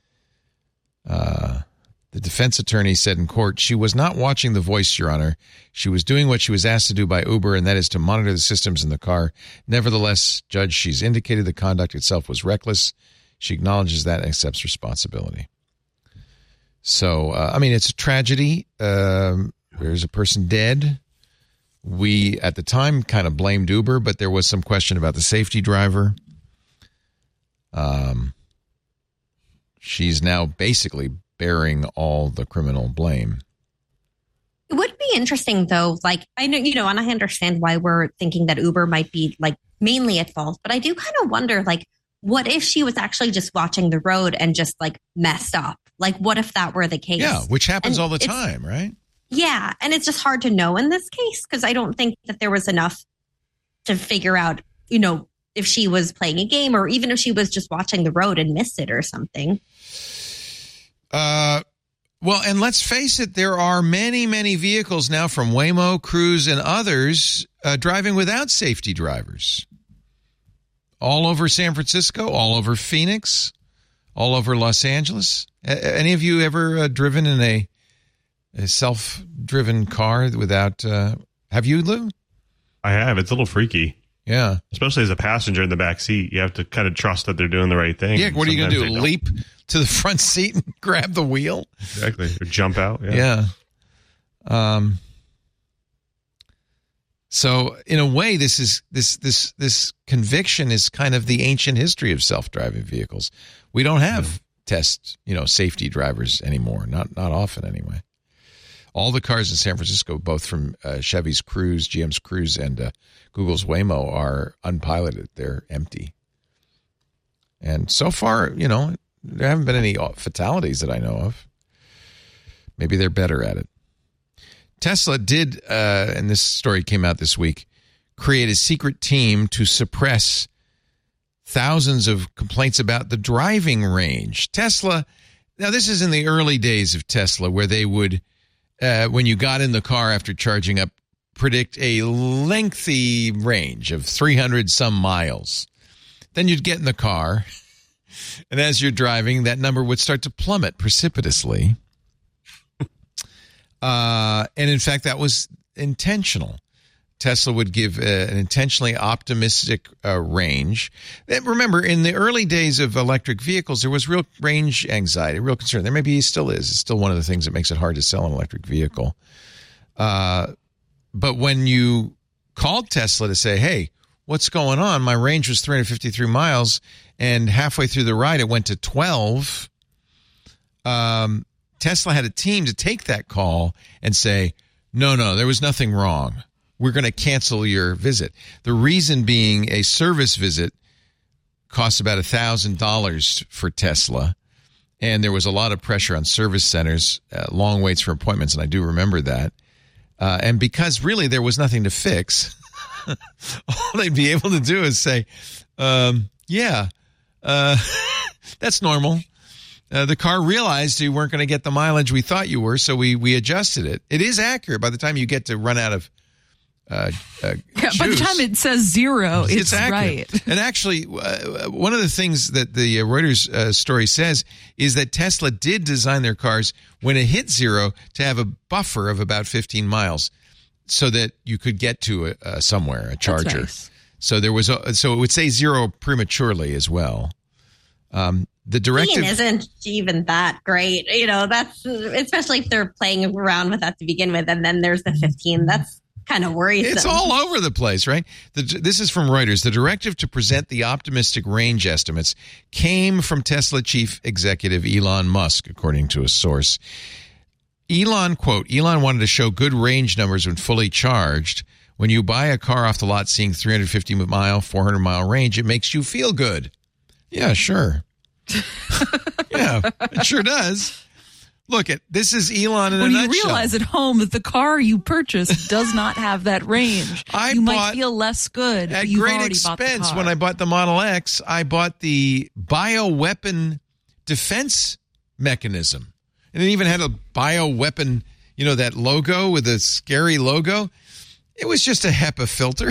The defense attorney said in court, she was not watching the voice, Your Honor. She was doing what she was asked to do by Uber, and that is to monitor the systems in the car. Nevertheless, Judge, she's indicated the conduct itself was reckless. She acknowledges that and accepts responsibility. So, it's a tragedy. There's a person dead. We, at the time, kind of blamed Uber, but there was some question about the safety driver. She's now basically bearing all the criminal blame. It would be interesting, though. Like, I know, and I understand why we're thinking that Uber might be like mainly at fault, but I do kind of wonder, like, what if she was actually just watching the road and just like messed up? Like, what if that were the case? Yeah, which happens all the time, right? Yeah, and it's just hard to know in this case because I don't think that there was enough to figure out, if she was playing a game or even if she was just watching the road and missed it or something. Well, and let's face it, there are many, many vehicles now from Waymo, Cruise, and others driving without safety drivers. All over San Francisco, all over Phoenix, all over Los Angeles. Any of you ever driven in a self-driven car without... have you, Lou? I have. It's a little freaky. Yeah. Especially as a passenger in the back seat. You have to kind of trust that they're doing the right thing. Yeah, what are you going to do? Leap to the front seat and grab the wheel? Exactly. Or jump out. Yeah. So in a way, this conviction is kind of the ancient history of self-driving vehicles. We don't have safety drivers anymore. Not often anyway. All the cars in San Francisco, both from Chevy's Cruise, GM's Cruise, and Google's Waymo, are unpiloted. They're empty. And so far, there haven't been any fatalities that I know of. Maybe they're better at it. Tesla did, and this story came out this week, create a secret team to suppress thousands of complaints about the driving range. Tesla, now this is in the early days of Tesla, where they would, when you got in the car after charging up, predict a lengthy range of 300 some miles. Then you'd get in the car And as you're driving, that number would start to plummet precipitously. And in fact, that was intentional. Tesla would give an intentionally optimistic range. And remember, in the early days of electric vehicles, there was real range anxiety, real concern. There maybe still is. It's still one of the things that makes it hard to sell an electric vehicle. But when you called Tesla to say, hey, what's going on? My range was 353 miles, and halfway through the ride, it went to 12. Tesla had a team to take that call and say, no, there was nothing wrong. We're going to cancel your visit. The reason being a service visit costs about $1,000 for Tesla, and there was a lot of pressure on service centers, long waits for appointments, and I do remember that. And because really there was nothing to fix, all they'd be able to do is say, that's normal. The car realized you weren't going to get the mileage we thought you were, so we adjusted it. It is accurate by the time you get to run out of by the time it says 0, it's right. And actually, one of the things that the Reuters story says is that Tesla did design their cars when it hit 0 to have a buffer of about 15 miles so that you could get to somewhere, a charger. That's nice. So there was so it would say 0 prematurely as well. The directive isn't even that great. That's especially if they're playing around with that to begin with, and then there's the 15. That's kind of worrisome. It's all over the place, right? This is from Reuters. The directive to present the optimistic range estimates came from Tesla chief executive Elon Musk, according to a source. Elon wanted to show good range numbers when fully charged. When you buy a car off the lot seeing 350-mile, 400-mile range, it makes you feel good. Yeah, sure. Yeah, it sure does. Look, this is Elon in a nutshell. When you realize at home that the car you purchased does not have that range, you might feel less good. At great expense, when I bought the Model X, I bought the bioweapon defense mechanism. And it even had a bioweapon, that logo with a scary logo. It was just a HEPA filter.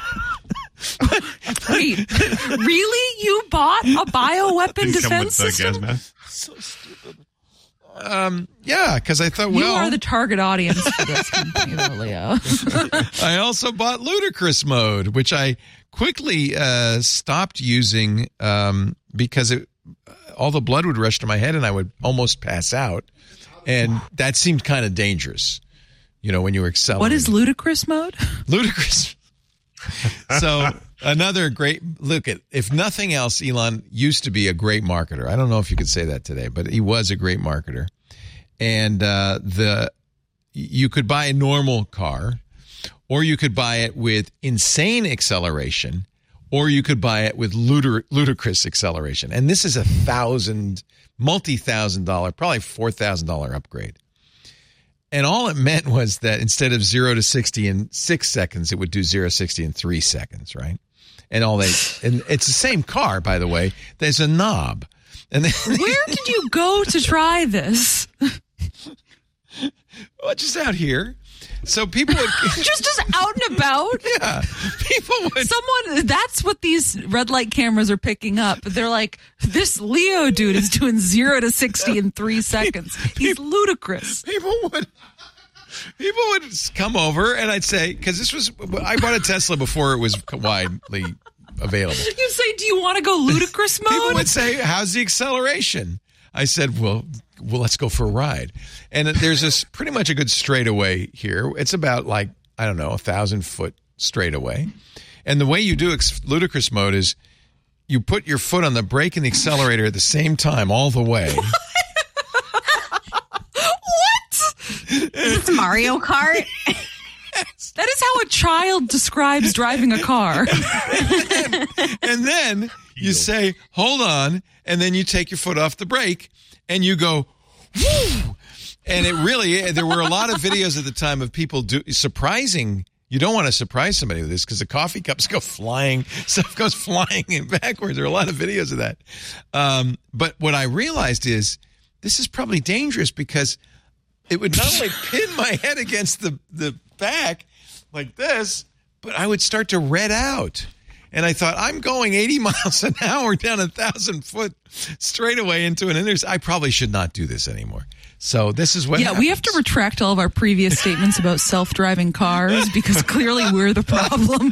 Wait, really? You bought a bioweapon defense system? So stupid. Yeah, because I thought, you are the target audience for this company, though, Leo. I also bought ludicrous mode, which I quickly stopped using because all the blood would rush to my head and I would almost pass out, and that seemed kind of dangerous. When you were accelerating. What is ludicrous mode? Ludicrous. So another great look at, if nothing else, Elon used to be a great marketer. I don't know if you could say that today, but he was a great marketer. And you could buy a normal car, or you could buy it with insane acceleration, or you could buy it with ludicrous acceleration. And this is multi-$1,000, probably $4,000 upgrade. And all it meant was that instead of 0 to 60 in 6 seconds, it would do 0 to 60 in 3 seconds, right? And it's the same car, by the way. There's a knob. And where did you go to try this? Well, just out here. So people would just out and about. Yeah, people would. That's what these red light cameras are picking up. They're like, this Leo dude is doing 0 to 60 in 3 seconds. He's ludicrous. People would come over, and I'd say, because I bought a Tesla before it was widely available. You say, do you want to go ludicrous mode? People would say, how's the acceleration? I said, well, let's go for a ride. And there's pretty much a good straightaway here. It's about 1,000-foot straightaway. And the way you do ludicrous mode is you put your foot on the brake and the accelerator at the same time all the way. What? Is this Mario Kart? That is how a child describes driving a car. And then you say, hold on, and then you take your foot off the brake, and you go, woo! And there were a lot of videos at the time of people surprising. You don't want to surprise somebody with this because the coffee cups go flying, stuff goes flying backwards. There are a lot of videos of that. But what I realized is this is probably dangerous because it would not only pin my head against the back like this, but I would start to red out. And I thought, I'm going 80 miles an hour down 1,000-foot straightaway into an intersection. I probably should not do this anymore. So this is what happens. We have to retract all of our previous statements about self-driving cars because clearly we're the problem.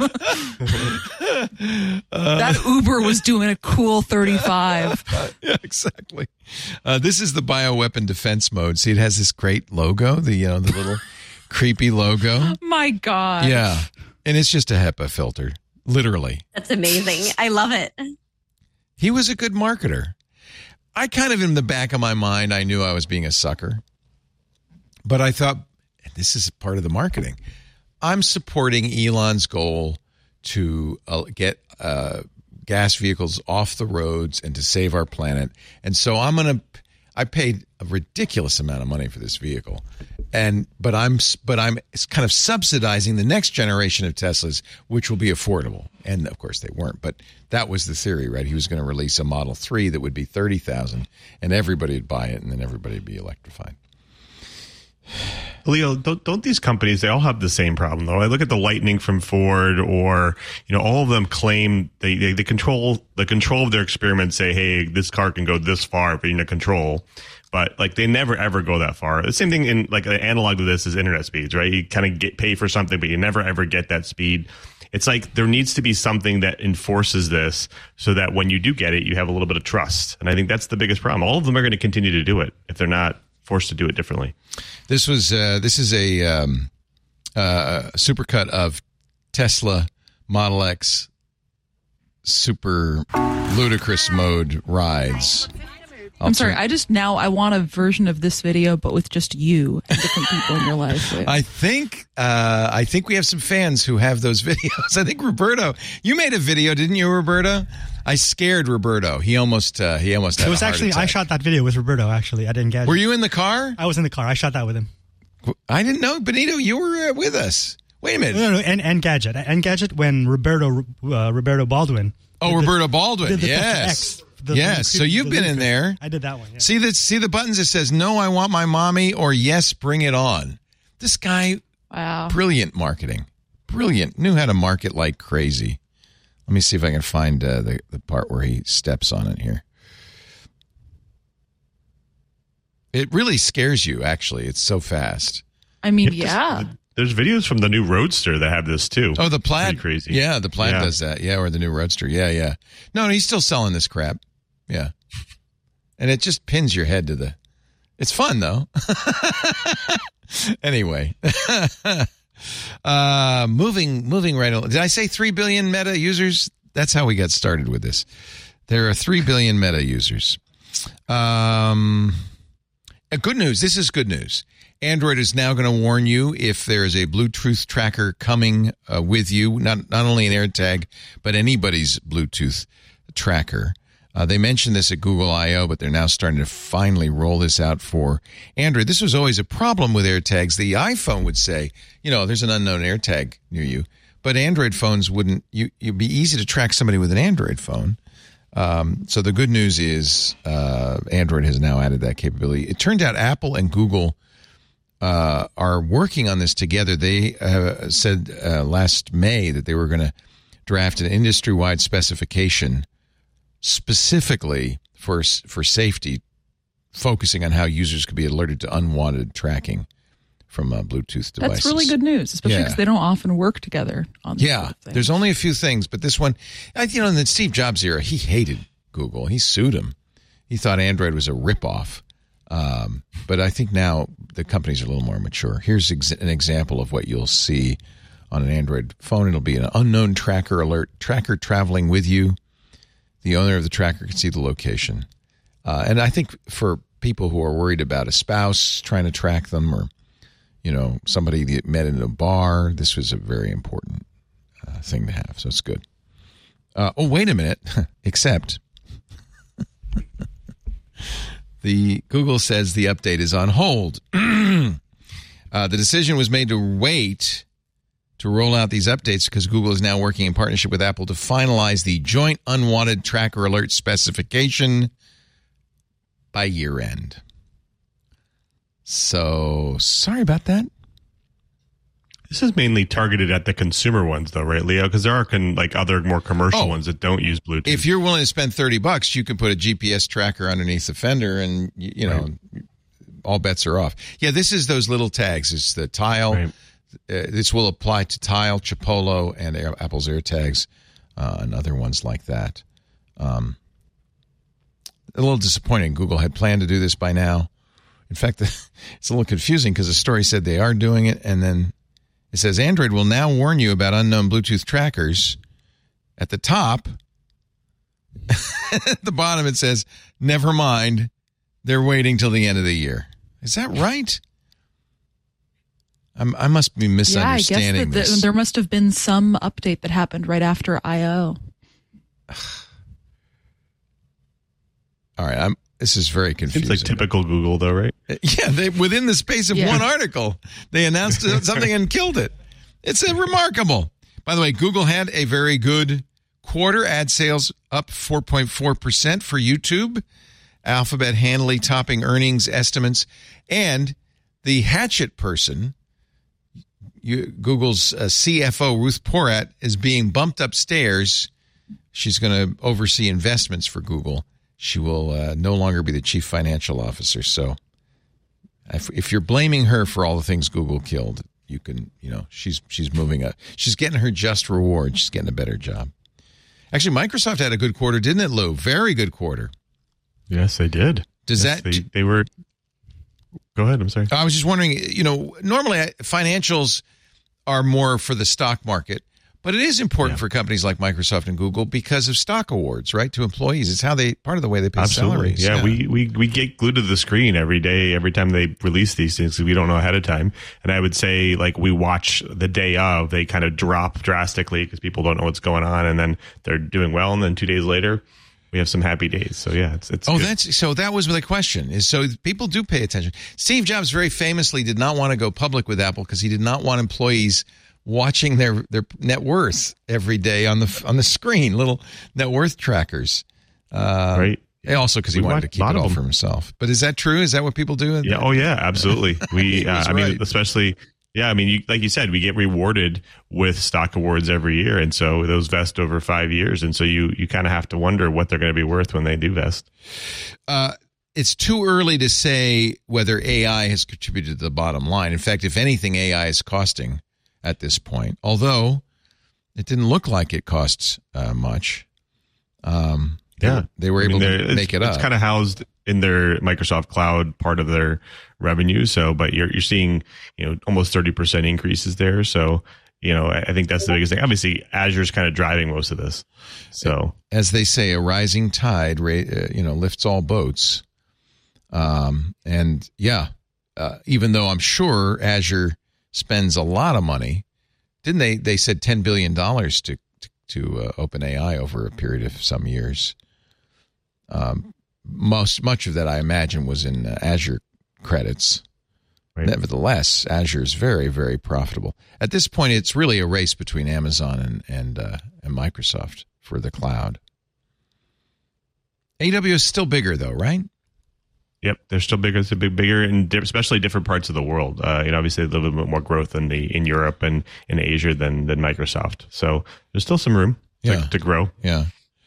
That Uber was doing a cool 35. Yeah, exactly. This is the bioweapon defense mode. See, it has this great logo, the little creepy logo. My God. Yeah. And it's just a HEPA filter. Literally. That's amazing. I love it. He was a good marketer. I kind of, in the back of my mind, I knew I was being a sucker. But I thought, this is part of the marketing. I'm supporting Elon's goal to get gas vehicles off the roads and to save our planet. And so I paid a ridiculous amount of money for this vehicle. But I'm kind of subsidizing the next generation of Teslas, which will be affordable. And of course they weren't, but that was the theory, right? He was going to release a Model 3 that would be $30,000 and everybody would buy it and then everybody would be electrified. Leo, don't these companies, they all have the same problem, though? I look at the Lightning from Ford, or, all of them claim they control the control of their experiments, say, hey, this car can go this far being a control. But like they never ever go that far. The same thing in like an analog to this is internet speeds, right? You kind of pay for something, but you never ever get that speed. It's like there needs to be something that enforces this so that when you do get it, you have a little bit of trust. And I think that's the biggest problem. All of them are going to continue to do it if they're not forced to do it differently. This is a supercut of Tesla Model X super ludicrous mode rides. I'm sorry. I want a version of this video, but with just you and different people in your life. I think we have some fans who have those videos. I think Roberto, you made a video, didn't you, Roberto? I scared Roberto. He almost had It was actually, I shot that video with Roberto, actually. I didn't get it. Were you in the car? I was in the car. I shot that with him. I didn't know. Benito, you were with us. Wait a minute. No, Engadget when Roberto Baldwin. Roberto Baldwin. Did the Yes. Yes, so you've been in there. I did that one. Yeah. See the buttons that says no, I want my mommy, or yes, bring it on. This guy, wow, brilliant marketing, brilliant. Knew how to market like crazy. Let me see if I can find the part where he steps on it here. It really scares you. Actually, it's so fast. I mean, yeah. There's videos from the new Roadster that have this too. Oh, the Plaid. Pretty crazy. Yeah, the Plaid does that. Yeah, or the new Roadster. Yeah. No, he's still selling this crap. Yeah. And it just pins your head to the... It's fun, though. Anyway. Moving right along. Did I say 3 billion Meta users? That's how we got started with this. There are 3 billion Meta users. Good news. This is good news. Android is now going to warn you if there is a Bluetooth tracker coming with you, not only an AirTag, but anybody's Bluetooth tracker. They mentioned this at Google I/O, but they're now starting to finally roll this out for Android. This was always a problem with AirTags. The iPhone would say, there's an unknown AirTag near you, but Android phones wouldn't. It'd be easy to track somebody with an Android phone. So the good news is Android has now added that capability. It turned out Apple and Google are working on this together. They said last May that they were going to draft an industry-wide specification specifically for safety, focusing on how users could be alerted to unwanted tracking from Bluetooth devices. That's really good news, especially because they don't often work together on this sort of thing. There's only a few things, but this one, in the Steve Jobs era, he hated Google. He sued him. He thought Android was a ripoff. But I think now the companies are a little more mature. Here's an example of what you'll see on an Android phone. It'll be an unknown tracker alert, tracker traveling with you. The owner of the tracker can see the location. And I think for people who are worried about a spouse trying to track them or, somebody that met in a bar, this was a very important thing to have. So it's good. Wait a minute. Except the Google says the update is on hold. The decision was made to wait to roll out these updates because Google is now working in partnership with Apple to finalize the joint unwanted tracker alert specification by year end. So sorry about that. This is mainly targeted at the consumer ones, though, right, Leo? Because there are other more commercial ones that don't use Bluetooth. If you're willing to spend $30, you can put a GPS tracker underneath the fender, and all bets are off. Yeah, this is those little tags. It's the Tile. Right. This will apply to Tile, Chipolo, and Apple's AirTags, and other ones like that. A little disappointing. Google had planned to do this by now. In fact, it's a little confusing because the story said they are doing it, and then it says Android will now warn you about unknown Bluetooth trackers. At the top, at the bottom, it says, never mind, they're waiting till the end of the year. Is that right? I must be misunderstanding I guess there must have been some update that happened right after I/O. All right, this is very confusing. Seems like typical Google, though, right? Yeah, within the space of one article, they announced something and killed it. It's remarkable. By the way, Google had a very good quarter. Ad sales up 4.4% for YouTube. Alphabet handily topping earnings estimates. And the hatchet person, Google's CFO, Ruth Porat, is being bumped upstairs. She's going to oversee investments for Google. She will no longer be the chief financial officer. So if you're blaming her for all the things Google killed, you can, she's moving up. She's getting her just reward. She's getting a better job. Actually, Microsoft had a good quarter, didn't it, Lou? Very good quarter. Yes, they did. They were... Go ahead. I'm sorry. I was just wondering, normally financials are more for the stock market, but it is important for companies like Microsoft and Google because of stock awards, right, to employees. It's part of the way they pay salaries. Yeah, we get glued to the screen every day, every time they release these things. We don't know ahead of time. And I would say, we watch the day of, they kind of drop drastically because people don't know what's going on, and then they're doing well, and then 2 days later, we have some happy days. So yeah, it's good. So that was the question. So people do pay attention. Steve Jobs very famously did not want to go public with Apple because he did not want employees watching their net worth every day on the screen, little net worth trackers. Right. Also because he wanted to keep it all for himself. But is that true? Is that what people do? Yeah. Oh yeah, absolutely. We right. Especially. Yeah, like you said, we get rewarded with stock awards every year, and so those vest over 5 years, and so you kind of have to wonder what they're going to be worth when they do vest. It's too early to say whether AI has contributed to the bottom line. In fact, if anything, AI is costing at this point, although it didn't look like it costs much. They were able to make it up. It's kind of housed in their Microsoft Cloud part of their revenue. So, but you're seeing, almost 30% increases there. So, I think that's the biggest thing. Obviously, Azure's kind of driving most of this. So, as they say, a rising tide, lifts all boats. Even though I'm sure Azure spends a lot of money, didn't they? They said $10 billion to OpenAI over a period of some years. Much of that, I imagine, was in Azure credits. Right. Nevertheless, Azure is very, very profitable. At this point, it's really a race between Amazon and Microsoft for the cloud. AWS is still bigger, though, right? Yep, they're still bigger. It's bigger in especially different parts of the world. Obviously, a little bit more growth in Europe and in Asia than Microsoft. So there's still some room to grow. Yeah.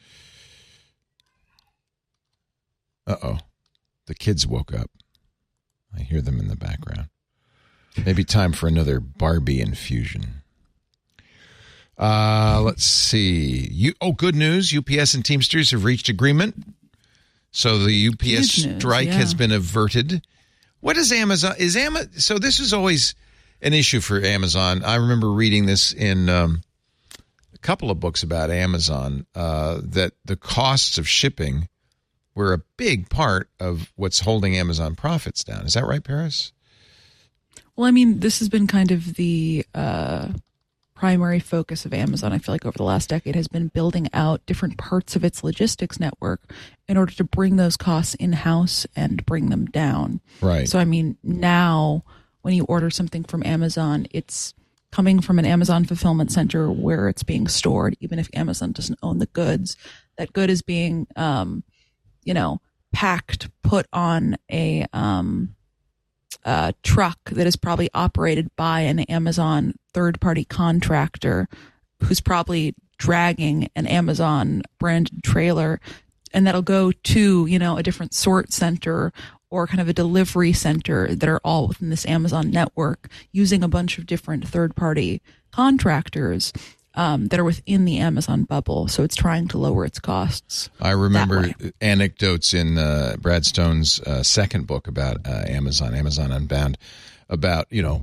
Uh-oh. The kids woke up. I hear them in the background. Maybe time for another Barbie infusion. Let's see. Good news. UPS and Teamsters have reached agreement. So the UPS strike has been averted. What is Amazon? So this is always an issue for Amazon. I remember reading this in a couple of books about Amazon, that the costs of shipping were a big part of what's holding Amazon profits down. Is that right, Paris? Well, this has been kind of the primary focus of Amazon, I feel like, over the last decade, has been building out different parts of its logistics network in order to bring those costs in-house and bring them down. Right. So, now when you order something from Amazon, it's coming from an Amazon fulfillment center where it's being stored, even if Amazon doesn't own the goods. That good is being packed, put on a truck that is probably operated by an Amazon third-party contractor who's probably dragging an Amazon branded trailer, and that'll go to, a different sort center or kind of a delivery center that are all within this Amazon network using a bunch of different third-party contractors that are within the Amazon bubble. So it's trying to lower its costs. I remember anecdotes in Brad Stone's second book about Amazon Unbound, about,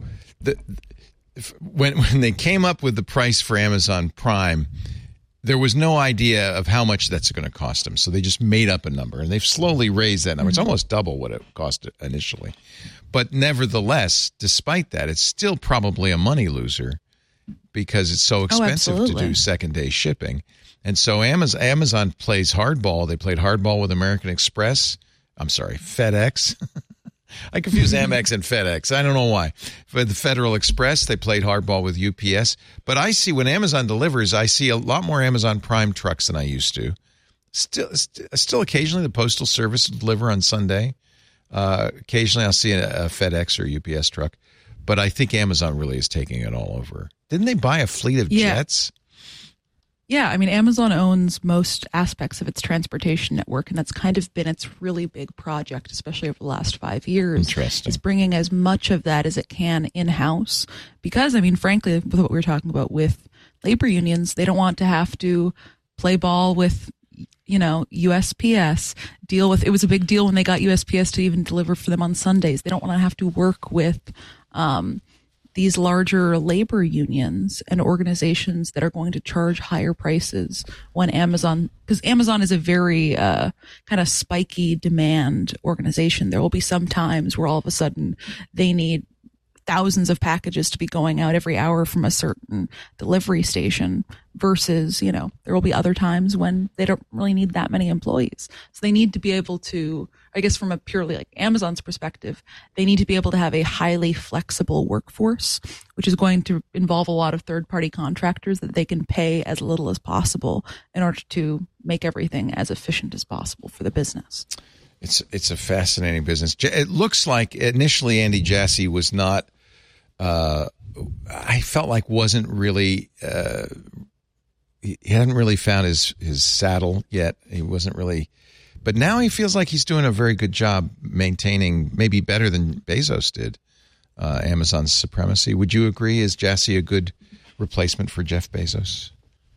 when they came up with the price for Amazon Prime, there was no idea of how much that's going to cost them. So they just made up a number, and they've slowly raised that number. It's almost double what it cost initially. But nevertheless, despite that, it's still probably a money loser because it's so expensive to do second-day shipping. And so Amazon plays hardball. They played hardball with American Express. I'm sorry, FedEx. I confuse Amex and FedEx. I don't know why. For the Federal Express, they played hardball with UPS. But I see when Amazon delivers, I see a lot more Amazon Prime trucks than I used to. Still occasionally the Postal Service will deliver on Sunday. Occasionally I'll see a FedEx or UPS truck. But I think Amazon really is taking it all over. Didn't they buy a fleet of jets? Yeah, I mean, Amazon owns most aspects of its transportation network, and that's kind of been its really big project, especially over the last 5 years. Interesting. It's bringing as much of that as it can in-house because, I mean, frankly, with what we were talking about with labor unions, they don't want to have to play ball with, USPS, deal with, it was a big deal when they got USPS to even deliver for them on Sundays. They don't want to have to work with these larger labor unions and organizations that are going to charge higher prices when because Amazon is a very kind of spiky demand organization. There will be some times where all of a sudden they need thousands of packages to be going out every hour from a certain delivery station versus, there will be other times when they don't really need that many employees. So they need to be able to, I guess from a purely like Amazon's perspective, they need to be able to have a highly flexible workforce, which is going to involve a lot of third-party contractors that they can pay as little as possible in order to make everything as efficient as possible for the business. It's a fascinating business. It looks like initially Andy Jassy was not, I felt like wasn't really, he hadn't really found his saddle yet. He wasn't really, but now he feels like he's doing a very good job maintaining, maybe better than Bezos did, Amazon's supremacy. Would you agree? Is Jassy a good replacement for Jeff Bezos?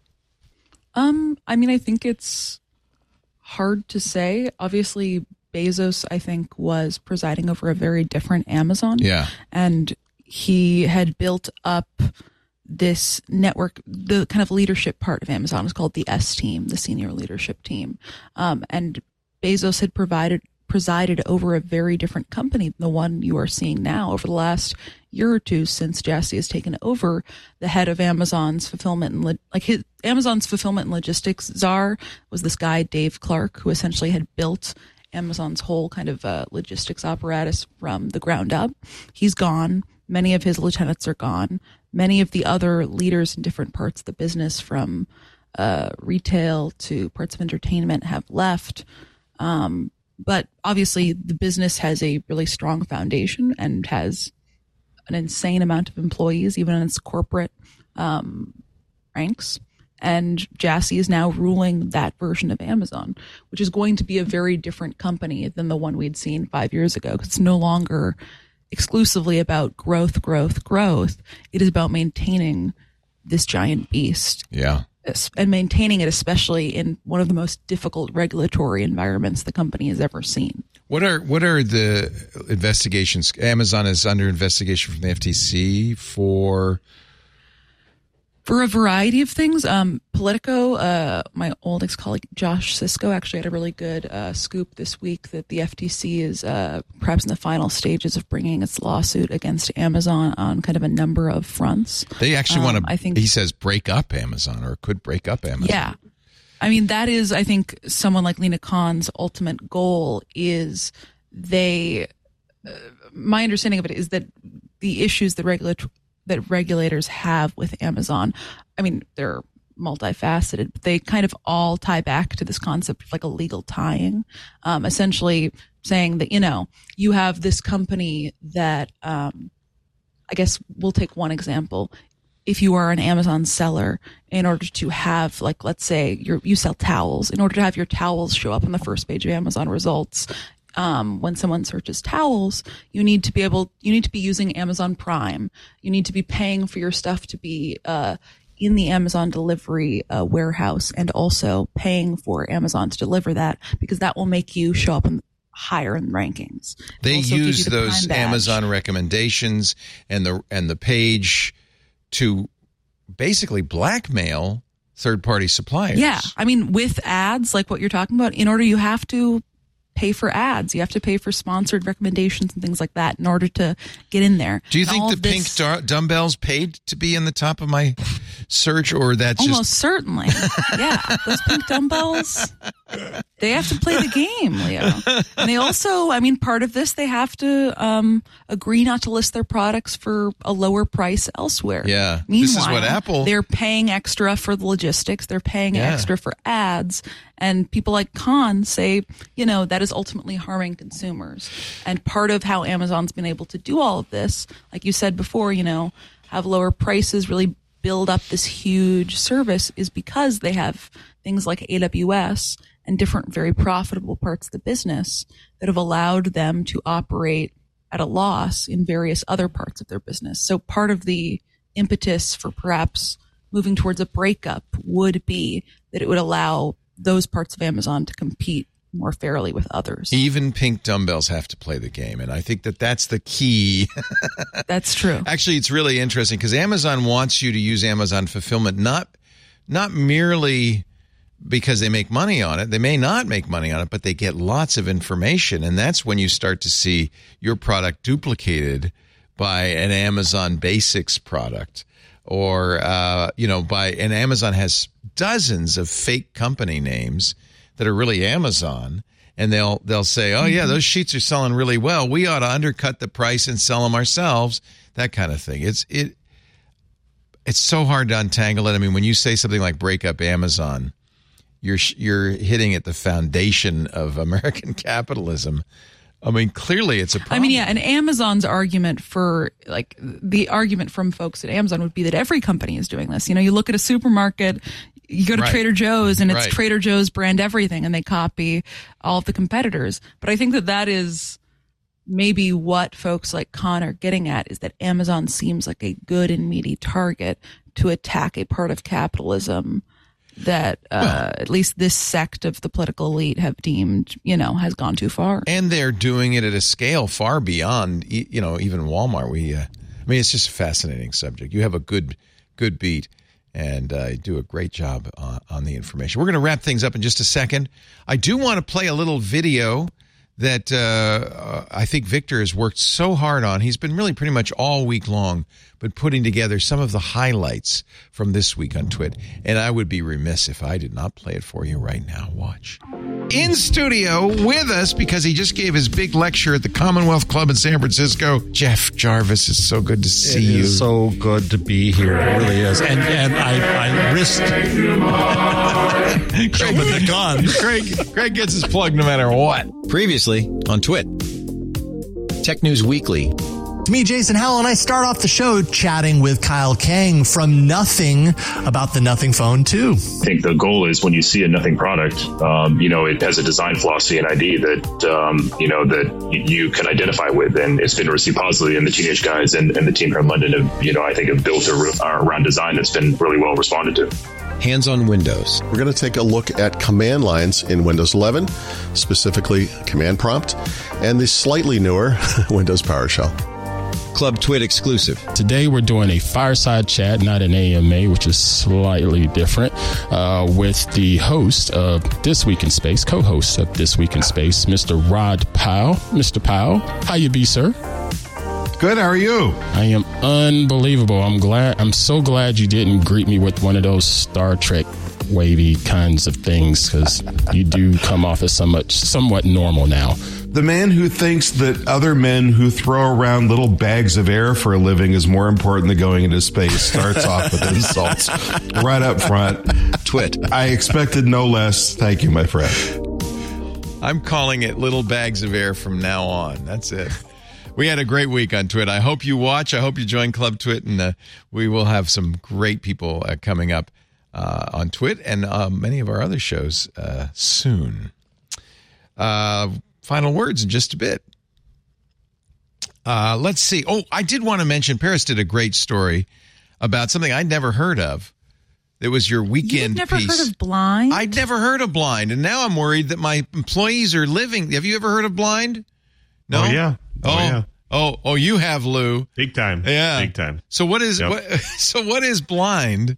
I mean, I think it's hard to say. Obviously, Bezos, I think, was presiding over a very different Amazon. Yeah. And he had built up this network. The kind of leadership part of Amazon is called the S team, the senior leadership team. And Bezos had presided over a very different company than the one you are seeing now. Over the last year or two since Jassy has taken over, the head of Amazon's fulfillment and Amazon's fulfillment and logistics czar was this guy, Dave Clark, who essentially had built Amazon's whole kind of logistics apparatus from the ground up. He's gone. Many of his lieutenants are gone. Many of the other leaders in different parts of the business, from retail to parts of entertainment, have left. But obviously the business has a really strong foundation and has an insane amount of employees, even in its corporate ranks. And Jassy is now ruling that version of Amazon, which is going to be a very different company than the one we'd seen 5 years ago. Because it's no longer exclusively about growth. It is about maintaining this giant beast. Yeah. And maintaining it, especially in one of the most difficult regulatory environments the company has ever seen. What are the investigations? Amazon is under investigation from the FTC for a variety of things. Politico, my old ex-colleague Josh Sisko actually had a really good scoop this week that the FTC is perhaps in the final stages of bringing its lawsuit against Amazon on kind of a number of fronts. They actually want to, I think, he says, break up Amazon, or could break up Amazon. Yeah. I mean, that is, I think, someone like Lina Khan's ultimate goal is my understanding of it is that the issues that regulators have with Amazon, I mean, they're multifaceted, but they kind of all tie back to this concept of like a legal tying, essentially saying that, you have this company that, I guess we'll take one example. if you are an Amazon seller, in order to have, like, let's say you sell towels, in order to have your towels show up on the first page of Amazon results, when someone searches towels, you need to be using Amazon Prime. You need to be paying for your stuff to be in the Amazon delivery warehouse, and also paying for Amazon to deliver that, because that will make you show up higher in rankings. They use those Amazon recommendations and the page to basically blackmail third-party suppliers. Yeah. I mean, with ads, like what you're talking about, you have to pay for ads. You have to pay for sponsored recommendations and things like that in order to get in there. Do you think the pink dumbbells paid to be in the top of my search, or that's almost certainly? Yeah, those pink dumbbells, they have to play the game, Leo. And they also, I mean, part of this, they have to agree not to list their products for a lower price elsewhere. Yeah. Meanwhile, this is what Apple... they're paying extra for the logistics. They're paying extra for ads. And people like Khan say, that is ultimately harming consumers. And part of how Amazon's been able to do all of this, like you said before, have lower prices, really build up this huge service, is because they have things like AWS and different very profitable parts of the business that have allowed them to operate at a loss in various other parts of their business. So part of the impetus for perhaps moving towards a breakup would be that it would allow those parts of Amazon to compete more fairly with others. Even pink dumbbells have to play the game, and I think that's the key. That's true. Actually, it's really interesting because Amazon wants you to use Amazon Fulfillment not merely because they make money on it. They may not make money on it, but they get lots of information, and that's when you start to see your product duplicated by an Amazon Basics product, or and Amazon has dozens of fake company names that are really Amazon, and they'll say, oh yeah, those sheets are selling really well, we ought to undercut the price and sell them ourselves, that kind of thing. It's so hard to untangle it. I mean, when you say something like break up Amazon, you're hitting at the foundation of American capitalism. I mean, clearly it's a problem. I mean, yeah, and Amazon's argument the argument from folks at Amazon would be that every company is doing this. You look at a supermarket, you go to Trader Joe's, and it's Trader Joe's brand everything, and they copy all of the competitors. But I think that is maybe what folks like Khan are getting at, is that Amazon seems like a good and meaty target to attack a part of capitalism that at least this sect of the political elite have deemed, has gone too far. And they're doing it at a scale far beyond, even Walmart. It's just a fascinating subject. You have a good beat, and do a great job on the information. We're going to wrap things up in just a second. I do want to play a little video that I think Victor has worked so hard on. He's been really pretty much all week long, but putting together some of the highlights from this week on Twit. And I would be remiss if I did not play it for you right now. Watch. In studio with us, because he just gave his big lecture at the Commonwealth Club in San Francisco, Jeff Jarvis. It's so good to see you. It is so good to be here. It really is. And I risked the gun. Greg gets his plug no matter what. Previously on Twit. Tech News Weekly. It's me, Jason Howell, and I start off the show chatting with Kyle Kang from Nothing about the Nothing Phone 2. I think the goal is when you see a Nothing product, it has a design philosophy and ID that, that you can identify with, and it's been received positively. And the teenage guys and the team here in London have built around design that's been really well responded to. Hands-on Windows. We're going to take a look at command lines in Windows 11, specifically Command Prompt, and the slightly newer Windows PowerShell. Club Twit exclusive. Today we're doing a fireside chat, not an AMA, which is slightly different, with the host of This Week in Space, co-host of This Week in Space, Mr. Rod Powell. Mr. Powell, how you be, sir? Good. How are you? I am unbelievable. I'm so glad you didn't greet me with one of those Star Trek wavy kinds of things, because you do come off as somewhat normal now. The man who thinks that other men who throw around little bags of air for a living is more important than going into space starts off with insults right up front. Twit. I expected no less. Thank you, my friend. I'm calling it little bags of air from now on. That's it. We had a great week on Twit. I hope you watch. I hope you join Club Twit, and we will have some great people coming up on Twit and many of our other shows soon. Final words in just a bit. Let's see. Oh, I did want to mention, Paris did a great story about something I'd never heard of. It was your weekend You've never piece. heard of Blind? I'd never heard of Blind, and now I'm worried that my employees are living. Have you ever heard of Blind? No. Oh, yeah. Oh, you have, Lou. Big time. Yeah. Big time. So what is what is Blind?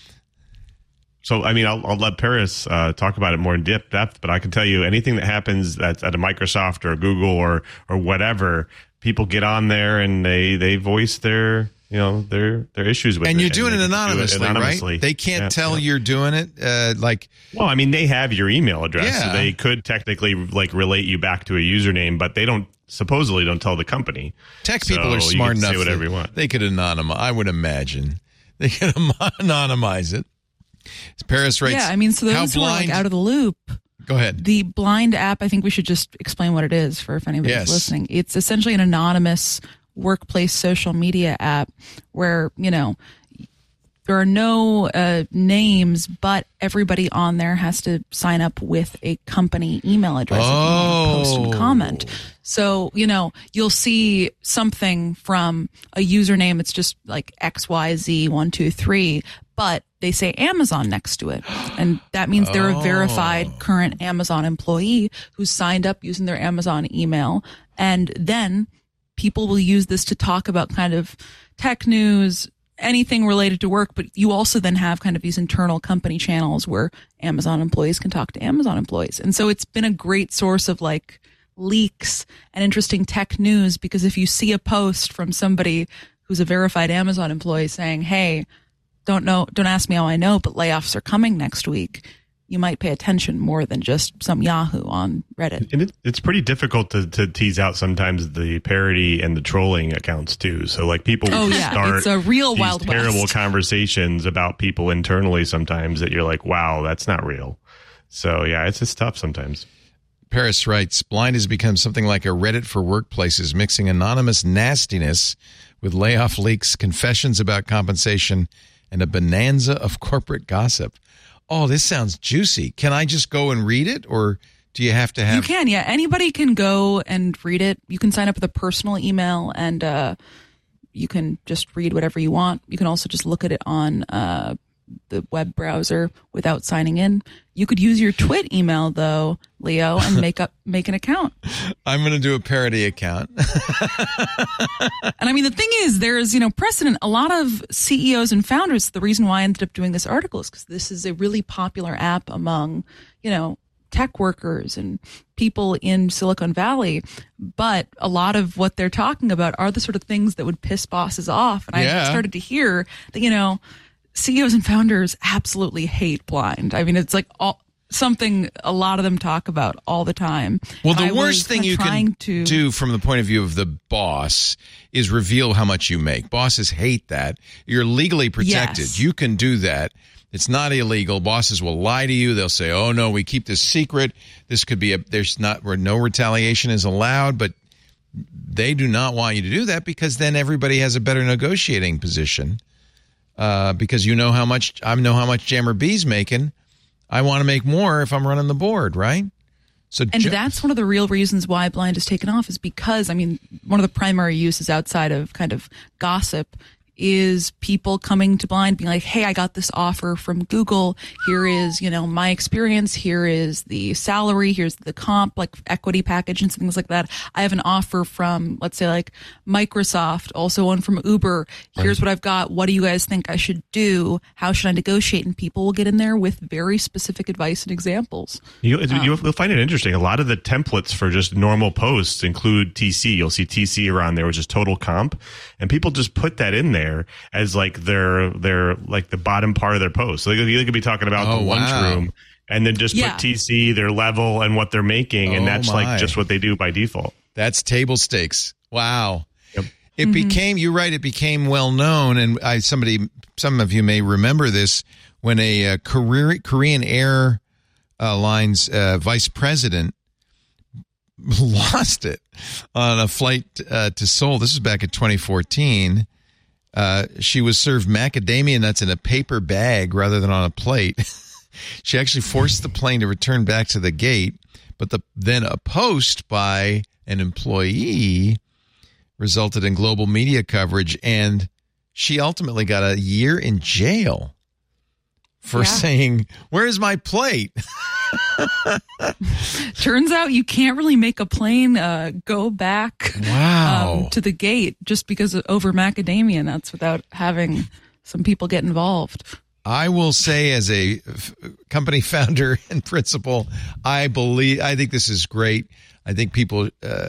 So, I mean, I'll let Paris talk about it more in depth, but I can tell you anything that happens that's at a Microsoft or a Google or whatever, people get on there and they voice their issues with it. And you're doing it anonymously, right? They can't tell you're doing it. Well, I mean, they have your email address, Yeah. so they could technically relate you back to a username, but they supposedly don't tell the company. Tech people are smart you can enough. Say whatever you want. They could anonymize. I would imagine they could anonymize it. Paris writes. Yeah, I mean, so those who are out of the loop. Go ahead. The Blind app, I think we should just explain what it is for if anybody's listening. It's essentially an anonymous workplace social media app where, there are no names, but everybody on there has to sign up with a company email address if you want to post and comment. So, you'll see something from a username. It's just like XYZ123, but they say Amazon next to it. And that means they're a verified current Amazon employee who signed up using their Amazon email. And then people will use this to talk about kind of tech news, anything related to work, but you also then have kind of these internal company channels where Amazon employees can talk to Amazon employees. And so it's been a great source of leaks and interesting tech news, because if you see a post from somebody who's a verified Amazon employee saying, hey, don't ask me how I know, but layoffs are coming next week, you might pay attention more than just some Yahoo on Reddit. And it's pretty difficult to tease out sometimes the parody and the trolling accounts too. So people start it's a real these Wild terrible West. conversations about people internally sometimes that you're like, wow, that's not real. So yeah, it's just tough sometimes. Paris writes, Blind has become something like a Reddit for workplaces, mixing anonymous nastiness with layoff leaks, confessions about compensation, and a bonanza of corporate gossip. Oh, this sounds juicy. Can I just go and read it, or do you have to have... You can, yeah. Anybody can go and read it. You can sign up with a personal email, and you can just read whatever you want. You can also just look at it on the web browser without signing in. You could use your Twit email, though, Leo, and make an account. I'm going to do a parody account. And I mean, the thing is, there is, precedent. A lot of CEOs and founders, the reason why I ended up doing this article is because this is a really popular app among, tech workers and people in Silicon Valley. But a lot of what they're talking about are the sort of things that would piss bosses off. And I started to hear that, CEOs and founders absolutely hate Blind. I mean, it's something a lot of them talk about all the time. Well, the worst thing you can do from the point of view of the boss is reveal how much you make. Bosses hate that. You're legally protected. Yes. You can do that. It's not illegal. Bosses will lie to you. They'll say, oh, no, we keep this secret. This could be no retaliation is allowed, but they do not want you to do that, because then everybody has a better negotiating position. Because I know how much Jammer B's making. I want to make more if I'm running the board, right? And that's one of the real reasons why Blind has taken off, is because, I mean, one of the primary uses outside of kind of gossip is people coming to Blind being like, hey, I got this offer from Google. Here is, my experience. Here is the salary. Here's the comp, equity package and things like that. I have an offer from, let's say, Microsoft, also one from Uber. Here's what I've got. What do you guys think I should do? How should I negotiate? And people will get in there with very specific advice and examples. You'll find it interesting. A lot of the templates for just normal posts include TC. You'll see TC around there, which is total comp. And people just put that in there as their the bottom part of their post. So they could be talking about the lunchroom and then just put TC, their level, and what they're making, and that's just what they do by default. That's table stakes. Wow. Yep. It became, you're right, it became well known, and some of you may remember this, when a Korean Airlines vice president lost it on a flight to Seoul. This was back in 2014. She was served macadamia nuts in a paper bag rather than on a plate. She actually forced the plane to return back to the gate, but then a post by an employee resulted in global media coverage, and she ultimately got a year in jail for saying, "Where's my plate?" Turns out you can't really make a plane go back to the gate just because of over macadamia nuts without having some people get involved. I will say, as a company founder and principal, I think this is great. I think people,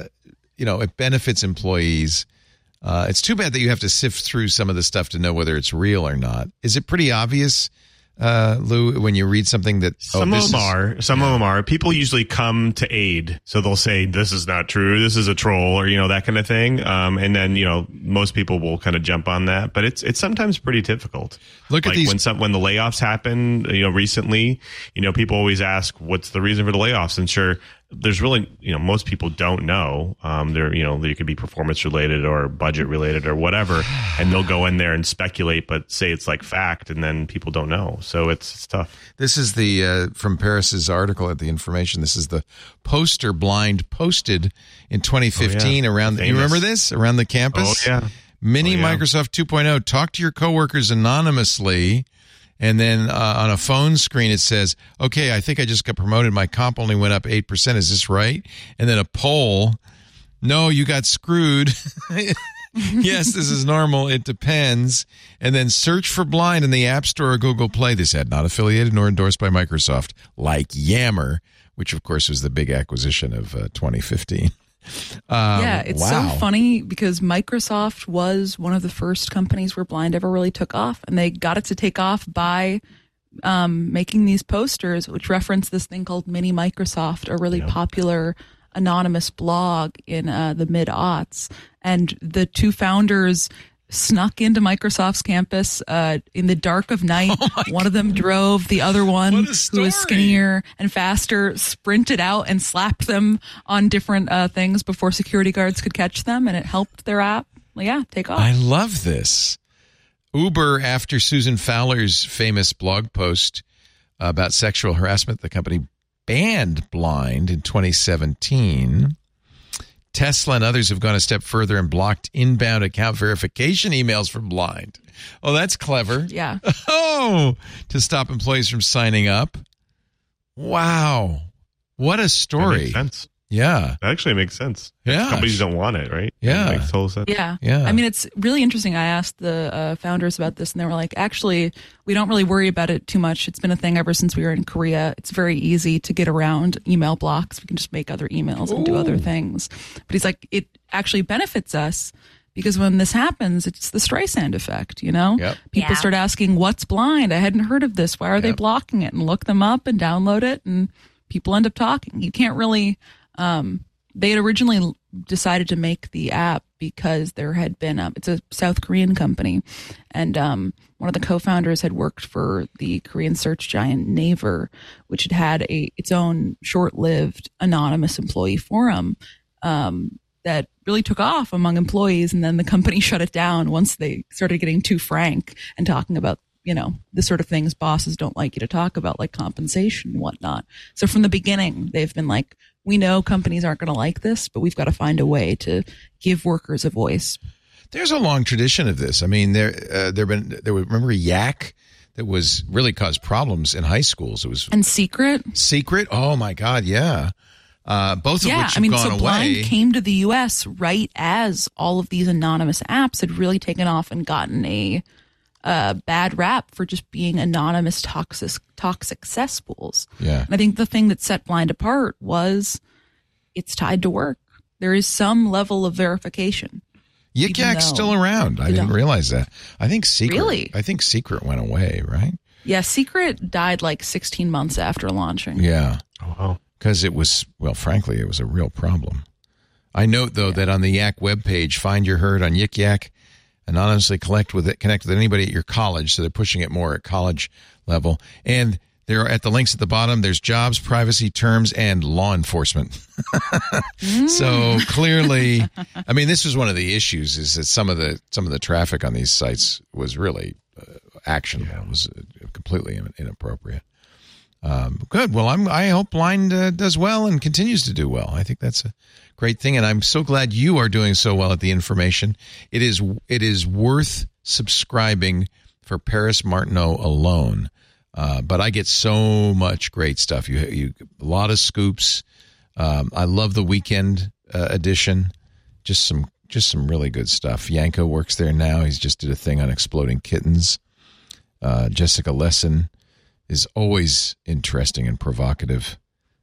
it benefits employees. It's too bad that you have to sift through some of the stuff to know whether it's real or not. Is it pretty obvious, Lou, when you read something that some of them are. People usually come to aid, so they'll say this is not true, this is a troll, or that kind of thing. And then most people will kind of jump on that, but it's sometimes pretty difficult. Look at these when the layoffs happen. Recently, people always ask what's the reason for the layoffs, and sure, there's really, most people don't know. They could be performance related or budget related or whatever, and they'll go in there and speculate, but say it's like fact, and then people don't know. So it's tough. This is the from Paris's article at The Information. This is the poster Blind posted in 2015 around. You remember this around the campus? Oh yeah. Mini Microsoft 2.0. Talk to your coworkers anonymously. And then on a phone screen, it says, "Okay, I think I just got promoted. My comp only went up 8%. Is this right?" And then a poll. "No, you got screwed." "Yes, this is normal. It depends." And then search for Blind in the App Store or Google Play. This ad not affiliated nor endorsed by Microsoft, like Yammer, which, of course, was the big acquisition of 2015. It's so funny because Microsoft was one of the first companies where Blind ever really took off, and they got it to take off by making these posters which reference this thing called Mini Microsoft, a really popular anonymous blog in the mid-aughts. And the two founders snuck into Microsoft's campus in the dark of night. One of them drove, the other one, who was skinnier and faster, sprinted out and slapped them on different things before security guards could catch them, and it helped their app take off. I love this. Uber, after Susan Fowler's famous blog post about sexual harassment, the company banned Blind in 2017. Tesla and others have gone a step further and blocked inbound account verification emails from Blind. Oh, that's clever. Yeah. Oh, to stop employees from signing up. Wow. What a story. That makes sense. Yeah. That actually makes sense. Yeah. Companies don't want it, right? Yeah. It makes total sense. Yeah. Yeah. I mean, it's really interesting. I asked the founders about this, and they were like, actually, we don't really worry about it too much. It's been a thing ever since we were in Korea. It's very easy to get around email blocks. We can just make other emails and do other things. But he's like, it actually benefits us because when this happens, it's the Streisand effect, Yep. People start asking, what's Blind? I hadn't heard of this. Why are they blocking it? And look them up and download it, and people end up talking. You can't really... they had originally decided to make the app because there had been it's a South Korean company, and one of the co-founders had worked for the Korean search giant Naver, which had its own short-lived anonymous employee forum that really took off among employees, and then the company shut it down once they started getting too frank and talking about the sort of things bosses don't like you to talk about, like compensation and whatnot. So from the beginning, they've been like, we know companies aren't going to like this, but we've got to find a way to give workers a voice. There's a long tradition of this. I mean, remember Yak that was really caused problems in high schools. It was and Secret. Oh my God, yeah. Both of which have gone away. Blind came to the U.S. right as all of these anonymous apps had really taken off and gotten a bad rap for just being anonymous toxic cesspools. Yeah. And I think the thing that set Blind apart was it's tied to work. There is some level of verification. Yik Yak's still around. I didn't realize that. I think Secret went away, right? Yeah, Secret died like 16 months after launching. Yeah. Oh, wow. Because it was, frankly, it was a real problem. I note, though, that on the Yak webpage, Find Your Herd on Yik Yak, anonymously connect with anybody at your college, so they're pushing it more at college level. And There at the links at the bottom, there's jobs, privacy, terms, and law enforcement. So clearly, I mean, this was one of the issues, is that some of the traffic on these sites was really actionable. It was completely inappropriate. Good. Well, I hope Blind does well and continues to do well. I think that's a great thing, and I'm so glad you are doing so well at the information. It is worth subscribing for Paris Martineau alone. But I get so much great stuff. You a lot of scoops. I love the weekend edition. Just some really good stuff. Yanko works there now. He's just did a thing on exploding kittens. Jessica Lesson is always interesting and provocative.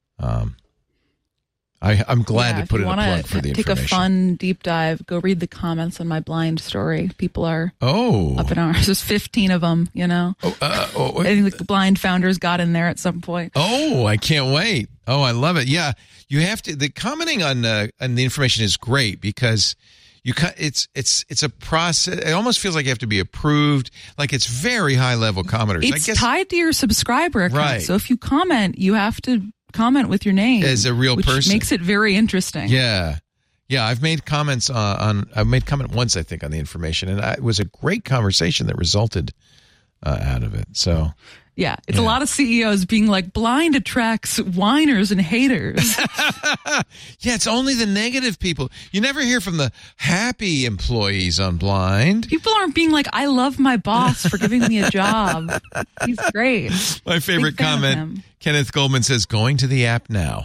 I'm glad to put in a plug for the information. Take a fun deep dive. Go read the comments on my Blind story. People are up in arms. There's 15 of them, you know. I think the Blind founders got in there at some point. Oh, I can't wait. Oh, I love it. Yeah, you have to. The commenting on the information is great because it's a process. It almost feels like you have to be approved. Like it's very high level commenters. It's tied to your subscriber account. Right. So if you comment, you have to comment with your name as a real person, which makes it very interesting. Yeah. I've made comments I made comment once, I think, on the information, and it was a great conversation that resulted out of it. So. Yeah, it's a lot of CEOs being like, Blind attracts whiners and haters. Yeah, it's only the negative people. You never hear from the happy employees on Blind. People aren't being like, I love my boss for giving me a job. He's great. My favorite comment, Kenneth Goldman says, going to the app now.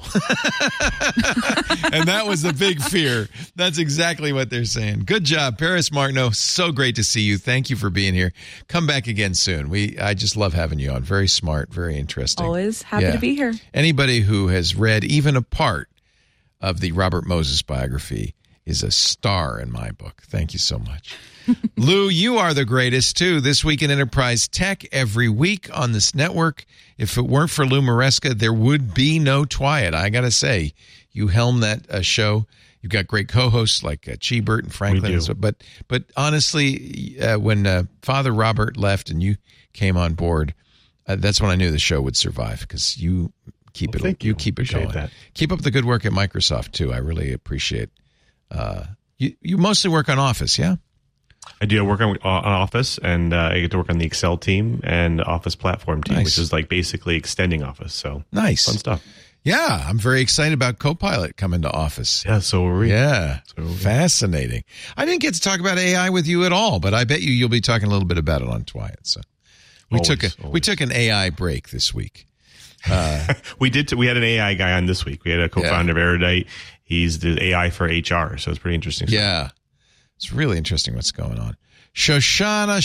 And that was the big fear. That's exactly what they're saying. Good job, Paris Martineau. So great to see you. Thank you for being here. Come back again soon. I just love having you on. Very smart, very interesting. Always happy to be here. Anybody who has read even a part of the Robert Moses biography is a star in my book. Thank you so much. Lou, you are the greatest, too. This Week in Enterprise Tech, every week on this network. If it weren't for Lou Maresca, there would be no Twyat. I got to say, you helm that show. You've got great co-hosts like Chibert and Franklin. But honestly, when Father Robert left and you came on board, that's when I knew the show would survive, because you keep it. You keep it going. That. Keep up the good work at Microsoft too. I really appreciate. You mostly work on Office, yeah? I do. I work on Office, and I get to work on the Excel team and Office platform team, which is like basically extending Office. So nice, fun stuff. Yeah, I'm very excited about Copilot coming to Office. Yeah, so are we. Yeah, fascinating. I didn't get to talk about AI with you at all, but I bet you'll be talking a little bit about it on Twyat. So we took an AI break this week. We had an AI guy on this week. We had a co-founder of Erudite. He's the AI for HR, so it's pretty interesting stuff. Yeah, it's really interesting what's going on. Shoshana.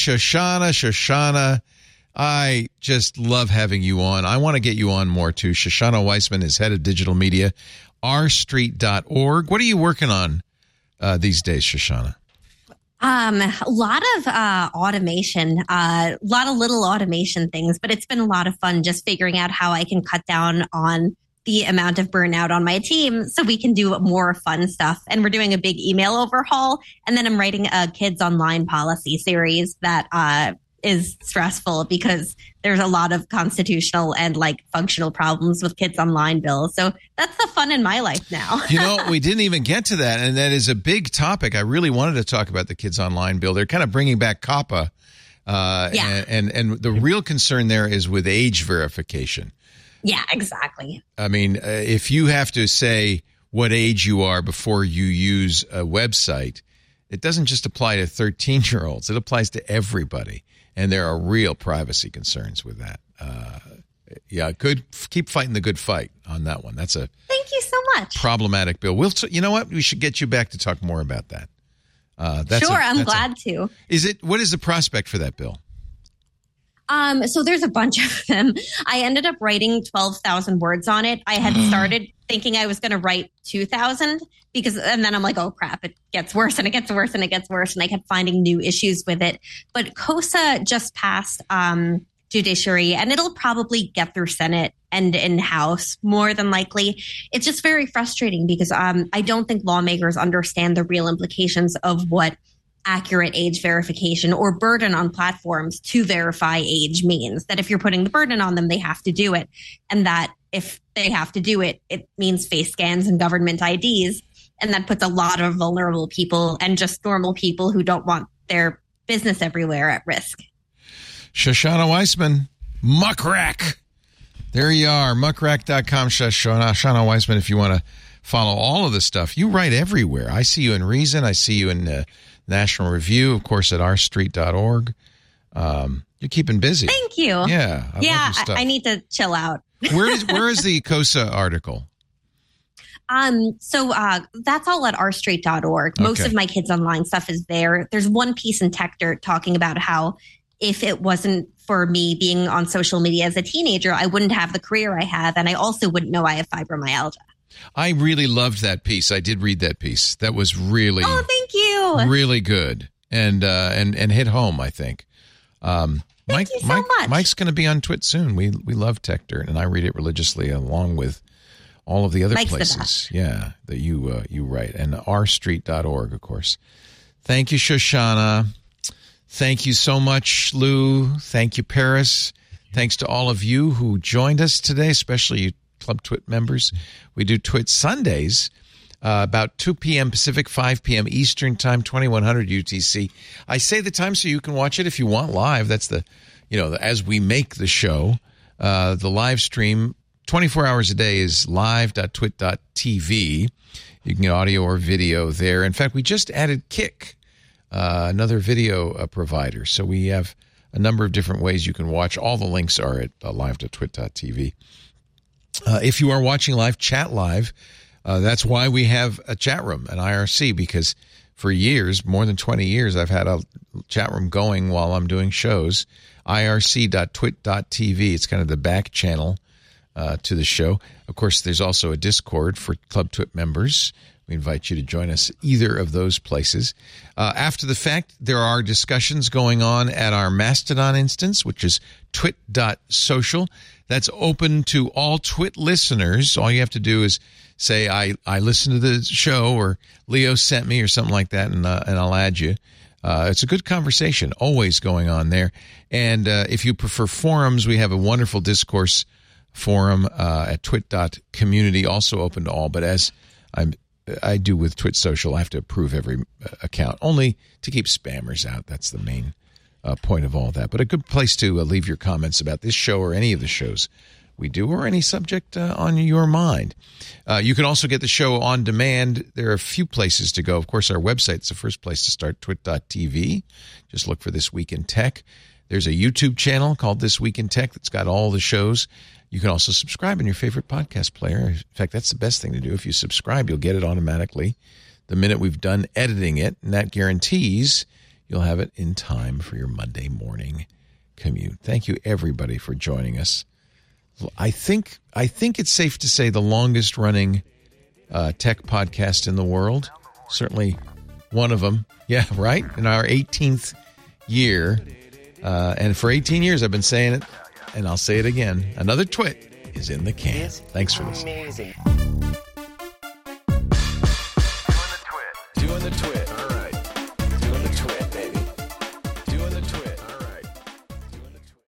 I just love having you on. I want to get you on more, too. Shoshana Weissman is head of digital media, rstreet.org. What are you working on these days, Shoshana? A lot of automation, a lot of little automation things, but it's been a lot of fun just figuring out how I can cut down on the amount of burnout on my team so we can do more fun stuff. And we're doing a big email overhaul. And then I'm writing a kids online policy series that is stressful because there's a lot of constitutional and like functional problems with kids online bills. So that's the fun in my life now. You know, we didn't even get to that. And that is a big topic. I really wanted to talk about the kids online bill. They're kind of bringing back COPPA. And the real concern there is with age verification. Yeah, exactly. I mean, if you have to say what age you are before you use a website, it doesn't just apply to 13-year-olds. It applies to everybody. And there are real privacy concerns with that. Keep fighting the good fight on that one. That's a thank you so much problematic bill. You know what? We should get you back to talk more about that. I'm glad to. What is the prospect for that bill? So there's a bunch of them. I ended up writing 12,000 words on it. I had started thinking I was going to write 2,000 and then I'm like, oh crap, it gets worse and it gets worse and it gets worse. And I kept finding new issues with it. But KOSA just passed judiciary and it'll probably get through Senate and in-house more than likely. It's just very frustrating because I don't think lawmakers understand the real implications of what accurate age verification or burden on platforms to verify age means. That if you're putting the burden on them, they have to do it. And that if they have to do it, it means face scans and government IDs. And that puts a lot of vulnerable people and just normal people who don't want their business everywhere at risk. Shoshana Weissman, Muckrack. There you are, muckrack.com, Shoshana Weissman, if you want to follow all of the stuff. You write everywhere. I see you in Reason. I see you in National Review, of course, at rstreet.org. You're keeping busy. Thank you. Yeah. I love your stuff. I need to chill out. Where is the COSA article? So that's all at rstreet.org. Okay. Most of my Kids Online stuff is there. There's one piece in Tech Dirt talking about how if it wasn't for me being on social media as a teenager, I wouldn't have the career I have. And I also wouldn't know I have fibromyalgia. I really loved that piece. I did read that piece. That was really, thank you. Really good and hit home, I think. Thank you so much. Mike's going to be on Twit soon. We love Tech Dirt, and I read it religiously along with all of the other Mike's places. That you write, and rstreet.org, of course. Thank you, Shoshana. Thank you so much, Lou. Thank you, Paris. Thanks to all of you who joined us today, especially you Club Twit members. We do Twit Sundays about 2 p.m. Pacific, 5 p.m. Eastern Time, 2100 UTC. I say the time so you can watch it if you want live. That's as we make the show. The live stream 24 hours a day is live.twit.tv. You can get audio or video there. In fact, we just added Kick, another video provider. So we have a number of different ways you can watch. All the links are at live.twit.tv. If you are watching live, chat live. That's why we have a chat room, an IRC, because for years, more than 20 years, I've had a chat room going while I'm doing shows. irc.twit.tv. It's kind of the back channel to the show. Of course, there's also a Discord for Club Twit members. We invite you to join us either of those places. After the fact, there are discussions going on at our Mastodon instance, which is twit.social. That's open to all Twit listeners. All you have to do is say, I listened to the show, or Leo sent me, or something like that, and I'll add you. It's a good conversation always going on there. And if you prefer forums, we have a wonderful discourse forum at twit.community, also open to all. But as I do with Twit Social, I have to approve every account, only to keep spammers out. That's the main point of all that. But a good place to leave your comments about this show or any of the shows we do, or any subject on your mind. You can also get the show on demand. There are a few places to go. Of course, our website is the first place to start, twit.tv. Just look for This Week in Tech. There's a YouTube channel called This Week in Tech that's got all the shows. You can also subscribe in your favorite podcast player. In fact, that's the best thing to do. If you subscribe, you'll get it automatically the minute we've done editing it, and that guarantees you'll have it in time for your Monday morning commute. Thank you, everybody, for joining us. I think it's safe to say the longest running tech podcast in the world. Certainly one of them. Yeah, right? In our 18th year. And for 18 years, I've been saying it, and I'll say it again. Another Twit is in the can. Thanks for listening.